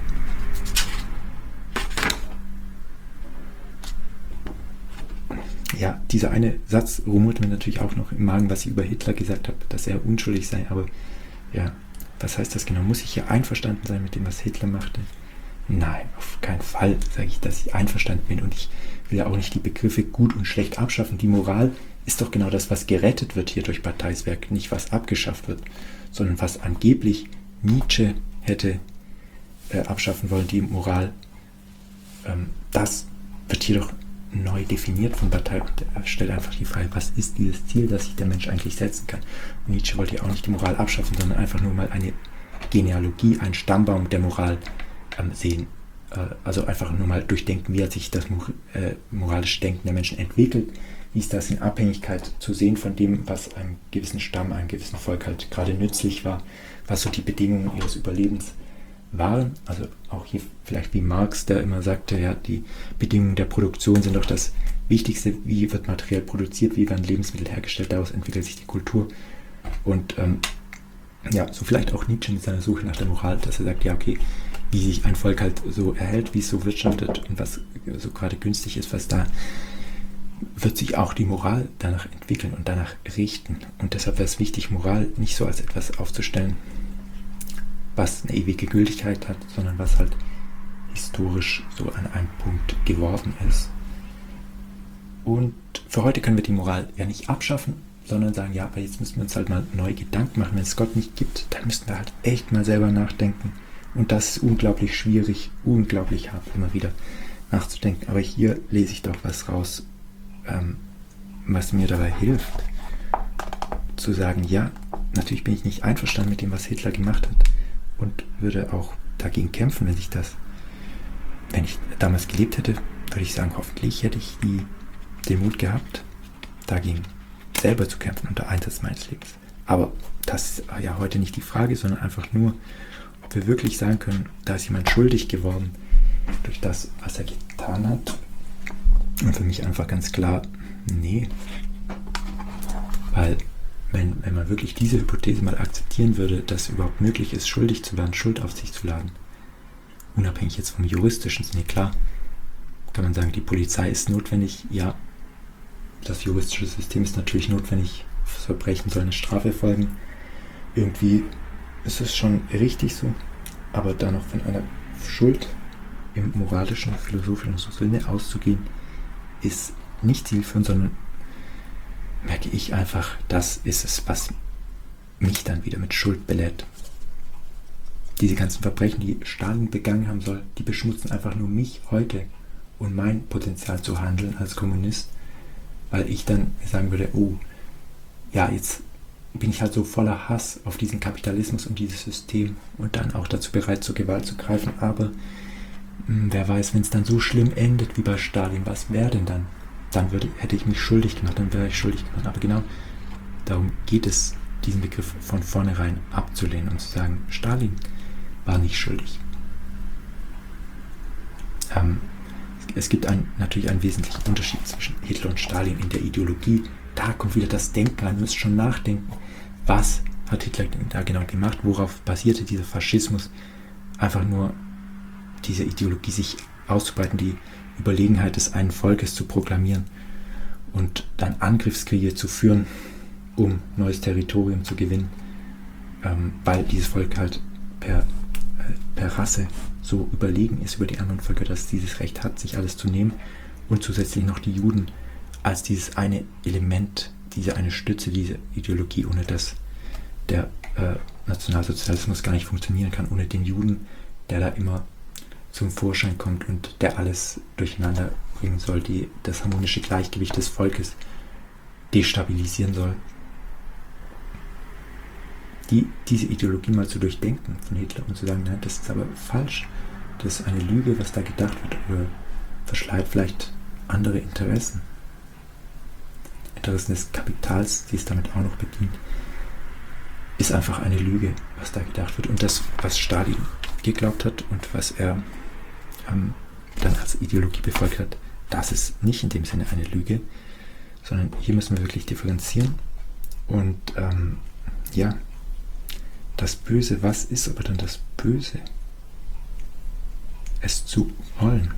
Ja, dieser eine Satz rumort mir natürlich auch noch im Magen, was ich über Hitler gesagt habe, dass er unschuldig sei, aber ja, was heißt das genau? Muss ich hier einverstanden sein mit dem, was Hitler machte? Nein, auf keinen Fall sage ich, dass ich einverstanden bin, und ich will ja auch nicht die Begriffe gut und schlecht abschaffen. Die Moral ist doch genau das, was gerettet wird hier durch Batailles Werk, nicht was abgeschafft wird, sondern was angeblich Nietzsche hätte äh, abschaffen wollen, die Moral. Ähm, das wird hier doch neu definiert von Bataille, und er stellt einfach die Frage, was ist dieses Ziel, das sich der Mensch eigentlich setzen kann. Und Nietzsche wollte ja auch nicht die Moral abschaffen, sondern einfach nur mal eine Genealogie, einen Stammbaum der Moral ähm, sehen. Äh, also einfach nur mal durchdenken, wie hat sich das äh, moralische Denken der Menschen entwickelt, wie ist das in Abhängigkeit zu sehen von dem, was einem gewissen Stamm, einem gewissen Volk halt gerade nützlich war, was so die Bedingungen ihres Überlebens waren. Also auch hier vielleicht wie Marx, der immer sagte, ja, die Bedingungen der Produktion sind doch das Wichtigste, wie wird materiell produziert, wie werden Lebensmittel hergestellt, daraus entwickelt sich die Kultur. Und ähm, ja, so vielleicht auch Nietzsche mit seiner Suche nach der Moral, dass er sagt, ja, okay, wie sich ein Volk halt so erhält, wie es so wirtschaftet und was so gerade günstig ist, was da, wird sich auch die Moral danach entwickeln und danach richten. Und deshalb wäre es wichtig, Moral nicht so als etwas aufzustellen, was eine ewige Gültigkeit hat, sondern was halt historisch so an einem Punkt geworden ist. Und für heute können wir die Moral ja nicht abschaffen, sondern sagen, ja, aber jetzt müssen wir uns halt mal neue Gedanken machen. Wenn es Gott nicht gibt, dann müssen wir halt echt mal selber nachdenken. Und das ist unglaublich schwierig, unglaublich hart, immer wieder nachzudenken. Aber hier lese ich doch was raus, ähm, was mir dabei hilft, zu sagen, ja, natürlich bin ich nicht einverstanden mit dem, was Hitler gemacht hat, und würde auch dagegen kämpfen, wenn ich das, wenn ich damals gelebt hätte, würde ich sagen, hoffentlich hätte ich die, den Mut gehabt, dagegen selber zu kämpfen unter Einsatz meines Lebens. Aber das ist ja heute nicht die Frage, sondern einfach nur, ob wir wirklich sagen können, da ist jemand schuldig geworden durch das, was er getan hat. Und für mich einfach ganz klar, nee. Weil Wenn, wenn man wirklich diese Hypothese mal akzeptieren würde, dass es überhaupt möglich ist, schuldig zu werden, Schuld auf sich zu laden, unabhängig jetzt vom juristischen Sinne, klar, kann man sagen, die Polizei ist notwendig, ja, das juristische System ist natürlich notwendig, fürs Verbrechen soll eine Strafe folgen, irgendwie ist es schon richtig so, aber da noch von einer Schuld im moralischen, philosophischen Sinne auszugehen, ist nicht zielführend, sondern merke ich einfach, das ist es, was mich dann wieder mit Schuld belädt. Diese ganzen Verbrechen, die Stalin begangen haben soll, die beschmutzen einfach nur mich heute und mein Potenzial zu handeln als Kommunist, weil ich dann sagen würde, oh, ja, jetzt bin ich halt so voller Hass auf diesen Kapitalismus und dieses System und dann auch dazu bereit, zur Gewalt zu greifen, aber mh, wer weiß, wenn es dann so schlimm endet wie bei Stalin, was wäre denn dann? Dann würde, hätte ich mich schuldig gemacht, dann wäre ich schuldig gemacht. Aber genau darum geht es, diesen Begriff von vornherein abzulehnen und zu sagen, Stalin war nicht schuldig. Ähm, es gibt ein, natürlich einen wesentlichen Unterschied zwischen Hitler und Stalin in der Ideologie. Da kommt wieder das Denken rein, wir müssen schon nachdenken, was hat Hitler da genau gemacht, worauf basierte dieser Faschismus, einfach nur diese Ideologie sich auszubreiten, die Überlegenheit des einen Volkes zu proklamieren und dann Angriffskriege zu führen, um neues Territorium zu gewinnen, ähm, weil dieses Volk halt per, äh, per Rasse so überlegen ist über die anderen Völker, dass es dieses Recht hat, sich alles zu nehmen und zusätzlich noch die Juden als dieses eine Element, diese eine Stütze dieser Ideologie, ohne das der äh, Nationalsozialismus gar nicht funktionieren kann, ohne den Juden, der da immer zum Vorschein kommt und der alles durcheinander bringen soll, die das harmonische Gleichgewicht des Volkes destabilisieren soll. Die, diese Ideologie mal zu durchdenken von Hitler und zu sagen, nein, das ist aber falsch, das ist eine Lüge, was da gedacht wird, oder verschleiert vielleicht andere Interessen. Interessen des Kapitals, die es damit auch noch bedient, ist einfach eine Lüge, was da gedacht wird. Und das, was Stalin geglaubt hat und was er ähm, dann als Ideologie befolgt hat, das ist nicht in dem Sinne eine Lüge, sondern hier müssen wir wirklich differenzieren. Und ähm, ja, das Böse, was ist aber dann das Böse? Es zu wollen.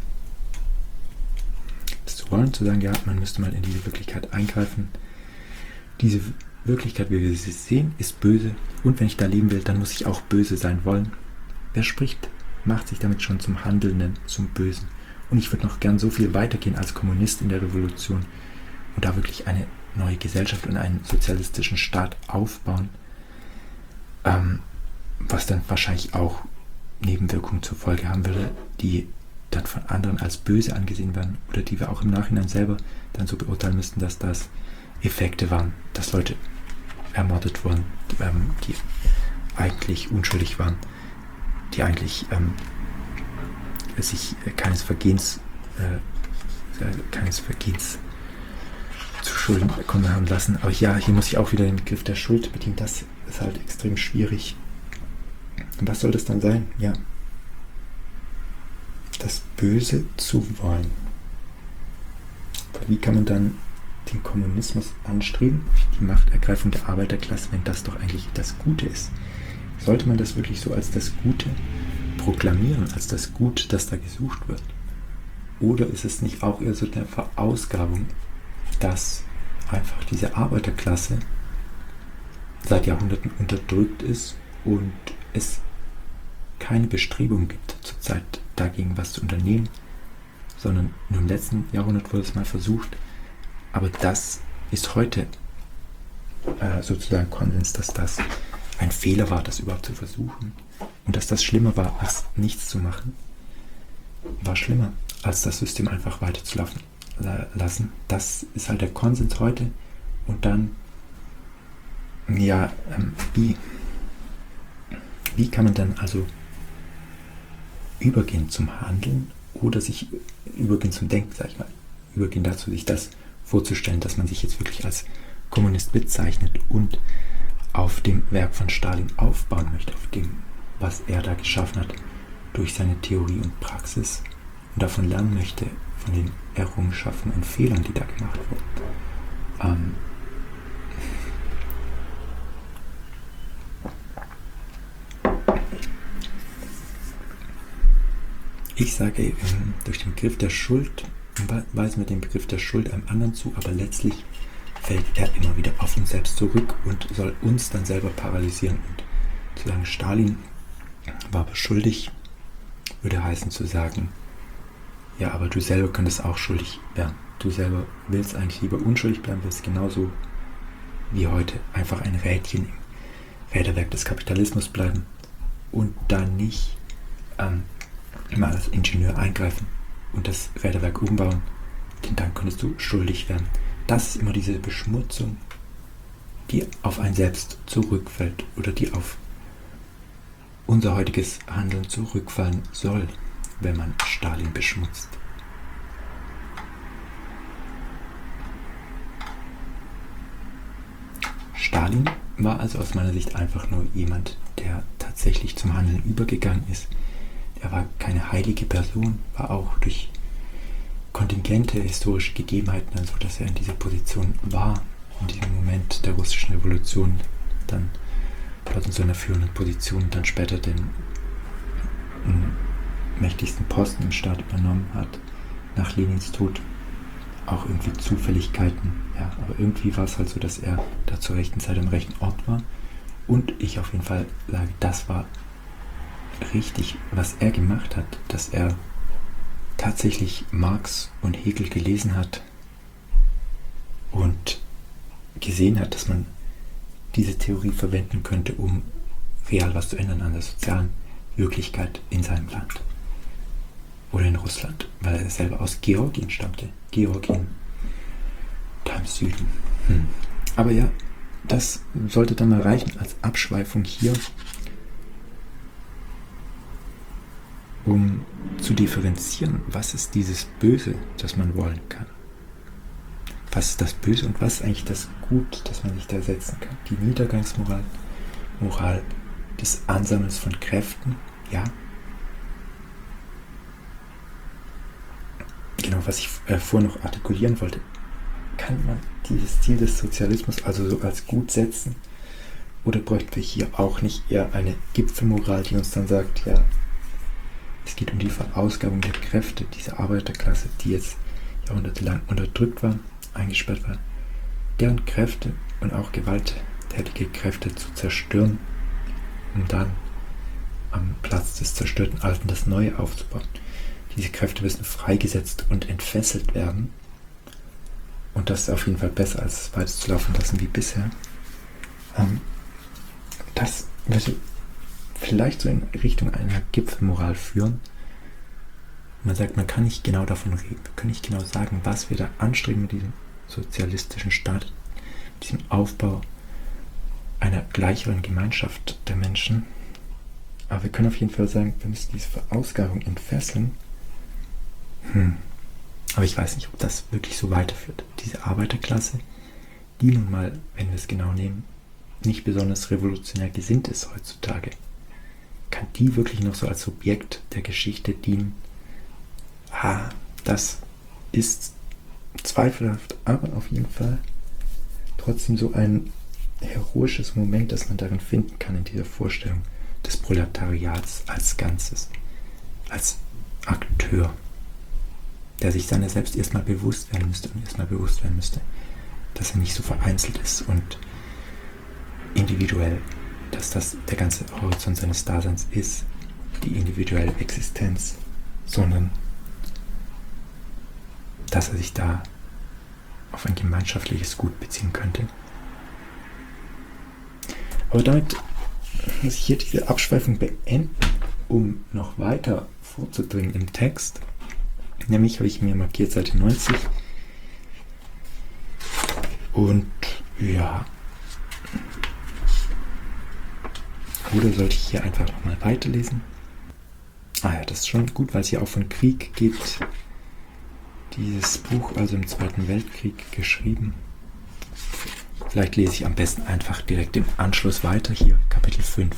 Es zu wollen, zu sagen, ja, man müsste mal in diese Wirklichkeit eingreifen. Diese Wirklichkeit, wie wir sie sehen, ist böse. Und wenn ich da leben will, dann muss ich auch böse sein wollen. Wer spricht, macht sich damit schon zum Handelnden, zum Bösen. Und ich würde noch gern so viel weitergehen als Kommunist in der Revolution und da wirklich eine neue Gesellschaft und einen sozialistischen Staat aufbauen, ähm, was dann wahrscheinlich auch Nebenwirkungen zur Folge haben würde, die dann von anderen als böse angesehen werden oder die wir auch im Nachhinein selber dann so beurteilen müssten, dass das Effekte waren, dass Leute ermordet wurden, ähm, die eigentlich unschuldig waren, die eigentlich ähm, sich äh, keines Vergehens äh, keines Vergehens zu Schulden kommen haben lassen. Aber ja, hier muss ich auch wieder den Begriff der Schuld bedienen. Das ist halt extrem schwierig. Und was soll das dann sein? Ja, das Böse zu wollen. Wie kann man dann den Kommunismus anstreben, die Machtergreifung der Arbeiterklasse, wenn das doch eigentlich das Gute ist? Sollte man das wirklich so als das Gute proklamieren, als das Gut, das da gesucht wird? Oder ist es nicht auch eher so eine Verausgabung, dass einfach diese Arbeiterklasse seit Jahrhunderten unterdrückt ist und es keine Bestrebung gibt, zurzeit dagegen was zu unternehmen, sondern nur im letzten Jahrhundert wurde es mal versucht, aber das ist heute äh, sozusagen Konsens, dass das ein Fehler war, das überhaupt zu versuchen und dass das schlimmer war, als nichts zu machen, war schlimmer, als das System einfach weiterzulaufen lassen. Das ist halt der Konsens heute. Und dann, ja, ähm, wie, wie kann man dann also übergehen zum Handeln oder sich übergehen zum Denken, sag ich mal, übergehen dazu, sich das vorzustellen, dass man sich jetzt wirklich als Kommunist bezeichnet und auf dem Werk von Stalin aufbauen möchte, auf dem, was er da geschaffen hat, durch seine Theorie und Praxis und davon lernen möchte, von den Errungenschaften und Fehlern, die da gemacht wurden. Ähm ich sage, ähm, durch den Begriff der Schuld weisen wir den Begriff der Schuld einem anderen zu, aber letztlich fällt er immer wieder auf uns selbst zurück und soll uns dann selber paralysieren. Und zu sagen, Stalin war aber schuldig, würde heißen zu sagen, ja, aber du selber könntest auch schuldig werden. Du selber willst eigentlich lieber unschuldig bleiben, willst genauso wie heute einfach ein Rädchen im Räderwerk des Kapitalismus bleiben und dann nicht ähm, mal als Ingenieur eingreifen und das Räderwerk umbauen, denn dann könntest du schuldig werden. Das ist immer diese Beschmutzung, die auf ein Selbst zurückfällt oder die auf unser heutiges Handeln zurückfallen soll, wenn man Stalin beschmutzt. Stalin war also aus meiner Sicht einfach nur jemand, der tatsächlich zum Handeln übergegangen ist. Er war keine heilige Person, war auch durch kontingente historische Gegebenheiten, also dass er in dieser Position war, in diesem Moment der russischen Revolution, dann dort in so einer führenden Position, dann später den mächtigsten Posten im Staat übernommen hat, nach Lenins Tod. Auch irgendwie Zufälligkeiten, ja, aber irgendwie war es halt so, dass er da zur rechten Zeit am rechten Ort war und ich auf jeden Fall sage, das war richtig, was er gemacht hat, dass er tatsächlich Marx und Hegel gelesen hat und gesehen hat, dass man diese Theorie verwenden könnte, um real was zu ändern an der sozialen Wirklichkeit in seinem Land oder in Russland, weil er selber aus Georgien stammte. Georgien, da im Süden. Hm. Aber ja, das sollte dann mal reichen als Abschweifung hier, um zu differenzieren, was ist dieses Böse, das man wollen kann. Was ist das Böse und was ist eigentlich das Gut, das man sich da setzen kann. Die Niedergangsmoral, Moral des Ansammelns von Kräften, ja. Genau, was ich äh, vorher noch artikulieren wollte. Kann man dieses Ziel des Sozialismus also so als gut setzen? Oder bräuchten wir hier auch nicht eher eine Gipfelmoral, die uns dann sagt, ja, es geht um die Verausgabung der Kräfte dieser Arbeiterklasse, die jetzt jahrhundertelang unterdrückt waren, eingesperrt waren, deren Kräfte und auch gewalttätige Kräfte zu zerstören, um dann am Platz des zerstörten Alten das Neue aufzubauen. Diese Kräfte müssen freigesetzt und entfesselt werden. Und das ist auf jeden Fall besser, als es weiterzulaufen lassen wie bisher. Ähm, das würde vielleicht so in Richtung einer Gipfelmoral führen. Man sagt, man kann nicht genau davon reden. Wir können nicht genau sagen, was wir da anstreben mit diesem sozialistischen Staat, mit diesem Aufbau einer gleicheren Gemeinschaft der Menschen. Aber wir können auf jeden Fall sagen, wir müssen diese Verausgabung entfesseln. Hm. Aber ich weiß nicht, ob das wirklich so weiterführt. Diese Arbeiterklasse, die nun mal, wenn wir es genau nehmen, nicht besonders revolutionär gesinnt ist heutzutage, kann die wirklich noch so als Subjekt der Geschichte dienen? Ah, das ist zweifelhaft, aber auf jeden Fall trotzdem so ein heroisches Moment, das man darin finden kann, in dieser Vorstellung des Proletariats als Ganzes, als Akteur, der sich seiner selbst erstmal bewusst werden müsste und erstmal bewusst werden müsste, dass er nicht so vereinzelt ist und individuell, dass das der ganze Horizont seines Daseins ist, die individuelle Existenz, sondern dass er sich da auf ein gemeinschaftliches Gut beziehen könnte. Aber damit muss ich hier diese Abschweifung beenden, um noch weiter vorzudringen im Text. Nämlich habe ich mir markiert Seite neunzig. Und ja. Oder sollte ich hier einfach nochmal weiterlesen? Ah ja, das ist schon gut, weil es hier auch von Krieg geht. Dieses Buch, also im Zweiten Weltkrieg geschrieben. Vielleicht lese ich am besten einfach direkt im Anschluss weiter, hier Kapitel fünf.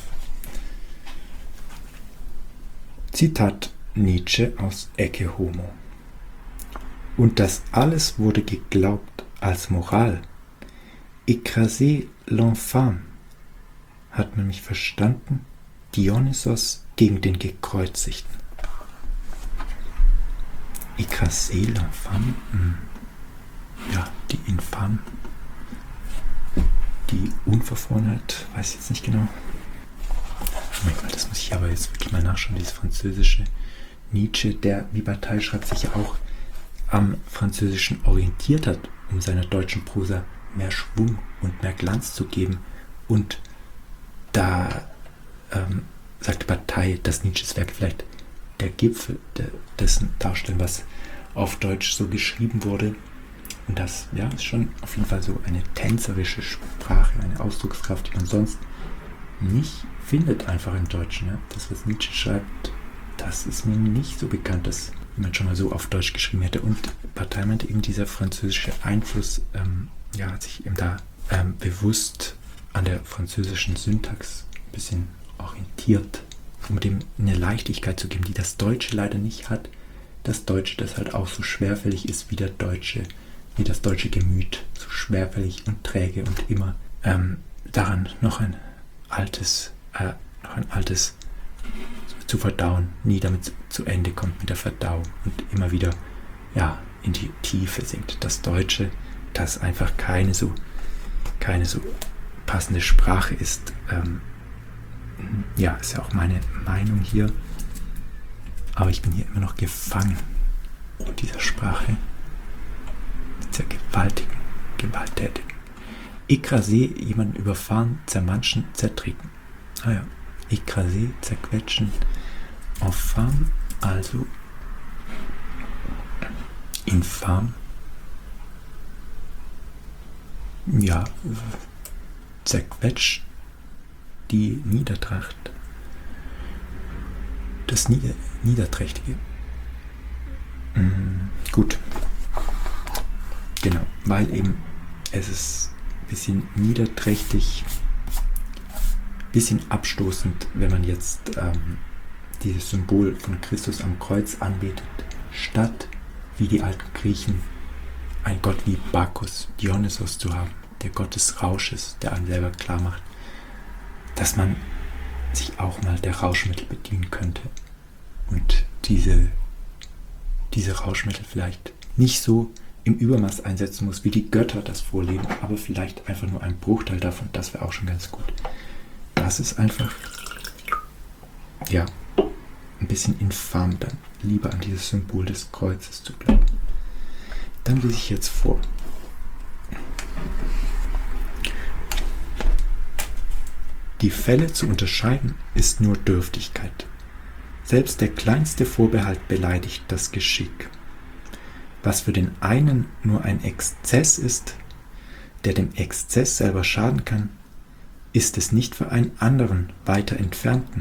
Zitat Nietzsche aus Ecce Homo. Und das alles wurde geglaubt als Moral. Écraser l'enfant. Hat man mich verstanden? Dionysos gegen den Gekreuzigten. Écraser l'enfant. Ja, die Infam. Die Unverfrorenheit, weiß ich jetzt nicht genau. Moment mal, das muss ich aber jetzt wirklich mal nachschauen, dieses französische Nietzsche, der wie Bataille schreibt, sich ja auch am Französischen orientiert hat, um seiner deutschen Prosa mehr Schwung und mehr Glanz zu geben. Und da ähm, sagte Bataille, dass Nietzsches Werk vielleicht der Gipfel de, dessen darstellen, was auf Deutsch so geschrieben wurde. Und das ja, ist schon auf jeden Fall so eine tänzerische Sprache, eine Ausdruckskraft, die man sonst nicht findet einfach im Deutschen. Ja? Das, was Nietzsche schreibt, das ist mir nicht so bekannt, dass jemand schon mal so auf Deutsch geschrieben hätte. Und Bataille meinte eben, dieser französische Einfluss ähm, ja, hat sich eben da ähm, bewusst an der französischen Syntax ein bisschen orientiert, um dem eine Leichtigkeit zu geben, die das Deutsche leider nicht hat. Das Deutsche, das halt auch so schwerfällig ist wie der Deutsche, wie das deutsche Gemüt, so schwerfällig und träge und immer ähm, daran noch ein altes, äh, noch ein altes zu verdauen, nie damit zu Ende kommt mit der Verdauung und immer wieder ja, in die Tiefe sinkt. Das Deutsche, das einfach keine so, keine so passende Sprache ist. Ähm, ja, ist ja auch meine Meinung hier. Aber ich bin hier immer noch gefangen und dieser Sprache, dieser gewaltigen, gewalttätigen. Écraser, jemanden überfahren, zermanschen, zertreten. Ah ja, écraser, zerquetschen, infâme, also infam, ja, zerquetscht, die Niedertracht, das Nieder Niederträchtige. Mm, gut, genau, weil eben es ist ein bisschen niederträchtig, ein bisschen abstoßend, wenn man jetzt ähm, dieses Symbol von Christus am Kreuz anbetet, statt wie die alten Griechen ein Gott wie Bacchus, Dionysos zu haben, der Gott des Rausches, der einem selber klar macht, dass man sich auch mal der Rauschmittel bedienen könnte und diese, diese Rauschmittel vielleicht nicht so im Übermaß einsetzen muss, wie die Götter das vorleben, aber vielleicht einfach nur ein Bruchteil davon, das wäre auch schon ganz gut. Das ist einfach, ja, ein bisschen infam, dann lieber an dieses Symbol des Kreuzes zu glauben. Dann lese ich jetzt vor. Die Fälle zu unterscheiden ist nur Dürftigkeit. Selbst der kleinste Vorbehalt beleidigt das Geschick. Was für den einen nur ein Exzess ist, der dem Exzess selber schaden kann, ist es nicht für einen anderen weiter entfernten.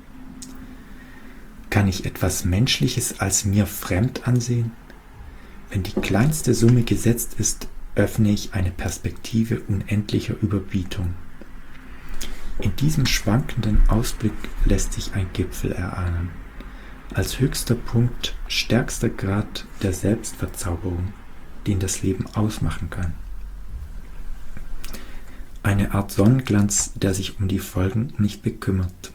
Kann ich etwas Menschliches als mir fremd ansehen? Wenn die kleinste Summe gesetzt ist, öffne ich eine Perspektive unendlicher Überbietung. In diesem schwankenden Ausblick lässt sich ein Gipfel erahnen, als höchster Punkt, stärkster Grad der Selbstverzauberung, den das Leben ausmachen kann. Eine Art Sonnenglanz, der sich um die Folgen nicht bekümmert.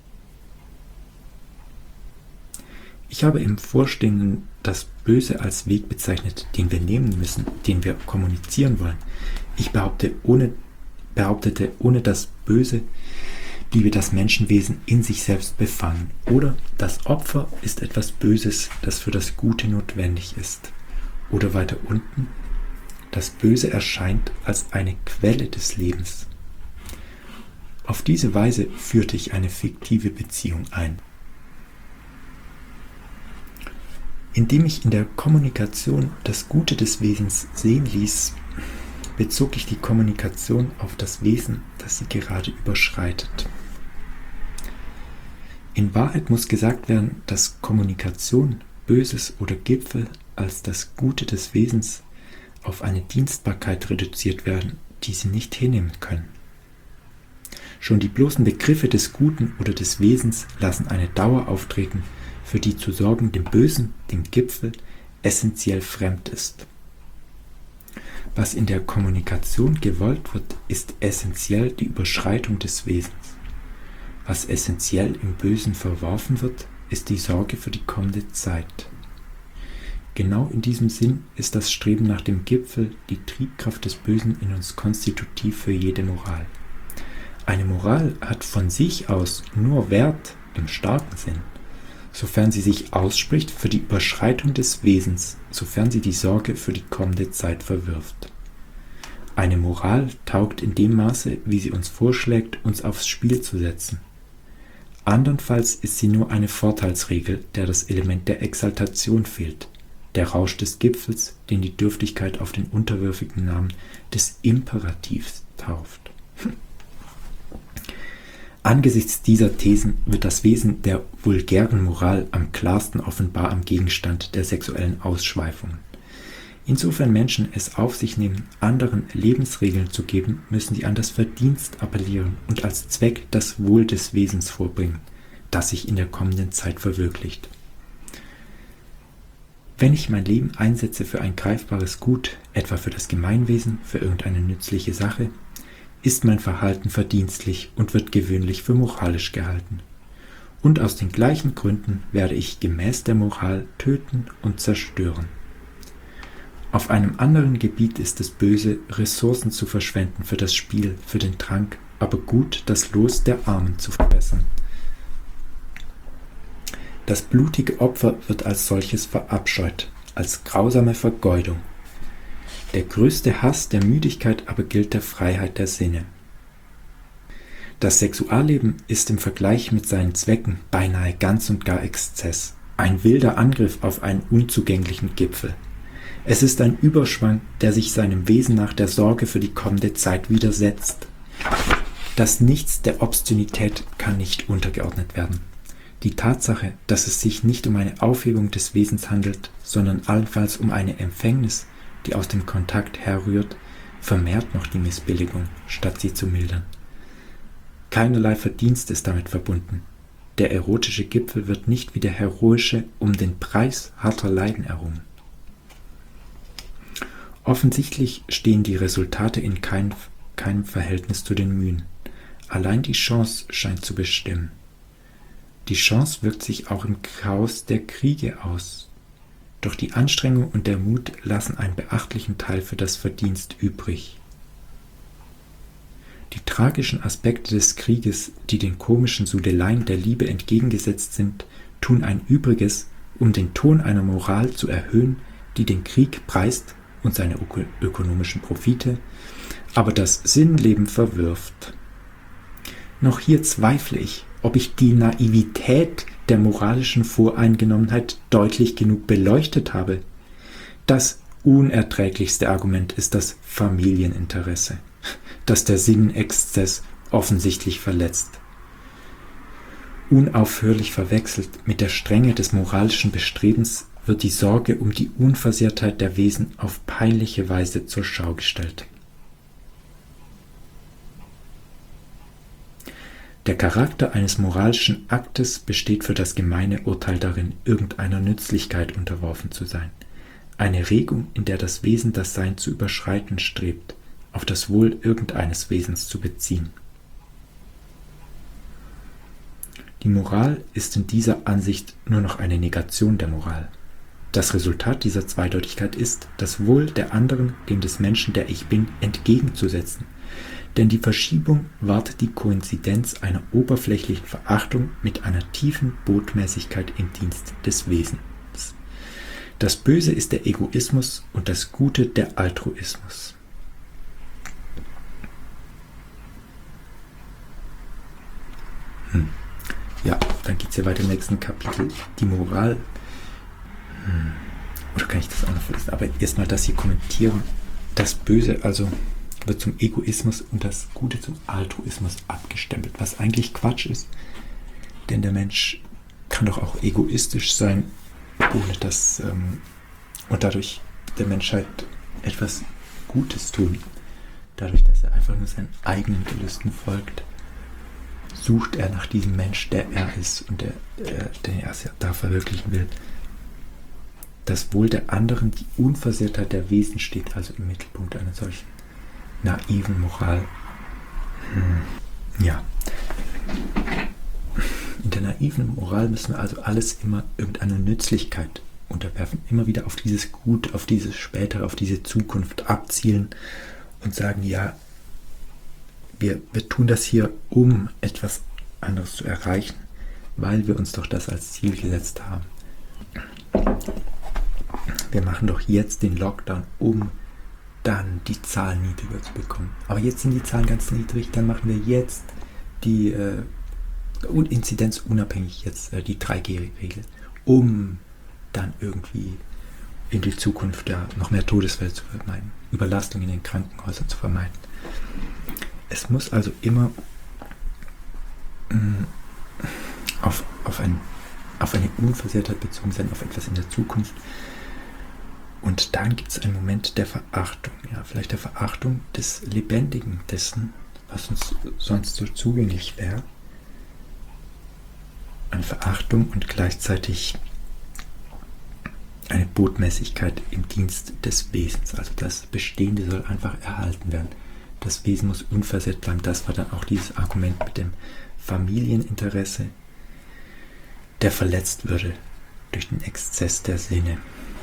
Ich habe im Vorstehenden das Böse als Weg bezeichnet, den wir nehmen müssen, den wir kommunizieren wollen. Ich behaupte, ohne, behauptete, ohne das Böse bliebe das Menschenwesen in sich selbst befangen. Oder das Opfer ist etwas Böses, das für das Gute notwendig ist. Oder weiter unten, das Böse erscheint als eine Quelle des Lebens. Auf diese Weise führte ich eine fiktive Beziehung ein. Indem ich in der Kommunikation das Gute des Wesens sehen ließ, bezog ich die Kommunikation auf das Wesen, das sie gerade überschreitet. In Wahrheit muss gesagt werden, dass Kommunikation, Böses oder Gipfel als das Gute des Wesens auf eine Dienstbarkeit reduziert werden, die sie nicht hinnehmen können. Schon die bloßen Begriffe des Guten oder des Wesens lassen eine Dauer auftreten, für die zu sorgen dem Bösen, dem Gipfel, essentiell fremd ist. Was in der Kommunikation gewollt wird, ist essentiell die Überschreitung des Wesens. Was essentiell im Bösen verworfen wird, ist die Sorge für die kommende Zeit. Genau in diesem Sinn ist das Streben nach dem Gipfel die Triebkraft des Bösen in uns konstitutiv für jede Moral. Eine Moral hat von sich aus nur Wert im starken Sinn, sofern sie sich ausspricht für die Überschreitung des Wesens, sofern sie die Sorge für die kommende Zeit verwirft. Eine Moral taugt in dem Maße, wie sie uns vorschlägt, uns aufs Spiel zu setzen. Andernfalls ist sie nur eine Vorteilsregel, der das Element der Exaltation fehlt, der Rausch des Gipfels, den die Dürftigkeit auf den unterwürfigen Namen des Imperativs tauft. Angesichts dieser Thesen wird das Wesen der vulgären Moral am klarsten offenbar am Gegenstand der sexuellen Ausschweifungen. Insofern Menschen es auf sich nehmen, anderen Lebensregeln zu geben, müssen sie an das Verdienst appellieren und als Zweck das Wohl des Wesens vorbringen, das sich in der kommenden Zeit verwirklicht. Wenn ich mein Leben einsetze für ein greifbares Gut, etwa für das Gemeinwesen, für irgendeine nützliche Sache, ist mein Verhalten verdienstlich und wird gewöhnlich für moralisch gehalten. Und aus den gleichen Gründen werde ich gemäß der Moral töten und zerstören. Auf einem anderen Gebiet ist es böse, Ressourcen zu verschwenden für das Spiel, für den Trank, aber gut, das Los der Armen zu verbessern. Das blutige Opfer wird als solches verabscheut. als grausame Vergeudung. Der größte Hass der Müdigkeit aber gilt der Freiheit der Sinne. Das Sexualleben ist im Vergleich mit seinen Zwecken beinahe ganz und gar Exzess, ein wilder Angriff auf einen unzugänglichen Gipfel. Es ist ein Überschwang, der sich seinem Wesen nach der Sorge für die kommende Zeit widersetzt. Das Nichts der Obszönität kann nicht untergeordnet werden. Die Tatsache, dass es sich nicht um eine Aufhebung des Wesens handelt, sondern allenfalls um eine Empfängnis, die aus dem Kontakt herrührt, vermehrt noch die Missbilligung, statt sie zu mildern. Keinerlei Verdienst ist damit verbunden. Der erotische Gipfel wird nicht wie der heroische um den Preis harter Leiden errungen. Offensichtlich stehen die Resultate in kein, keinem Verhältnis zu den Mühen. Allein die Chance scheint zu bestimmen. Die Chance wirkt sich auch im Chaos der Kriege aus. Doch die Anstrengung und der Mut lassen einen beachtlichen Teil für das Verdienst übrig. Die tragischen Aspekte des Krieges, die den komischen Sudeleien der Liebe entgegengesetzt sind, tun ein Übriges, um den Ton einer Moral zu erhöhen, die den Krieg preist und seine ök- ökonomischen Profite, aber das Sinnleben verwirft. Noch hier zweifle ich, ob ich die Naivität der moralischen Voreingenommenheit deutlich genug beleuchtet habe. Das unerträglichste Argument ist das Familieninteresse, das der Sinnexzess offensichtlich verletzt. Unaufhörlich verwechselt mit der Strenge des moralischen Bestrebens wird die Sorge um die Unversehrtheit der Wesen auf peinliche Weise zur Schau gestellt. Der Charakter eines moralischen Aktes besteht für das gemeine Urteil darin, irgendeiner Nützlichkeit unterworfen zu sein. Eine Regung, in der das Wesen das Sein zu überschreiten strebt, auf das Wohl irgendeines Wesens zu beziehen. Die Moral ist in dieser Ansicht nur noch eine Negation der Moral. Das Resultat dieser Zweideutigkeit ist, das Wohl der anderen dem des Menschen, der ich bin, entgegenzusetzen. Denn die Verschiebung wahrt die Koinzidenz einer oberflächlichen Verachtung mit einer tiefen Botmäßigkeit im Dienst des Wesens. Das Böse ist der Egoismus und das Gute der Altruismus. Hm. Ja, dann geht es ja weiter im nächsten Kapitel. Die Moral. Hm. Oder kann ich das auch noch verlesen? Aber erstmal das hier kommentieren. Das Böse also wird zum Egoismus und das Gute zum Altruismus abgestempelt, was eigentlich Quatsch ist. Denn der Mensch kann doch auch egoistisch sein, ohne dass ähm, und dadurch der Menschheit etwas Gutes tun. Dadurch, dass er einfach nur seinen eigenen Gelüsten folgt, sucht er nach diesem Mensch, der er ist und der, der, den er da verwirklichen will. Das Wohl der anderen, die Unversehrtheit der Wesen steht also im Mittelpunkt einer solchen naiven Moral. Hm. Ja. In der naiven Moral müssen wir also alles immer irgendeiner Nützlichkeit unterwerfen, immer wieder auf dieses Gut, auf dieses Spätere, auf diese Zukunft abzielen und sagen, ja, wir, wir tun das hier, um etwas anderes zu erreichen, weil wir uns doch das als Ziel gesetzt haben. Wir machen doch jetzt den Lockdown, um dann die Zahlen niedriger zu bekommen. Aber jetzt sind die Zahlen ganz niedrig, dann machen wir jetzt die äh, Inzidenz unabhängig jetzt äh, die drei G Regel, um dann irgendwie in die Zukunft ja, noch mehr Todesfälle zu vermeiden, Überlastung in den Krankenhäusern zu vermeiden. Es muss also immer mh, auf, auf, ein, auf eine Unversehrtheit bezogen sein, auf etwas in der Zukunft. Und dann gibt es einen Moment der Verachtung, ja, vielleicht der Verachtung des Lebendigen, dessen, was uns sonst so zugänglich wäre. Eine Verachtung und gleichzeitig eine Botmäßigkeit im Dienst des Wesens. Also das Bestehende soll einfach erhalten werden. Das Wesen muss unversehrt bleiben. Das war dann auch dieses Argument mit dem Familieninteresse, der verletzt würde durch den Exzess der Sinne.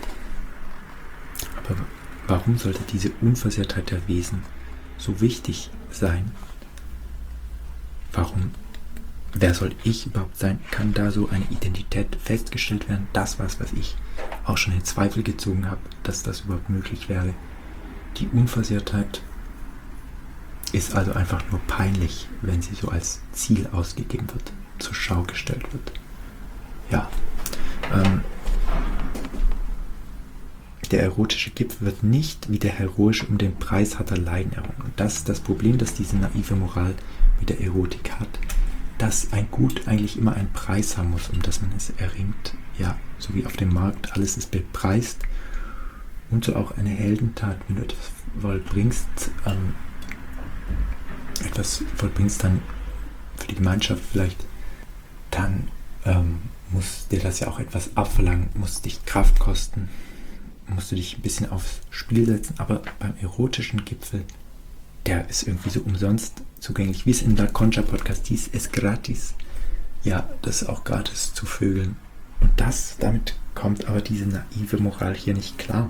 Aber warum sollte diese Unversehrtheit der Wesen so wichtig sein? Warum? Wer soll ich überhaupt sein? Kann da so eine Identität festgestellt werden? Das was, was ich auch schon in Zweifel gezogen habe, dass das überhaupt möglich wäre. Die Unversehrtheit ist also einfach nur peinlich, wenn sie so als Ziel ausgegeben wird, zur Schau gestellt wird. Ja, ähm, der erotische Gipfel wird nicht wie der heroische um den Preis harter Leiden errungen. Und das ist das Problem, das diese naive Moral mit der Erotik hat, dass ein Gut eigentlich immer einen Preis haben muss, um das man es erringt. Ja, so wie auf dem Markt, alles ist bepreist. Und so auch eine Heldentat, wenn du etwas vollbringst, ähm, etwas vollbringst dann für die Gemeinschaft vielleicht, dann ähm, muss dir das ja auch etwas abverlangen, muss dich Kraft kosten, musst du dich ein bisschen aufs Spiel setzen, aber beim erotischen Gipfel, der ist irgendwie so umsonst zugänglich, wie es in La Concha Podcast hieß, es gratis. Ja, das ist auch gratis zu vögeln. Und das, damit kommt aber diese naive Moral hier nicht klar.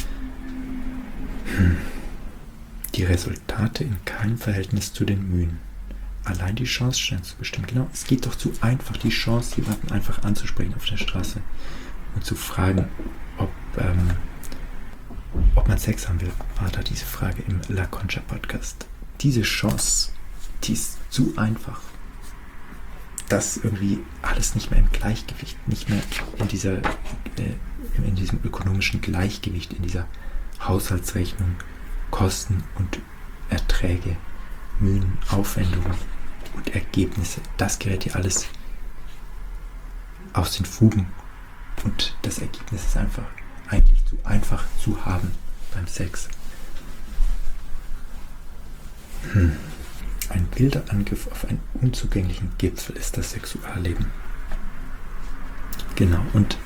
Hm. Die Resultate in keinem Verhältnis zu den Mühen. Allein die Chance scheint zu bestimmen. Genau, es geht doch zu einfach, die Chance, jemanden einfach anzusprechen auf der Straße und zu fragen, ob, ähm, ob man Sex haben will, war da diese Frage im La Concha Podcast. Diese Chance, die ist zu einfach. Das irgendwie alles nicht mehr im Gleichgewicht, nicht mehr in dieser, äh, in diesem ökonomischen Gleichgewicht, in dieser Haushaltsrechnung, Kosten und Erträge, Mühen, Aufwendungen und Ergebnisse. Das gerät hier alles aus den Fugen. Und das Ergebnis ist einfach eigentlich zu einfach zu haben beim Sex. Hm. Ein wilder Angriff auf einen unzugänglichen Gipfel ist das Sexualleben. Genau, und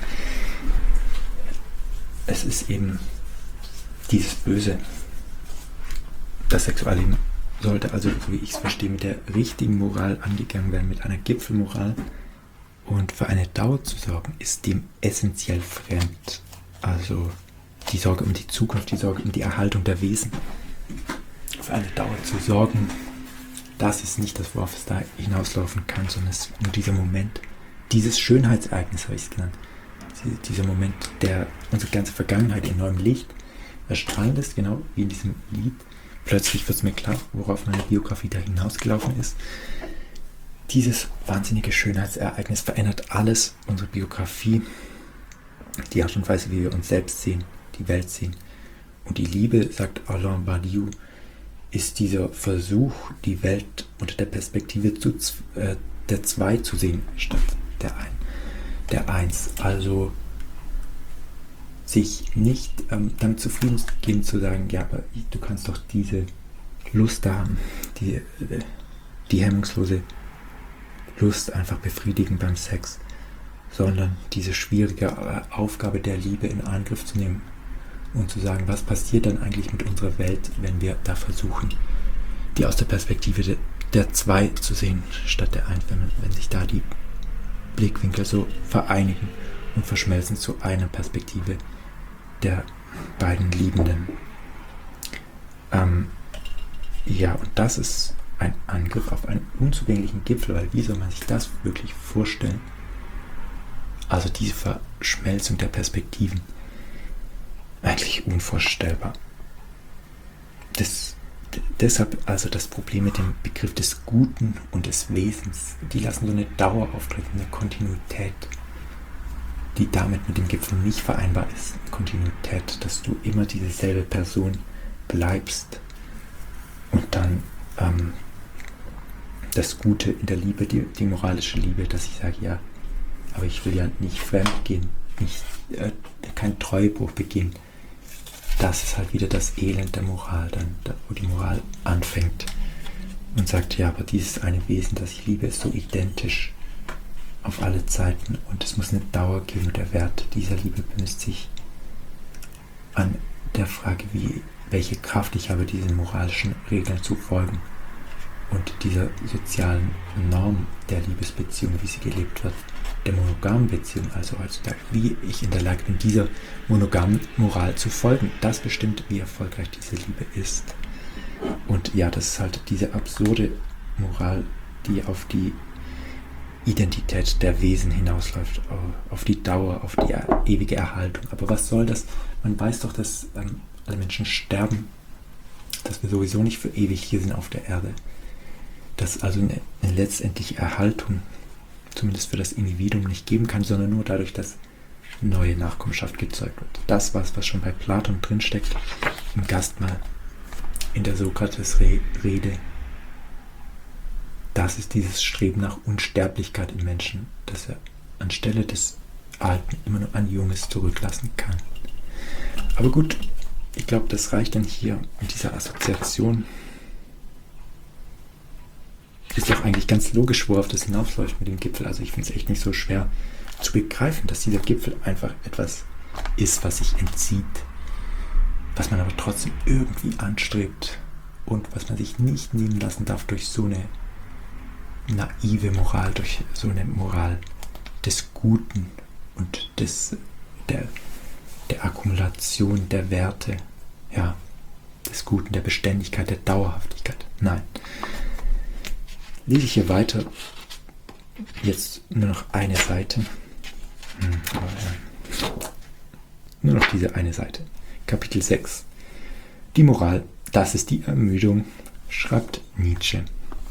es ist eben dieses Böse. Das Sexualleben sollte also, so wie ich es verstehe, mit der richtigen Moral angegangen werden, mit einer Gipfelmoral. Und für eine Dauer zu sorgen, ist dem essentiell fremd. Also die Sorge um die Zukunft, die Sorge um die Erhaltung der Wesen. Für eine Dauer zu sorgen, das ist nicht das, worauf es da hinauslaufen kann, sondern es ist nur dieser Moment, dieses Schönheitsereignis habe ich es genannt. Dieser Moment, der unsere ganze Vergangenheit in neuem Licht erstrahlen lässt, genau wie in diesem Lied. Plötzlich wird es mir klar, worauf meine Biografie da hinausgelaufen ist. Dieses wahnsinnige Schönheitsereignis verändert alles, unsere Biografie, die Art und Weise, wie wir uns selbst sehen, die Welt sehen. Und die Liebe, sagt Alain Badiou, ist dieser Versuch, die Welt unter der Perspektive zu, äh, der Zwei zu sehen, statt der, ein, der Eins. Also sich nicht ähm, damit zufrieden geben zu sagen, ja, aber du kannst doch diese Lust haben, die, äh, die hemmungslose Lust einfach befriedigen beim Sex, sondern diese schwierige Aufgabe der Liebe in Angriff zu nehmen und zu sagen, was passiert dann eigentlich mit unserer Welt, wenn wir da versuchen, die aus der Perspektive de, der Zwei zu sehen, statt der Eins, wenn, wenn sich da die Blickwinkel so vereinigen und verschmelzen zu einer Perspektive der beiden Liebenden. Ähm, ja, und das ist ein Angriff auf einen unzugänglichen Gipfel, weil wie soll man sich das wirklich vorstellen? Also diese Verschmelzung der Perspektiven, eigentlich unvorstellbar. Das, d- deshalb also das Problem mit dem Begriff des Guten und des Wesens, die lassen so eine Dauer auftreten, eine Kontinuität, die damit mit dem Gipfel nicht vereinbar ist. Kontinuität, dass du immer dieselbe Person bleibst und dann ähm, das Gute in der Liebe, die, die moralische Liebe, dass ich sage, ja, aber ich will ja nicht fremd gehen, nicht, äh, keinen Treuebruch begehen. Das ist halt wieder das Elend der Moral, dann, da, wo die Moral anfängt und sagt, ja, aber dieses eine Wesen, das ich liebe, ist so identisch auf alle Zeiten und es muss eine Dauer geben und der Wert dieser Liebe bemisst sich an der Frage, wie, welche Kraft ich habe, diesen moralischen Regeln zu folgen und dieser sozialen Norm der Liebesbeziehung, wie sie gelebt wird, der monogamen Beziehung, also heutzutage, wie ich in der Lage bin, dieser monogamen Moral zu folgen. Das bestimmt, wie erfolgreich diese Liebe ist. Und ja, das ist halt diese absurde Moral, die auf die Identität der Wesen hinausläuft, auf die Dauer, auf die ewige Erhaltung. Aber was soll das? Man weiß doch, dass ähm, alle Menschen sterben, dass wir sowieso nicht für ewig hier sind auf der Erde. Dass also eine, eine letztendliche Erhaltung, zumindest für das Individuum, nicht geben kann, sondern nur dadurch, dass neue Nachkommenschaft gezeugt wird. Das, was, was schon bei Platon drinsteckt, im Gastmahl, in der Sokrates-Rede, das ist dieses Streben nach Unsterblichkeit im Menschen, dass er anstelle des Alten immer nur ein Junges zurücklassen kann. Aber gut, ich glaube, das reicht dann hier mit dieser Assoziation. Ist doch eigentlich ganz logisch, worauf das hinausläuft mit dem Gipfel. Also ich finde es echt nicht so schwer zu begreifen, dass dieser Gipfel einfach etwas ist, was sich entzieht, was man aber trotzdem irgendwie anstrebt und was man sich nicht nehmen lassen darf durch so eine naive Moral, durch so eine Moral des Guten und des, der, der Akkumulation der Werte, ja, des Guten, der Beständigkeit, der Dauerhaftigkeit. Nein. Lese ich hier weiter. Jetzt nur noch eine Seite. Hm, aber, ja. Nur noch diese eine Seite. Kapitel sechs. Die Moral, das ist die Ermüdung, schreibt Nietzsche.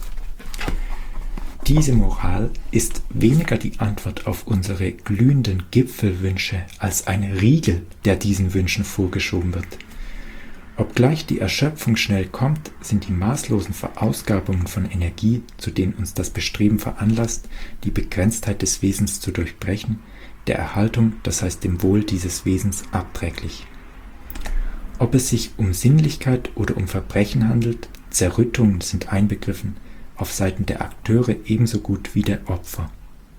Diese Moral ist weniger die Antwort auf unsere glühenden Gipfelwünsche als ein Riegel, der diesen Wünschen vorgeschoben wird. Obgleich die Erschöpfung schnell kommt, sind die maßlosen Verausgabungen von Energie, zu denen uns das Bestreben veranlasst, die Begrenztheit des Wesens zu durchbrechen, der Erhaltung, das heißt dem Wohl dieses Wesens, abträglich. Ob es sich um Sinnlichkeit oder um Verbrechen handelt, Zerrüttungen sind einbegriffen, auf Seiten der Akteure ebenso gut wie der Opfer.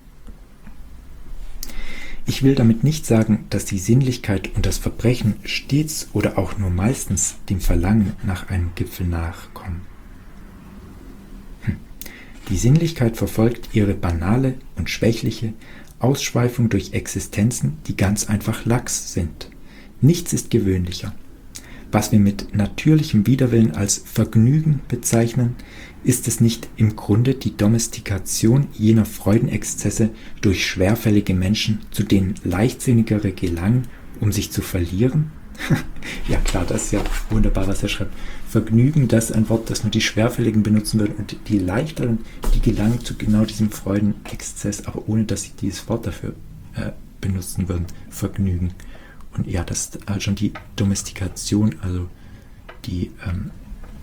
Ich will damit nicht sagen, dass die Sinnlichkeit und das Verbrechen stets oder auch nur meistens dem Verlangen nach einem Gipfel nachkommen. Hm. Die Sinnlichkeit verfolgt ihre banale und schwächliche Ausschweifung durch Existenzen, die ganz einfach lax sind. Nichts ist gewöhnlicher. Was wir mit natürlichem Widerwillen als Vergnügen bezeichnen, ist es nicht im Grunde die Domestikation jener Freudenexzesse durch schwerfällige Menschen, zu denen leichtsinnigere gelangen, um sich zu verlieren? Ja klar, das ist ja wunderbar, was er schreibt. Vergnügen, das ist ein Wort, das nur die Schwerfälligen benutzen würden, und die Leichteren, die gelangen zu genau diesem Freudenexzess, aber ohne dass sie dieses Wort dafür äh, benutzen würden. Vergnügen. Und ja, das ist halt schon die Domestikation, also die ähm,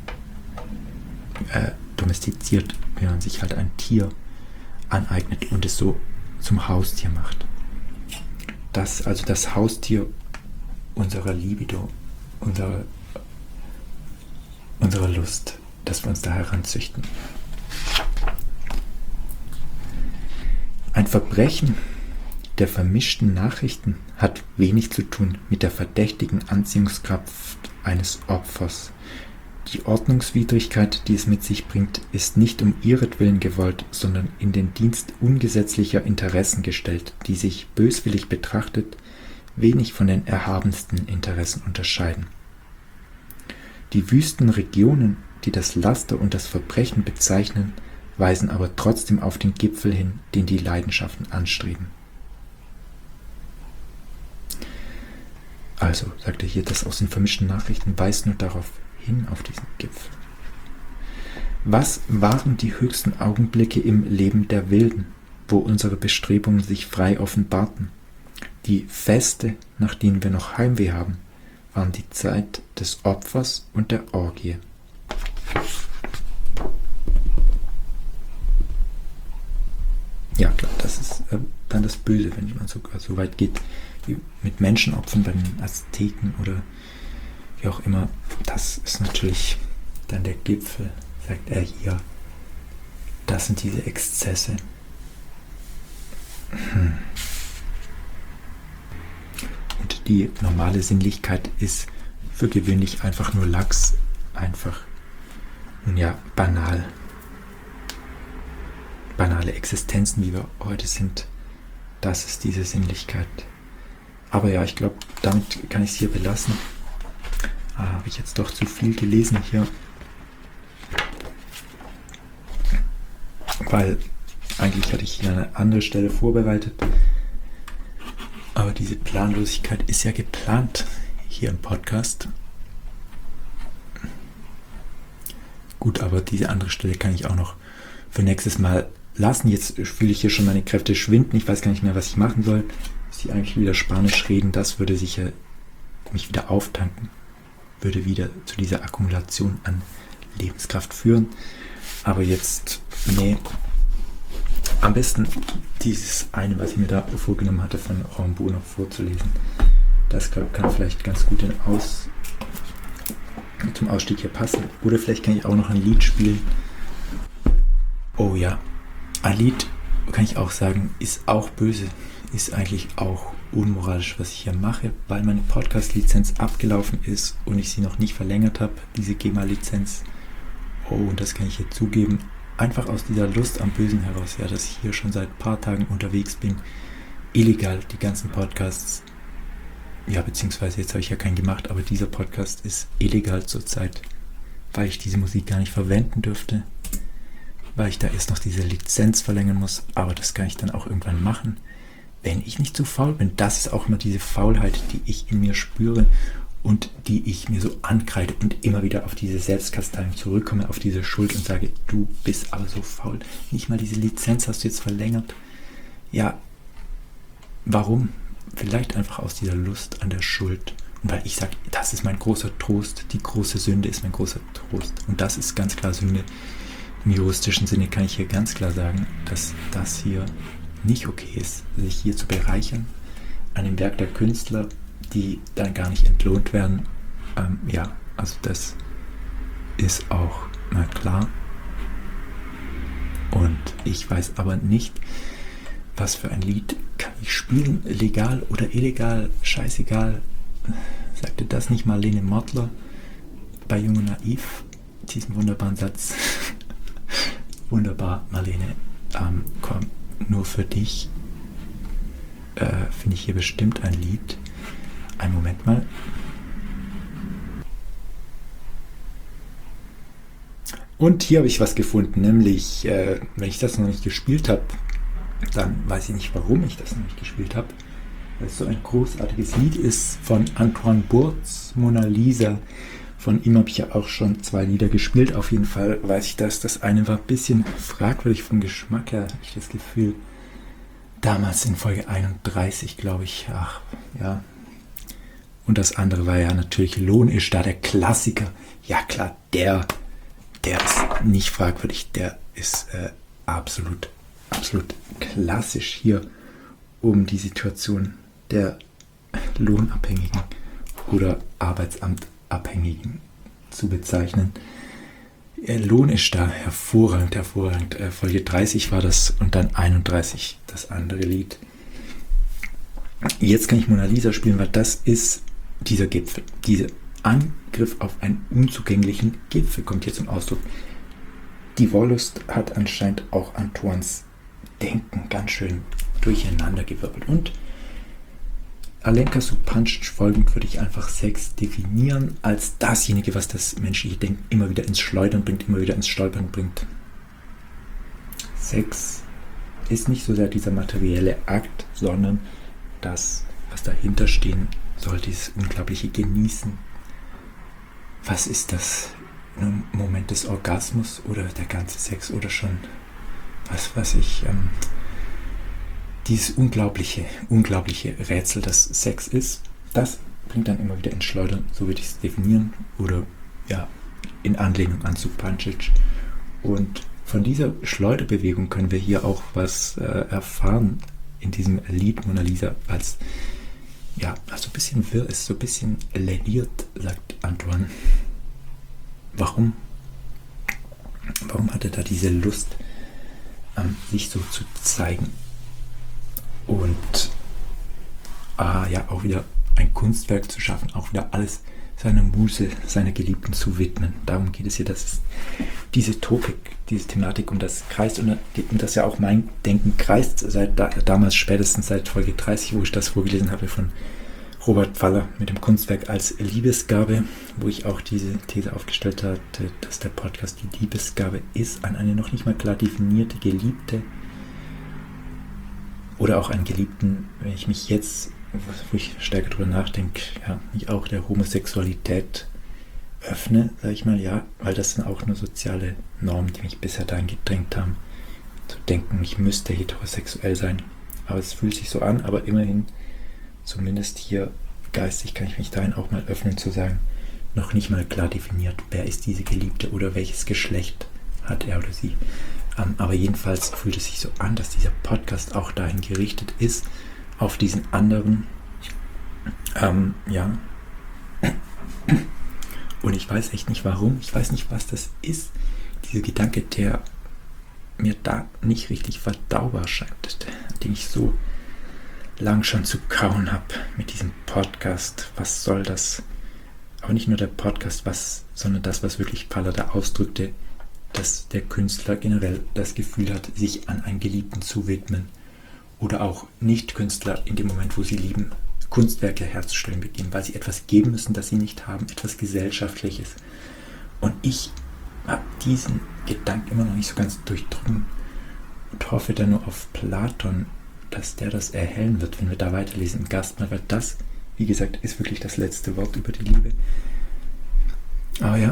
äh, domestiziert, wenn man sich halt ein Tier aneignet und es so zum Haustier macht. Das, also das Haustier unserer Libido, unserer, unserer Lust, dass wir uns da heranzüchten. Ein Verbrechen der vermischten Nachrichten hat wenig zu tun mit der verdächtigen Anziehungskraft eines Opfers. Die Ordnungswidrigkeit, die es mit sich bringt, ist nicht um ihretwillen gewollt, sondern in den Dienst ungesetzlicher Interessen gestellt, die sich, böswillig betrachtet, wenig von den erhabensten Interessen unterscheiden. Die wüsten Regionen, die das Laster und das Verbrechen bezeichnen, weisen aber trotzdem auf den Gipfel hin, den die Leidenschaften anstreben. Also, sagt er hier, das aus den vermischten Nachrichten weist nur darauf hin, auf diesen Gipfel. Was waren die höchsten Augenblicke im Leben der Wilden, wo unsere Bestrebungen sich frei offenbarten? Die Feste, nach denen wir noch Heimweh haben, waren die Zeit des Opfers und der Orgie. Ja klar, das ist äh, dann das Böse, wenn man sogar so weit geht, wie mit Menschenopfern bei den Azteken oder wie auch immer. Das ist natürlich dann der Gipfel, sagt er hier. Das sind diese Exzesse. Hm. Und die normale Sinnlichkeit ist für gewöhnlich einfach nur lax, einfach, nun ja, banal. Banale Existenzen, wie wir heute sind, das ist diese Sinnlichkeit. Aber ja, ich glaube, damit kann ich es hier belassen. Ah, habe ich jetzt doch zu viel gelesen hier. Weil Eigentlich hatte ich eine andere Stelle vorbereitet. Aber diese Planlosigkeit ist ja geplant hier im Podcast. Gut, aber diese andere Stelle kann ich auch noch für nächstes Mal lassen. Jetzt fühle ich hier schon meine Kräfte schwinden. Ich weiß gar nicht mehr, was ich machen soll. Muss ich eigentlich wieder Spanisch reden. Das würde sicher mich wieder auftanken. Würde wieder zu dieser Akkumulation an Lebenskraft führen. Aber jetzt, nee. Am besten dieses eine, was ich mir da vorgenommen hatte, von Rimbaud noch vorzulesen. Das glaub, kann vielleicht ganz gut in Aus, zum Ausstieg hier passen. Oder vielleicht kann ich auch noch ein Lied spielen. Oh ja, ein Lied, kann ich auch sagen, ist auch böse. Ist eigentlich auch unmoralisch, was ich hier mache, weil meine Podcast-Lizenz abgelaufen ist und ich sie noch nicht verlängert habe, diese GEMA-Lizenz. Oh, und das kann ich hier zugeben. Einfach aus dieser Lust am Bösen heraus, ja, dass ich hier schon seit ein paar Tagen unterwegs bin, illegal die ganzen Podcasts, ja, beziehungsweise jetzt habe ich ja keinen gemacht, aber dieser Podcast ist illegal zurzeit, weil ich diese Musik gar nicht verwenden dürfte, weil ich da erst noch diese Lizenz verlängern muss, aber das kann ich dann auch irgendwann machen, wenn ich nicht zu faul bin. Das ist auch immer diese Faulheit, die ich in mir spüre und die ich mir so ankreide und immer wieder auf diese Selbstkasteiung zurückkomme, auf diese Schuld und sage, du bist aber so faul. Nicht mal diese Lizenz hast du jetzt verlängert. Ja, warum? Vielleicht einfach aus dieser Lust an der Schuld. Und weil ich sage, das ist mein großer Trost, die große Sünde ist mein großer Trost. Und das ist ganz klar Sünde. Im juristischen Sinne kann ich hier ganz klar sagen, dass das hier nicht okay ist, sich hier zu bereichern an dem Werk der Künstler, die dann gar nicht entlohnt werden. Ähm, ja, also das ist auch mal klar. Und ich weiß aber nicht, was für ein Lied kann ich spielen, legal oder illegal, scheißegal. Sagte das nicht Marlene Mortler bei Jung und Naiv? Diesen wunderbaren Satz. Wunderbar, Marlene. Ähm, komm, nur für dich äh, finde ich hier bestimmt ein Lied. Einen Moment mal. Und hier habe ich was gefunden, nämlich, äh, wenn ich das noch nicht gespielt habe, dann weiß ich nicht, warum ich das noch nicht gespielt habe. Weil es so ein großartiges Lied ist von Antoine Burz, Mona Lisa. Von ihm habe ich ja auch schon zwei Lieder gespielt. Auf jeden Fall weiß ich das. Das eine war ein bisschen fragwürdig vom Geschmack her, habe ich das Gefühl. Damals in Folge einunddreißig, glaube ich. Ach, ja. Und das andere war ja natürlich Lohn ist da, der Klassiker. Ja klar, der, der ist nicht fragwürdig. Der ist äh, absolut, absolut klassisch hier, um die Situation der Lohnabhängigen oder Arbeitsamtabhängigen zu bezeichnen. Lohn ist da hervorragend, hervorragend. Folge dreißig war das und dann einunddreißig das andere Lied. Jetzt kann ich Mona Lisa spielen, weil das ist dieser Gipfel. Dieser Angriff auf einen unzugänglichen Gipfel kommt hier zum Ausdruck. Die Wollust hat anscheinend auch Antoines Denken ganz schön durcheinandergewirbelt. Und Alenka Supancic folgend würde ich einfach Sex definieren als dasjenige, was das menschliche Denken immer wieder ins Schleudern bringt, immer wieder ins Stolpern bringt. Sex ist nicht so sehr dieser materielle Akt, sondern das, was dahinter stehen soll, dieses unglaubliche Genießen. Was ist das? Ein Moment des Orgasmus oder der ganze Sex oder schon, was weiß ich, ähm, dieses unglaubliche, unglaubliche Rätsel, das Sex ist, das bringt dann immer wieder ins Schleudern, so würde ich es definieren, oder ja, in Anlehnung an Supancic. Und von dieser Schleuderbewegung können wir hier auch was äh, erfahren in diesem Lied Mona Lisa, als ja, also ein bisschen wirr ist, so ein bisschen lediert, sagt Antoine. Warum? Warum hat er da diese Lust, ähm, sich so zu zeigen? Und ah, ja, auch wieder ein Kunstwerk zu schaffen, auch wieder alles seiner Muse, seiner Geliebten zu widmen. Darum geht es hier, dass es diese Topik, diese Thematik um das kreist und um das ja auch mein Denken kreist, seit da, damals spätestens seit Folge dreißig, wo ich das vorgelesen habe von Robert Pfaller mit dem Kunstwerk als Liebesgabe, wo ich auch diese These aufgestellt hatte, dass der Podcast die Liebesgabe ist an eine noch nicht mal klar definierte Geliebte, Oder auch an Geliebten, wenn ich mich jetzt, wo ich stärker drüber nachdenke, ja, mich auch der Homosexualität öffne, sage ich mal, ja, weil das sind auch nur soziale Normen, die mich bisher dahin gedrängt haben, zu denken, ich müsste heterosexuell sein. Aber es fühlt sich so an, aber immerhin, zumindest hier geistig, kann ich mich dahin auch mal öffnen, zu sagen, noch nicht mal klar definiert, wer ist diese Geliebte oder welches Geschlecht hat er oder sie. Ähm, aber jedenfalls fühlt es sich so an, dass dieser Podcast auch dahin gerichtet ist, auf diesen anderen, ähm, ja, und ich weiß echt nicht warum, ich weiß nicht, was das ist, dieser Gedanke, der mir da nicht richtig verdaubar scheint, den ich so lang schon zu kauen habe mit diesem Podcast. Was soll das? Aber nicht nur der Podcast, was, sondern das, was wirklich Faller da ausdrückte, dass der Künstler generell das Gefühl hat, sich an einen Geliebten zu widmen. Oder auch Nicht-Künstler in dem Moment, wo sie lieben, Kunstwerke herzustellen beginnen, weil sie etwas geben müssen, das sie nicht haben, etwas Gesellschaftliches. Und ich habe diesen Gedanken immer noch nicht so ganz durchdrungen und hoffe dann nur auf Platon, dass der das erhellen wird, wenn wir da weiterlesen im Gastmahl, weil das, wie gesagt, ist wirklich das letzte Wort über die Liebe. Aber ja,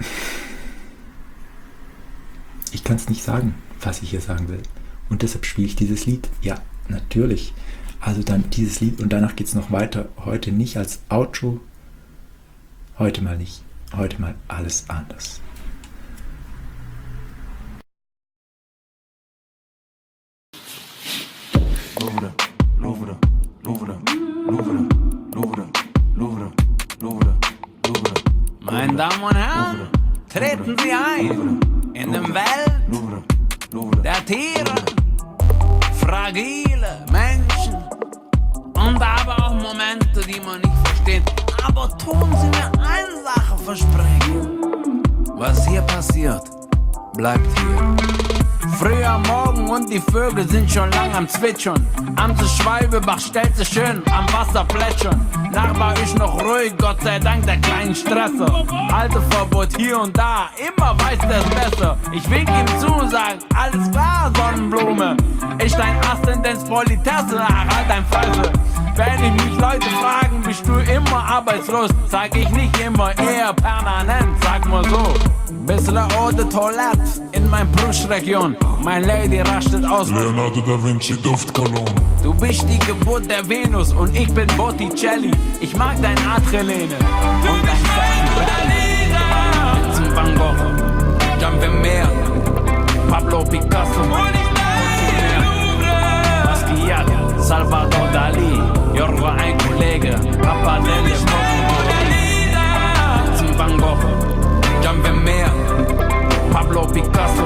ich kann es nicht sagen, was ich hier sagen will. Und deshalb spiele ich dieses Lied. Ja, natürlich. Also dann dieses Lied und danach geht es noch weiter. Heute nicht als Outro. Heute mal nicht. Heute mal alles anders. Louvre, Louvre, Louvre, Louvre, Louvre, Louvre, Louvre, Louvre. Meine Damen und Herren, treten Sie ein in den Welt der Tiere, fragile Menschen und aber auch Momente, die man nicht versteht. Aber tun Sie mir eine Sache versprechen: Was hier passiert, bleibt hier. Früh am Morgen und die Vögel sind schon lang am Zwitschern. Amse Schwalbebach stellt sich schön am Wasser plätschern. Nachbar ist noch ruhig, Gott sei Dank der kleinen Stresser. Halteverbot hier und da, immer weiß der's besser. Ich wink ihm zu und sag, alles klar, Sonnenblume. Ich dein Aszendenz Politesse, ach halt dein Fresse. Wenn ich mich Leute fragen, bist du immer arbeitslos? Sag ich nicht immer, eher permanent, sag mal so. Bissle Eau de Toilette in mein Brustregion. Mein Lady rastet aus. Leonardo da Vinci Duftkolon. Du bist die Geburt der Venus und ich bin Botticelli. Ich mag dein Adrenalin und dein Fashion. Zum Van Gogh, Jean Vermeer, Pablo Picasso, Basquiat, Salvador Dali, Jorgo ein Kollege, Papa Delle Zum Van Gogh, Jean Vermeer, Pablo Picasso,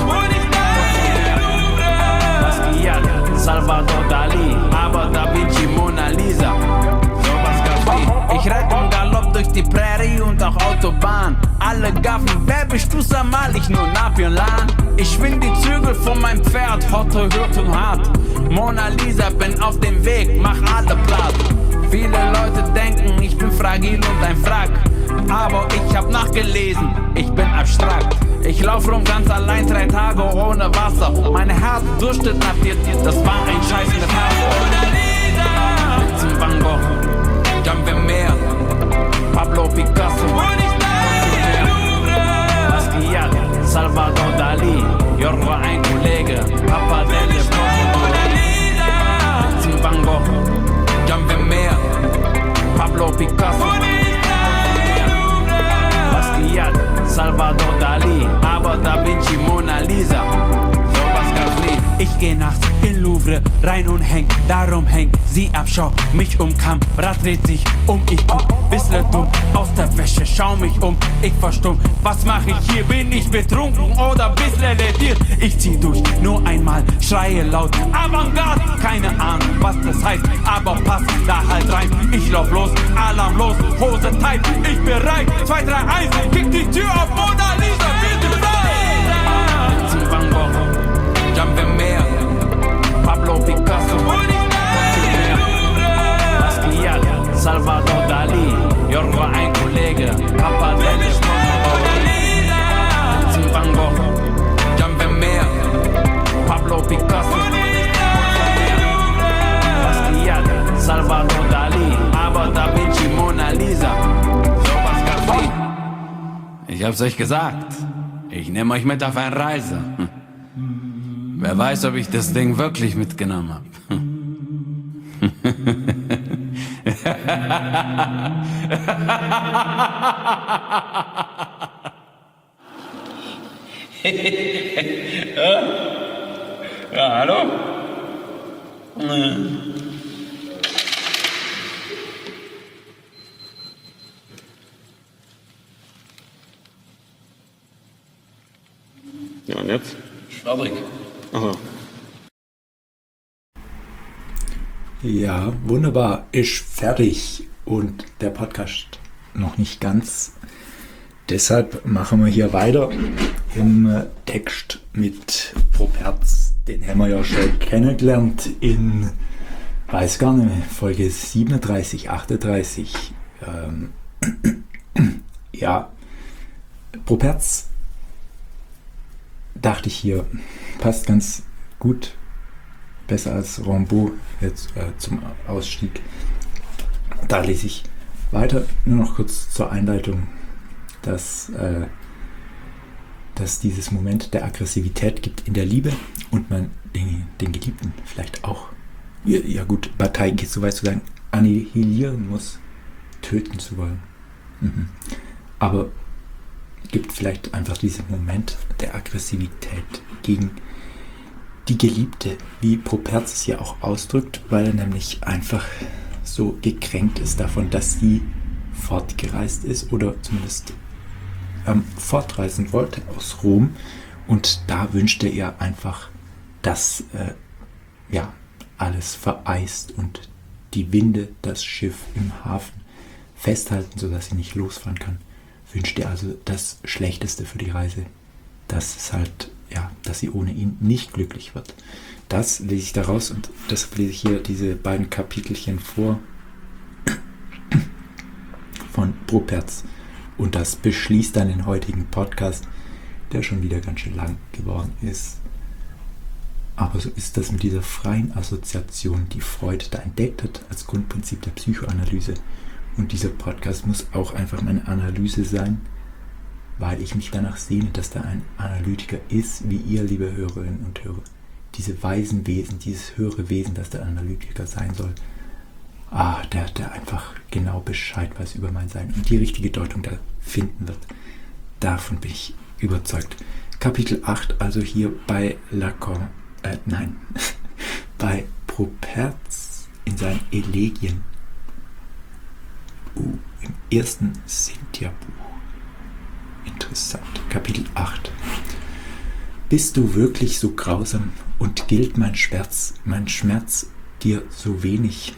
Basquiat, Salvador Dali, aber Da Vinci, Mona Lisa. Sowas gab's nie. Ich reite im Galopp durch die Prärie und auch Autobahn. Alle gaffen, wer bist du, sag mal, ich nur Napion-Lan. Ich schwing die Zügel von meinem Pferd, Hotte, hört und hart. Mona Lisa, bin auf dem Weg, mach alle platt. Viele Leute denken, ich bin fragil und ein Frack. Aber ich hab nachgelesen, ich bin abstrakt. Ich lauf rum ganz allein, drei Tage ohne Wasser. Meine Herz durstet nach dir, das war ein scheiß Metapher. Zum Van Gogh, Jean Vermeer, Pablo Picasso, Basquiat, Salvador Dali, Jorgo ein Kollege, Papa Delle Zum Van Gogh, Jean Vermeer, Pablo Picasso, Basquiat, Salvador Dali, aber Da Vinci, Mona Lisa. Sowas gab's nie. Ich geh nachts in Louvre rein und häng, darum häng sie ab, schau mich um, Kamera dreht sich um, ich guck, bissle dumm aus der Wäsche, schau mich um, ich verstumm, was mach ich hier, bin ich betrunken oder bissle lediert, ich zieh durch, nur einmal, schreie laut, Avantgarde, keine Ahnung, was das heißt, aber passt da halt rein, ich lauf los, Alarm los, Hose tight, ich bereit, zwei, drei, eins, kick die Tür auf, Mona Lisa, wir sind frei! Zum Van Gogh, Jean Vermeer, Pablo Picasso, Basquiat, Salvador Dali, Jorgo ein Kollege, Papa Delle Zum Van Gogh, Jean Vermeer, Pablo Picasso, Ich hab's euch gesagt. Ich nehme euch mit auf eine Reise. Hm. Wer weiß, ob ich das Ding wirklich mitgenommen habe. Ja, hallo? Ja, und jetzt? Fertig. Aha. Ja, wunderbar, ist fertig und der Podcast noch nicht ganz. Deshalb machen wir hier weiter im Text mit Properz. Den haben wir ja schon kennengelernt in, weiß gar nicht mehr, Folge siebenunddreißig, achtunddreißig. Ähm, ja, Properz, dachte ich hier, passt ganz gut. Besser als Rimbaud jetzt äh, zum Ausstieg. Da lese ich weiter. Nur noch kurz zur Einleitung, dass, äh, dass dieses Moment der Aggressivität gibt in der Liebe und man den, den Geliebten vielleicht auch, ja, ja gut, Partei geht so weit zu sagen, annihilieren muss, töten zu wollen. Mhm. Aber gibt vielleicht einfach diesen Moment der Aggressivität gegen die Geliebte, wie Properz es ja auch ausdrückt, weil er nämlich einfach so gekränkt ist davon, dass sie fortgereist ist oder zumindest ähm, fortreisen wollte aus Rom, und da wünschte er einfach, dass äh, ja, alles vereist und die Winde das Schiff im Hafen festhalten, sodass sie nicht losfahren kann. Wünschte er also das Schlechteste für die Reise, dass es halt ja, dass sie ohne ihn nicht glücklich wird. Das lese ich daraus und deshalb lese ich hier diese beiden Kapitelchen vor von Properz. Und das beschließt dann den heutigen Podcast, der schon wieder ganz schön lang geworden ist. Aber so ist das mit dieser freien Assoziation, die Freud da entdeckt hat als Grundprinzip der Psychoanalyse. Und dieser Podcast muss auch einfach meine Analyse sein, weil ich mich danach sehne, dass da ein Analytiker ist, wie ihr, liebe Hörerinnen und Hörer. Diese weisen Wesen, dieses höhere Wesen, das der Analytiker sein soll. Ah, der, der einfach genau Bescheid weiß über mein Sein und die richtige Deutung da finden wird. Davon bin ich überzeugt. Kapitel acht, also hier bei Lacan, äh, nein, bei Properz in seinen Elegien. Uh, im ersten Cynthia-Buch. Interessant. Kapitel acht. Bist du wirklich so grausam und gilt mein Schmerz, mein Schmerz dir so wenig,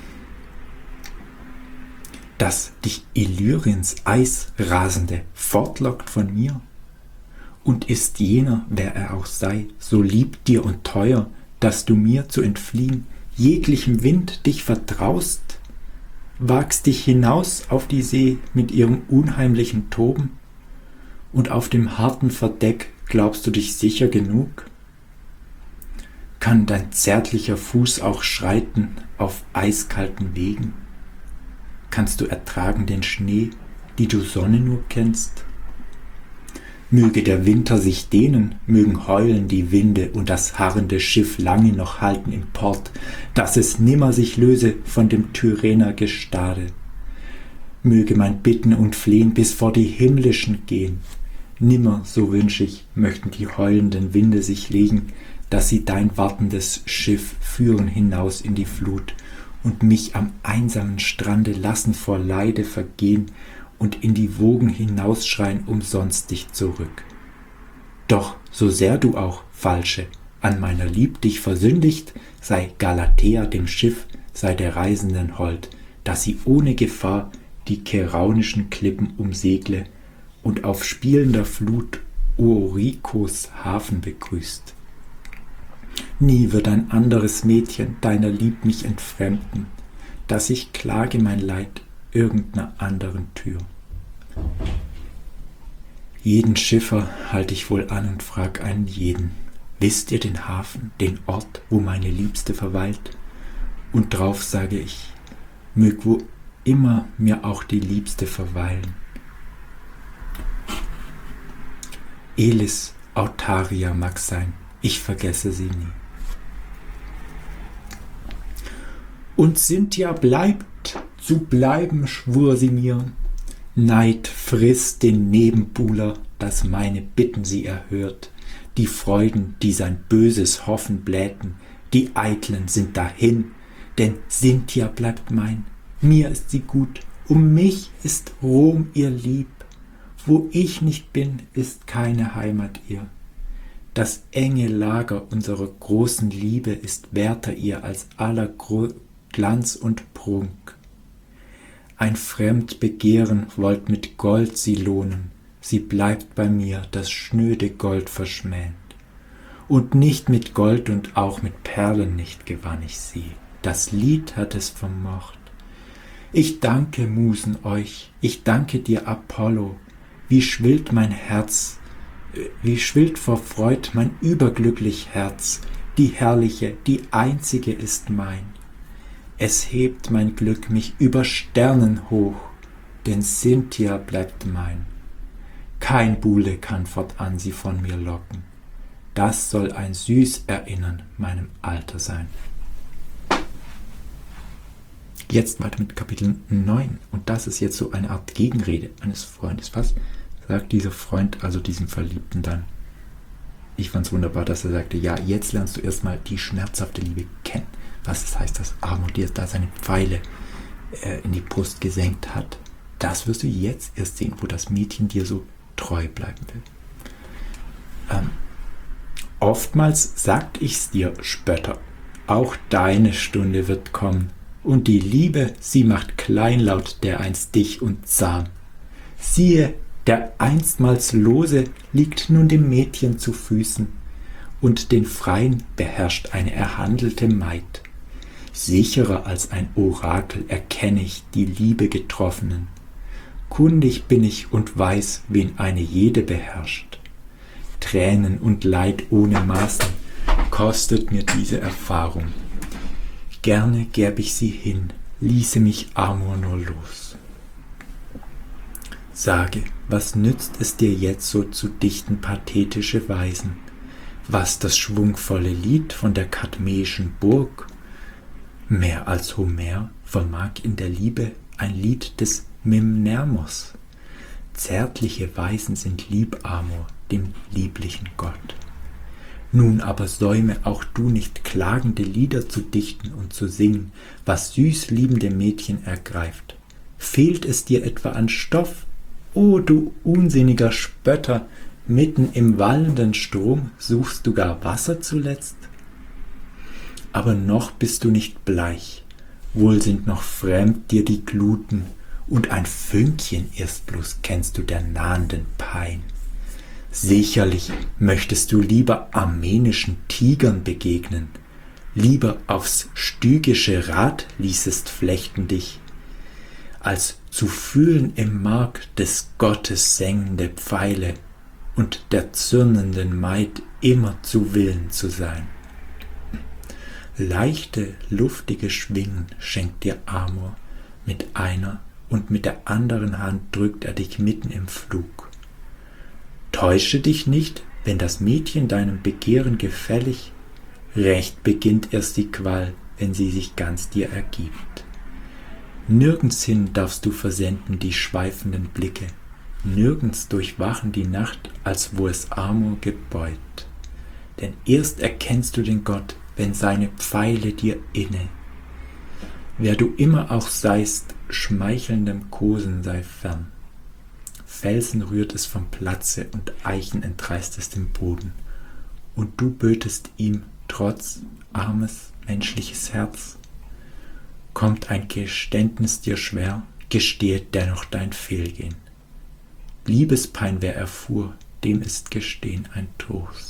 dass dich Illyriens Eisrasende fortlockt von mir? Und ist jener, wer er auch sei, so lieb dir und teuer, dass du mir zu entfliehen jeglichem Wind dich vertraust? Wagst dich hinaus auf die See mit ihrem unheimlichen Toben? Und auf dem harten Verdeck glaubst du dich sicher genug? Kann dein zärtlicher Fuß auch schreiten auf eiskalten Wegen? Kannst du ertragen den Schnee, die du Sonne nur kennst? Möge der Winter sich dehnen, mögen heulen die Winde und das harrende Schiff lange noch halten im Port, dass es nimmer sich löse von dem Tyrrhener Gestade. Möge mein Bitten und Flehen bis vor die himmlischen gehen. Nimmer, so wünsch ich, möchten die heulenden Winde sich legen, dass sie dein wartendes Schiff führen hinaus in die Flut und mich am einsamen Strande lassen vor Leide vergehen und in die Wogen hinausschreien umsonst dich zurück. Doch so sehr du auch, Falsche, an meiner Lieb dich versündigt, sei Galatea dem Schiff, sei der Reisenden hold, dass sie ohne Gefahr die keraunischen Klippen umsegle und auf spielender Flut Uorikos Hafen begrüßt. Nie wird ein anderes Mädchen deiner Lieb mich entfremden, dass ich klage mein Leid irgendeiner anderen Tür. Jeden Schiffer halt ich wohl an und frag einen jeden, wisst ihr den Hafen, den Ort, wo meine Liebste verweilt? Und drauf sage ich, mög wo immer mir auch die Liebste verweilen. Elis Autaria mag sein, ich vergesse sie nie. Und Cynthia bleibt, zu bleiben schwur sie mir. Neid frisst den Nebenbuhler, dass meine Bitten sie erhört. Die Freuden, die sein böses Hoffen blähten, die Eitlen sind dahin, denn Cynthia bleibt mein. Mir ist sie gut, um mich ist Rom ihr lieb. Wo ich nicht bin, ist keine Heimat ihr. Das enge Lager unserer großen Liebe ist werter ihr als aller Gro- Glanz und Prunk. Ein fremd Begehren wollt mit Gold sie lohnen, sie bleibt bei mir, das schnöde Gold verschmäht. Und nicht mit Gold und auch mit Perlen nicht gewann ich sie, das Lied hat es vermocht. Ich danke, Musen, euch, ich danke dir, Apollo, wie schwillt mein Herz, wie schwillt vor Freud mein überglücklich Herz, die herrliche, die einzige ist mein. Es hebt mein Glück mich über Sternen hoch, denn Cynthia bleibt mein. Kein Buhle kann fortan sie von mir locken. Das soll ein süß Erinnern meinem Alter sein. Jetzt weiter mit Kapitel neun. Und das ist jetzt so eine Art Gegenrede eines Freundes. Was sagt dieser Freund also diesem Verliebten dann? Ich fand es wunderbar, dass er sagte, ja, jetzt lernst du erstmal die schmerzhafte Liebe kennen. Was es heißt, dass Amor dir da seine Pfeile äh, in die Brust gesenkt hat. Das wirst du jetzt erst sehen, wo das Mädchen dir so treu bleiben will. Ähm, oftmals sagt ich's dir, Spötter, auch deine Stunde wird kommen. Und die Liebe, sie macht kleinlaut dereinst dich und zahm. Siehe, der einstmals Lose liegt nun dem Mädchen zu Füßen, und den Freien beherrscht eine erhandelte Maid. Sicherer als ein Orakel erkenne ich die Liebe Getroffenen. Kundig bin ich und weiß, wen eine jede beherrscht. Tränen und Leid ohne Maßen kostet mir diese Erfahrung. Gerne gäb ich sie hin, ließe mich Amor nur los. Sage, was nützt es dir jetzt so zu dichten pathetische Weisen? Was das schwungvolle Lied von der kadmäischen Burg? Mehr als Homer vermag in der Liebe ein Lied des Mimnermos. Zärtliche Weisen sind lieb, Amor, dem lieblichen Gott. Nun aber säume auch du nicht klagende Lieder zu dichten und zu singen, was süß liebende Mädchen ergreift. Fehlt es dir etwa an Stoff? O du unsinniger Spötter, mitten im wallenden Strom suchst du gar Wasser zuletzt? Aber noch bist du nicht bleich, wohl sind noch fremd dir die Gluten, und ein Fünkchen erst bloß kennst du der nahenden Pein. Sicherlich möchtest du lieber armenischen Tigern begegnen, lieber aufs stygische Rad ließest flechten dich, als zu fühlen im Mark des Gottes sengende Pfeile und der zürnenden Maid immer zu Willen zu sein. Leichte, luftige Schwingen schenkt dir Amor, mit einer und mit der anderen Hand drückt er dich mitten im Flug. Täusche dich nicht, wenn das Mädchen deinem Begehren gefällig, recht beginnt erst die Qual, wenn sie sich ganz dir ergibt. Nirgends hin darfst du versenden die schweifenden Blicke, nirgends durchwachen die Nacht, als wo es Amor gebeut. Denn erst erkennst du den Gott, wenn seine Pfeile dir inne. Wer du immer auch seist, schmeichelndem Kosen sei fern. Felsen rührt es vom Platze und Eichen entreißt es dem Boden. Und du bötest ihm, trotz armes, menschliches Herz. Kommt ein Geständnis dir schwer, gestehe dennoch dein Fehlgehen. Liebespein, wer erfuhr, dem ist Gestehen ein Trost.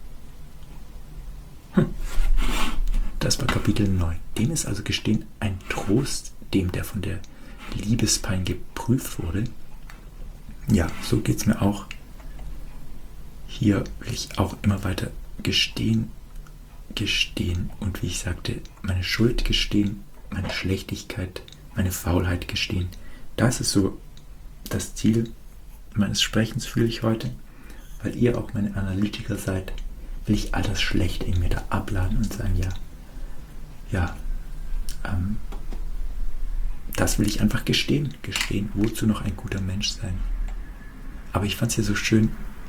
Hm. Das war Kapitel neun. Dem ist also Gestehen ein Trost, dem, der von der Liebespein geprüft wurde. Ja, so geht es mir auch. Hier will ich auch immer weiter gestehen, gestehen und wie ich sagte, meine Schuld gestehen, meine Schlechtigkeit, meine Faulheit gestehen. Das ist so das Ziel meines Sprechens, fühle ich heute. weil ihr auch meine Analytiker seid, will ich all das Schlechte in mir da abladen und sagen, ja, ja, ähm, das will ich einfach gestehen, gestehen, wozu noch ein guter Mensch sein. Aber ich fand es ja so schön,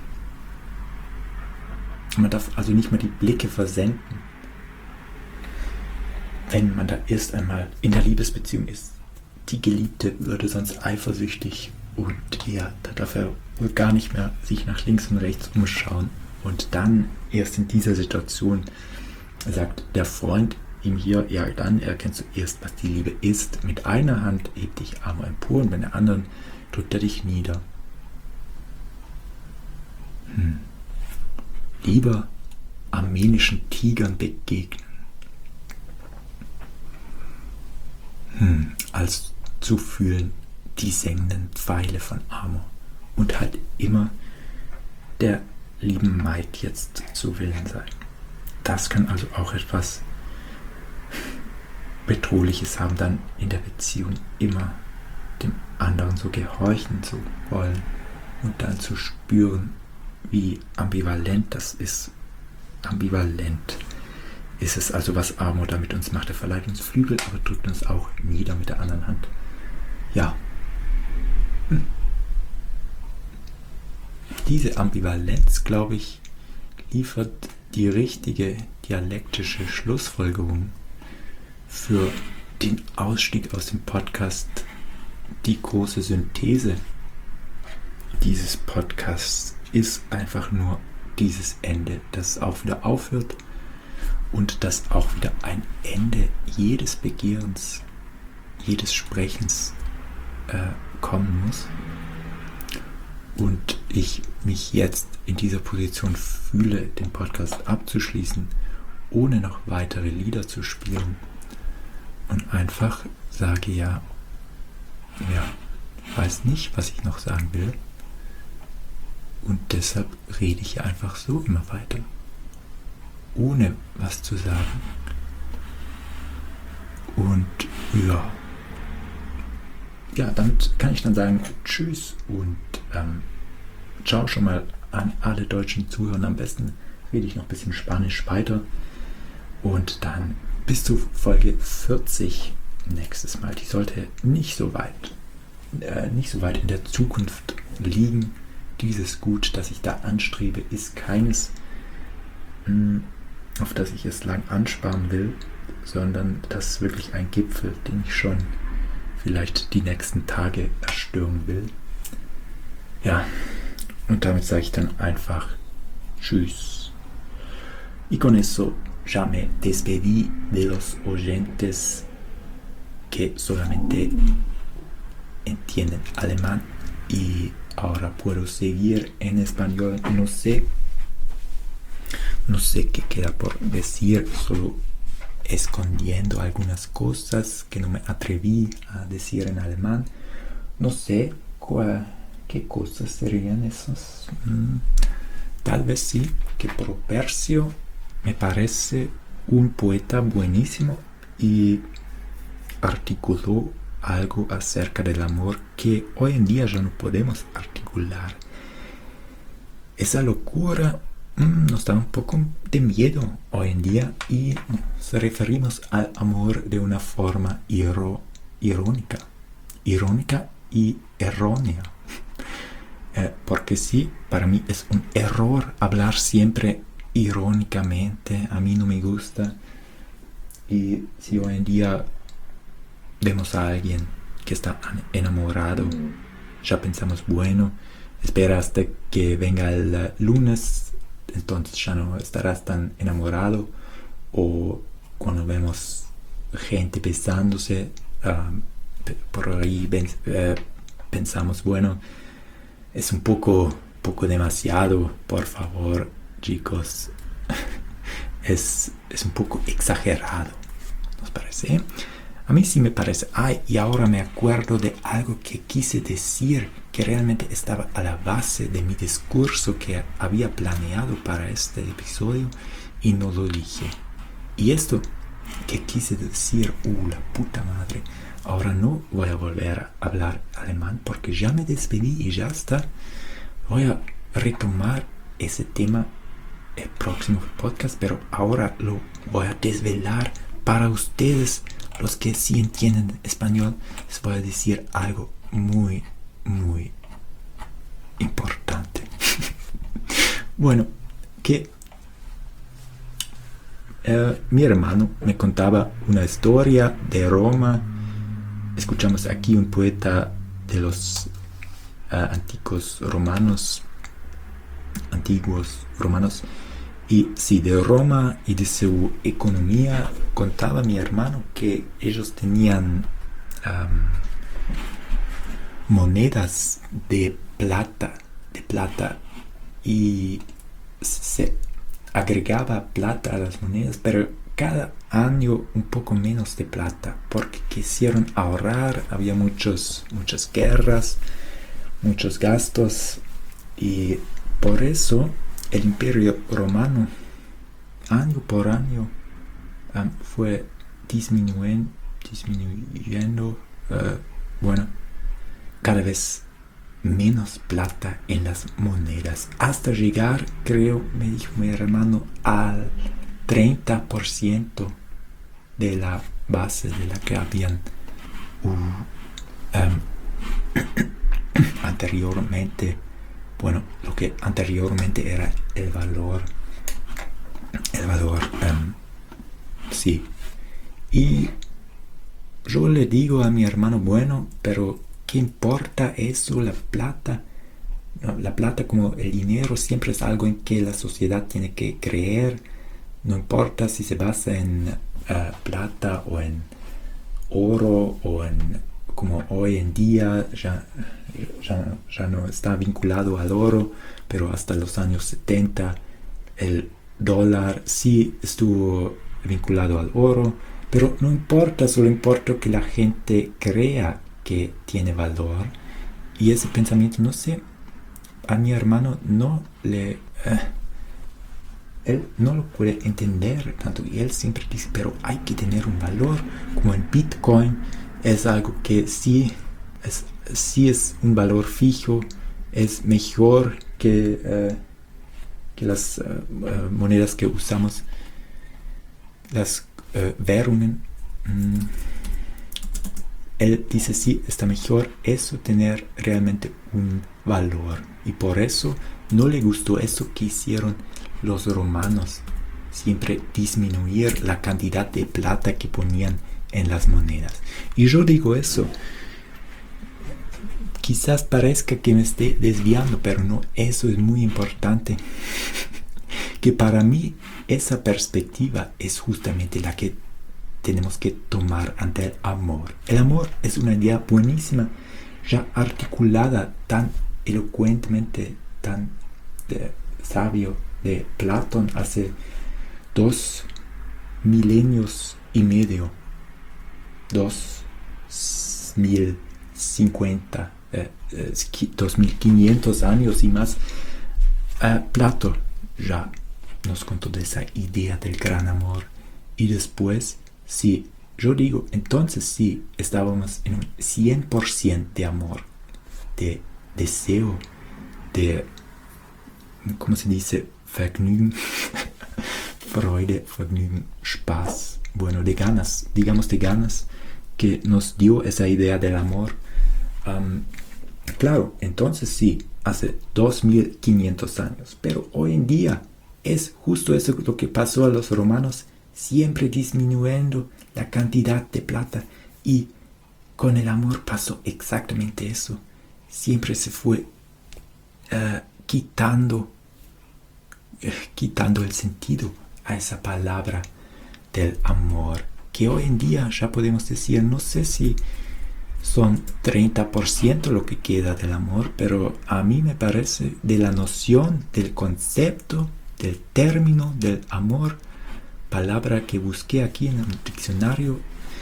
man darf also nicht mal die Blicke versenden, wenn man da erst einmal in der Liebesbeziehung ist. Die Geliebte würde sonst eifersüchtig und ja, da darf er wohl gar nicht mehr sich nach links und rechts umschauen. Und dann, erst in dieser Situation, sagt der Freund ihm hier, ja dann erkennst du erst, was die Liebe ist. Mit einer Hand hebt dich Amor empor und mit der anderen drückt er dich nieder. Hm. Lieber armenischen Tigern begegnen, hm, als zu fühlen die sengenden Pfeile von Amor und halt immer der lieben Maid jetzt zu Willen sein. Das kann also auch etwas Bedrohliches haben, dann in der Beziehung immer dem anderen so gehorchen zu wollen und dann zu spüren, wie ambivalent das ist. Ambivalent ist es also, was Amor da mit uns macht. Er verleiht uns Flügel, aber drückt uns auch nieder mit der anderen Hand. Ja. Hm. Diese Ambivalenz, glaube ich, liefert die richtige dialektische Schlussfolgerung für den Ausstieg aus dem Podcast, die große Synthese dieses Podcasts ist einfach nur dieses Ende, das auch wieder aufhört und das auch wieder ein Ende jedes Begehrens, jedes Sprechens äh, kommen muss. Und ich mich jetzt in dieser Position fühle, den Podcast abzuschließen, ohne noch weitere Lieder zu spielen und einfach sage, ja, ja, ich weiß nicht, was ich noch sagen will und deshalb rede ich einfach so immer weiter, ohne was zu sagen. Und ja, ja, damit kann ich dann sagen, tschüss und ähm, ciao schon mal an alle deutschen Zuhörer. Am besten rede ich noch ein bisschen Spanisch weiter und dann bis zu Folge vierzig nächstes Mal. Die sollte nicht so weit, äh, nicht so weit in der Zukunft liegen. Dieses Gut, das ich da anstrebe, ist keines, mh, auf das ich es lang ansparen will, sondern das ist wirklich ein Gipfel, den ich schon vielleicht die nächsten Tage erstürmen will. Ja, und damit sage ich dann einfach Tschüss. Y con eso ya me despedí de los oyentes que solamente entienden alemán y ahora puedo seguir en español. No sé, no sé qué queda por decir, solo escondiendo algunas cosas que no me atreví a decir en alemán. No sé cuál, qué cosas serían esas. Mm, tal vez sí, que Propercio me parece un poeta buenísimo y articuló algo acerca del amor que hoy en día ya no podemos articular. Esa locura mmm, nos da un poco de miedo hoy en día y nos referimos al amor de una forma iro- irónica, irónica y errónea. Eh, porque sí, para mí es un error hablar siempre irónicamente, a mí no me gusta. Y si hoy en día vemos a alguien que está enamorado, ya pensamos, bueno, espera hasta que venga el lunes, entonces ya no estarás tan enamorado. O cuando vemos gente besándose, uh, por ahí uh, pensamos, bueno, es un poco, poco demasiado, por favor, chicos. es, es un poco exagerado, ¿nos parece? A mí sí me parece. Ay, y ahora me acuerdo de algo que quise decir, que realmente estaba a la base de mi discurso que había planeado para este episodio y no lo dije. Y esto que quise decir, uh, la puta madre, ahora no voy a volver a hablar alemán porque ya me despedí y ya está. Voy a retomar ese tema el próximo podcast, pero ahora lo voy a desvelar para ustedes, los que sí entienden español. Les voy a decir algo muy, muy importante. Bueno, que uh, mi hermano me contaba una historia de Roma. Escuchamos aquí un poeta de los uh, antiguos romanos, antiguos romanos, y sí, de Roma y de su economía. Contaba mi hermano que ellos tenían um, monedas de plata, de plata, y se agregaba plata a las monedas, pero cada año un poco menos de plata, porque quisieron ahorrar. Había muchos, muchas guerras, muchos gastos, y por eso el Imperio Romano, año por año, um, fue disminuyendo, disminuyendo uh, bueno, cada vez menos plata en las monedas, hasta llegar, creo, me dijo mi hermano, al treinta por ciento de la base de la que habían uh, um, anteriormente. Bueno, lo que anteriormente era el valor, el valor, um, sí. Y yo le digo a mi hermano, bueno, pero ¿qué importa eso? La plata, no, la plata como el dinero siempre es algo en que la sociedad tiene que creer. No importa si se basa en uh, plata o en oro o en, como hoy en día ya, ya, ya no está vinculado al oro, pero hasta los años setenta el dólar sí estuvo vinculado al oro, pero no importa, solo importa que la gente crea que tiene valor. Y ese pensamiento, no sé, a mi hermano no le... Eh, él no lo puede entender tanto, y él siempre dice, pero hay que tener un valor, como en Bitcoin, es algo que sí es, sí es un valor fijo, es mejor que, uh, que las uh, uh, monedas que usamos, las uh, Währungen. Mm. Él dice, sí, está mejor eso, tener realmente un valor, y por eso no le gustó eso que hicieron los romanos, siempre disminuir la cantidad de plata que ponían en las monedas. Y yo digo eso, quizás parezca que me esté desviando, pero no, eso es muy importante. Que para mí esa perspectiva es justamente la que tenemos que tomar ante el amor. El amor es una idea buenísima, ya articulada tan elocuentemente, tan de, sabio, de Platón hace dos milenios y medio, dos mil cincuenta, eh, eh, dos mil quinientos años y más. Eh, Platón ya nos contó de esa idea del gran amor, y después, sí, yo digo, entonces sí, estábamos en un cien por ciento de amor, de deseo, de, ¿cómo se dice? Vergnügen, Freude, Vergnügen, Spaß, bueno, de ganas, digamos de ganas, que nos dio esa idea del amor. Um, claro, entonces sí, hace dos mil quinientos años, pero hoy en día es justo eso lo que pasó a los romanos, siempre disminuyendo la cantidad de plata, y con el amor pasó exactamente eso, siempre se fue uh, quitando quitando el sentido a esa palabra del amor, que hoy en día ya podemos decir, no sé si son treinta por ciento lo que queda del amor, pero a mí me parece de la noción, del concepto, del término del amor, palabra que busqué aquí en el diccionario,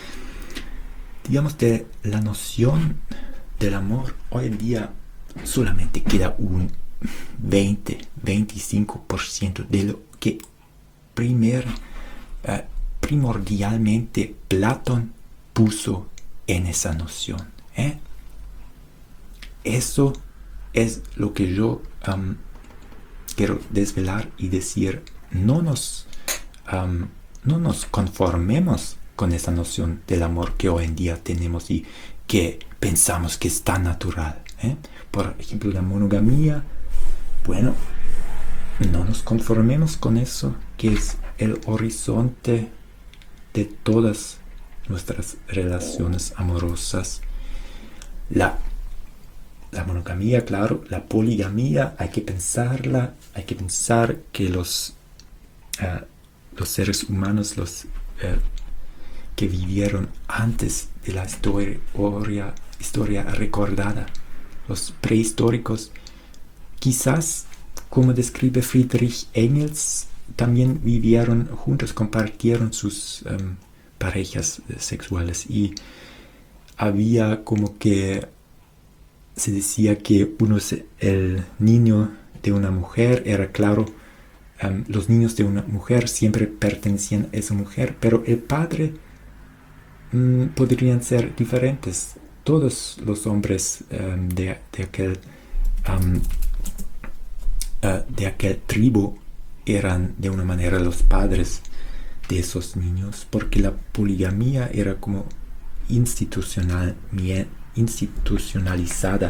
digamos, de la noción del amor, hoy en día solamente queda un veinte, veinticinco por ciento de lo que primer, uh, primordialmente Platón puso en esa noción. ¿eh? Eso es lo que yo um, quiero desvelar y decir, no nos, um, no nos conformemos con esa noción del amor que hoy en día tenemos y que pensamos que es tan natural. ¿eh? Por ejemplo, la monogamía. Bueno, no nos conformemos con eso, que es el horizonte de todas nuestras relaciones amorosas. La, la monogamía, claro, la poligamía, hay que pensarla, hay que pensar que los, uh, los seres humanos, los uh, que vivieron antes de la historia, historia recordada, los prehistóricos, quizás, como describe Friedrich Engels, también vivieron juntos, compartieron sus um, parejas sexuales y había como que se decía que uno es el niño de una mujer, era claro, um, los niños de una mujer siempre pertenecían a esa mujer, pero el padre um, podrían ser diferentes. Todos los hombres um, de, de aquel um, uh, de aquel tribu eran de una manera los padres de esos niños, porque la poligamía era como institucional, institucionalizada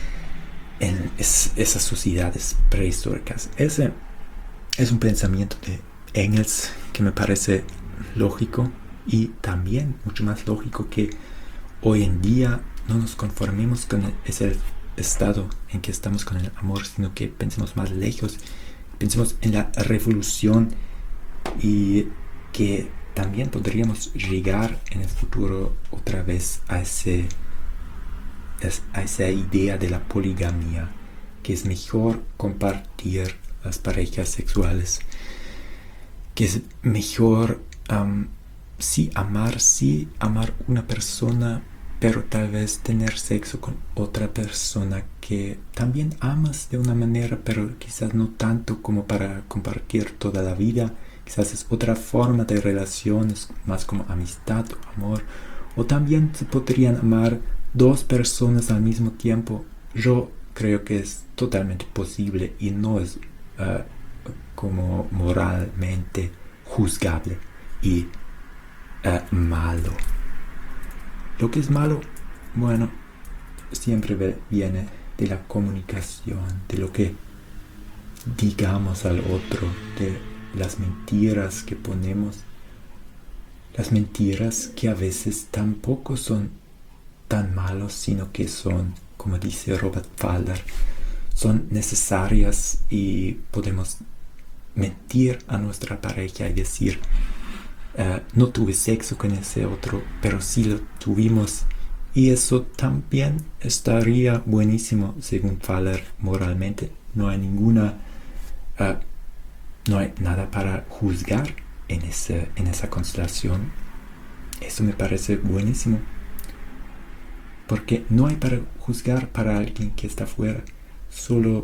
en es, esas sociedades prehistóricas. Ese es un pensamiento de Engels que me parece lógico y también mucho más lógico que hoy en día no nos conformemos con ese estado en que estamos con el amor, sino que pensemos más lejos, pensemos en la revolución y que también podríamos llegar en el futuro otra vez a, ese, a esa idea de la poligamia, que es mejor compartir las parejas sexuales, que es mejor um, sí amar, sí amar una persona, pero tal vez tener sexo con otra persona que también amas de una manera, pero quizás no tanto como para compartir toda la vida. Quizás es otra forma de relaciones, más como amistad o amor. O también se podrían amar dos personas al mismo tiempo. Yo creo que es totalmente posible y no es uh, como moralmente juzgable y uh, malo. Lo que es malo, bueno, siempre viene de la comunicación, de lo que digamos al otro, de las mentiras que ponemos, las mentiras que a veces tampoco son tan malos, sino que son, como dice Robert Falder, son necesarias y podemos mentir a nuestra pareja y decir, Uh, no tuve sexo con ese otro, pero sí lo tuvimos, y eso también estaría buenísimo según Faller moralmente. No hay ninguna uh, no hay nada para juzgar en, ese, en esa constelación. Eso me parece buenísimo, porque no hay para juzgar para alguien que está fuera. Solo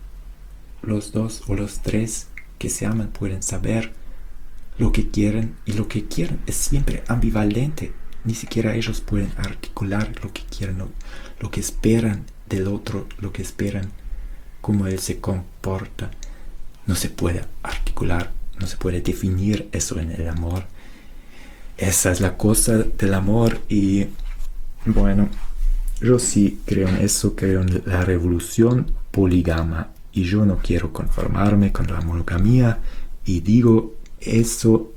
los dos o los tres que se aman pueden saber lo que quieren, y lo que quieren es siempre ambivalente. Ni siquiera ellos pueden articular lo que quieren, lo, lo que esperan del otro, lo que esperan, cómo él se comporta. No se puede articular, no se puede definir eso en el amor. Esa es la cosa del amor, y bueno, yo sí creo en eso, creo en la revolución polígama, y yo no quiero conformarme con la monogamía, y digo, eso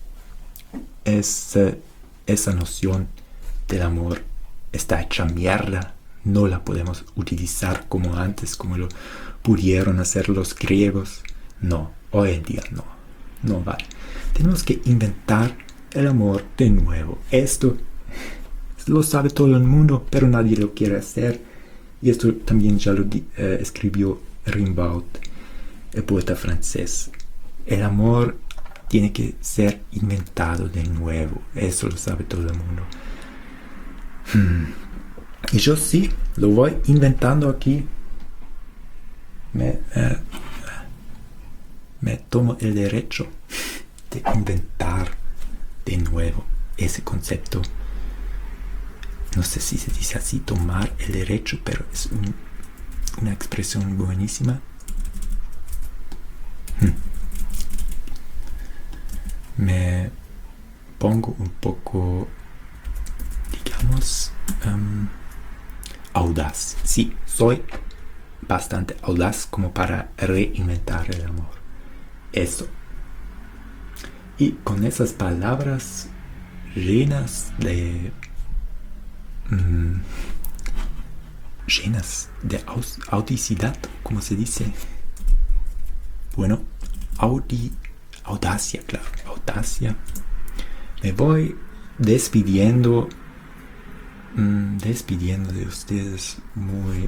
es, uh, esa noción del amor está hecha mierda, no la podemos utilizar como antes, como lo pudieron hacer los griegos. No, hoy en día no, no vale. Tenemos que inventar el amor de nuevo. Esto lo sabe todo el mundo, pero nadie lo quiere hacer, y esto también ya lo uh, escribió Rimbaud, el poeta francés. El amor tiene que ser inventado de nuevo. Eso lo sabe todo el mundo. Hmm. Y yo sí, lo voy inventando aquí. Me, eh, me tomo el derecho de inventar de nuevo ese concepto. No sé si se dice así, tomar el derecho, pero es un, una expresión buenísima. me pongo un poco, digamos, um, audaz. Sí, soy bastante audaz como para reinventar el amor. Eso. Y con esas palabras llenas de... Mmm, llenas de aus, audicidad, como se dice. Bueno, audi, audacia, claro, audacia. Me voy despidiendo, mmm, despidiendo de ustedes muy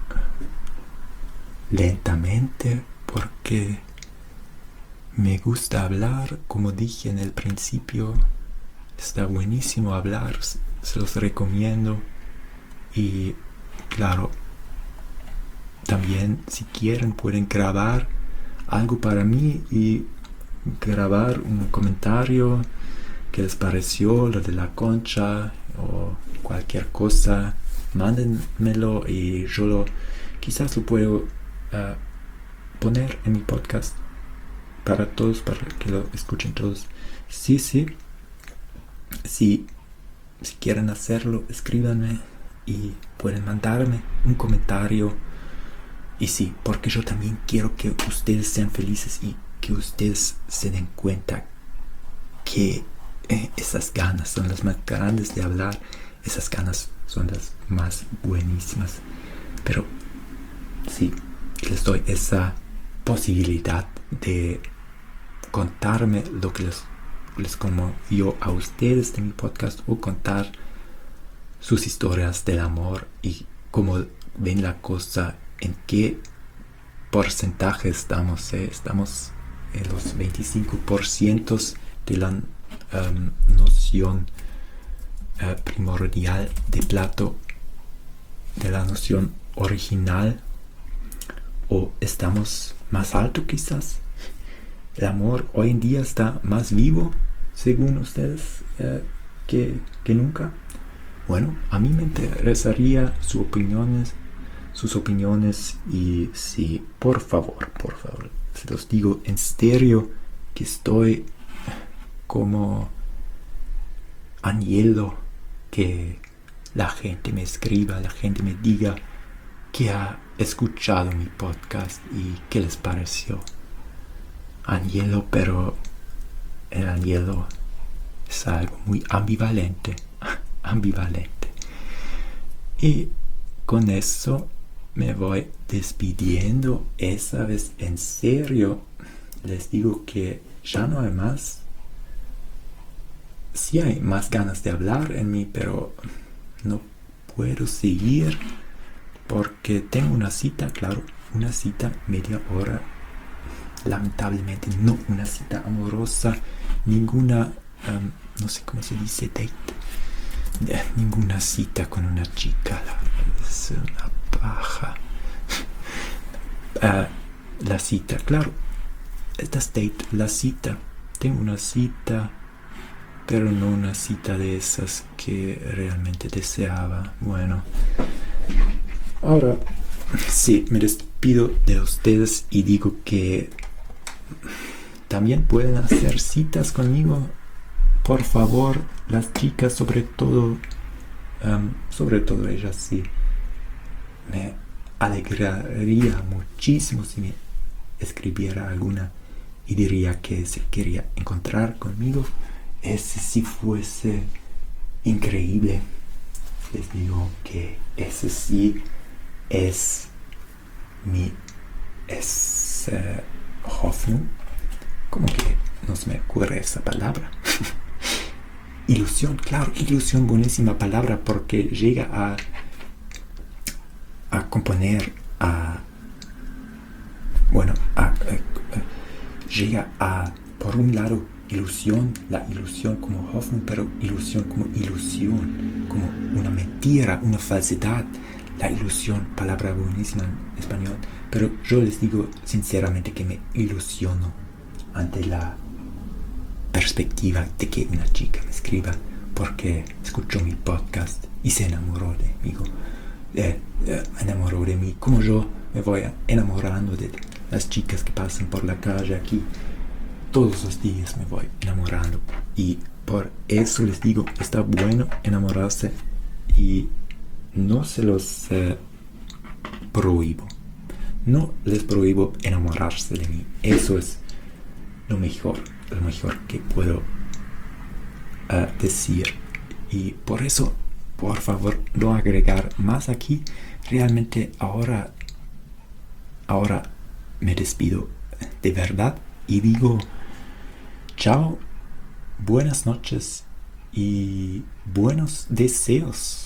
lentamente, porque me gusta hablar, como dije en el principio. Está buenísimo hablar, se los recomiendo. Y claro, también si quieren pueden grabar algo para mí y grabar un comentario que les pareció lo de la concha o cualquier cosa. Mándenmelo y yo lo, quizás lo puedo uh, poner en mi podcast para todos, para que lo escuchen todos. Sí, sí. Si, si quieren hacerlo, escríbanme y pueden mandarme un comentario. Y sí, porque yo también quiero que ustedes sean felices y que ustedes se den cuenta que eh, esas ganas son las más grandes de hablar. Esas ganas son las más buenísimas. Pero sí, les doy esa posibilidad de contarme lo que les, les conmovió a ustedes de mi podcast, o contar sus historias del amor y cómo ven la cosa, en qué porcentaje estamos. ¿eh? Estamos en los veinticinco por ciento de la um, noción uh, primordial de Platón, de la noción original, o estamos más alto quizás. El amor hoy en día está más vivo, según ustedes, uh, que, que nunca. Bueno, a mí me interesaría sus opiniones, sus opiniones y sí, por favor, por favor, se los digo en serio que estoy como anhelo que la gente me escriba, la gente me diga que ha escuchado mi podcast y qué les pareció. Anhelo, pero el anhelo es algo muy ambivalente. ambivalente. Y con eso me voy despidiendo. Esa vez en serio les digo que ya no hay más. Sí hay más ganas de hablar en mí, pero no puedo seguir porque tengo una cita, claro, una cita media hora. Lamentablemente no una cita amorosa, ninguna, um, no sé cómo se dice, date. Ninguna cita con una chica, es una paja. uh, la cita, claro, esta es date, la cita. Tengo una cita, pero no una cita de esas que realmente deseaba. Bueno, ahora sí, me despido de ustedes y digo que también pueden hacer citas conmigo. Por favor, las chicas, sobre todo, um, sobre todo ellas, sí, me alegraría muchísimo si me escribiera alguna y diría que se quería encontrar conmigo. Ese sí fuese increíble. Les digo que ese sí es mi es, uh, Hoffnung. ¿Cómo que no se me ocurre esa palabra? Ilusión, claro, ilusión, buenísima palabra, porque llega a a componer, a bueno, a, a, a llega a, por un lado, ilusión, la ilusión como Hoffnung, pero ilusión como ilusión, como una mentira, una falsedad. La ilusión, palabra buenísima en español, pero yo les digo sinceramente que me ilusiono ante la perspectiva de que una chica me escriba porque escuchó mi podcast y se enamoró de mí, eh, eh, enamoró de mí, como yo me voy enamorando de las chicas que pasan por la calle aquí, todos los días me voy enamorando. Y por eso les digo, está bueno enamorarse y no se los eh, prohíbo. No les prohíbo enamorarse de mí. Eso es lo mejor, lo mejor que puedo uh, decir. Y por eso, por favor, no agregar más aquí. Realmente ahora, ahora me despido de verdad y digo chao, buenas noches y buenos deseos.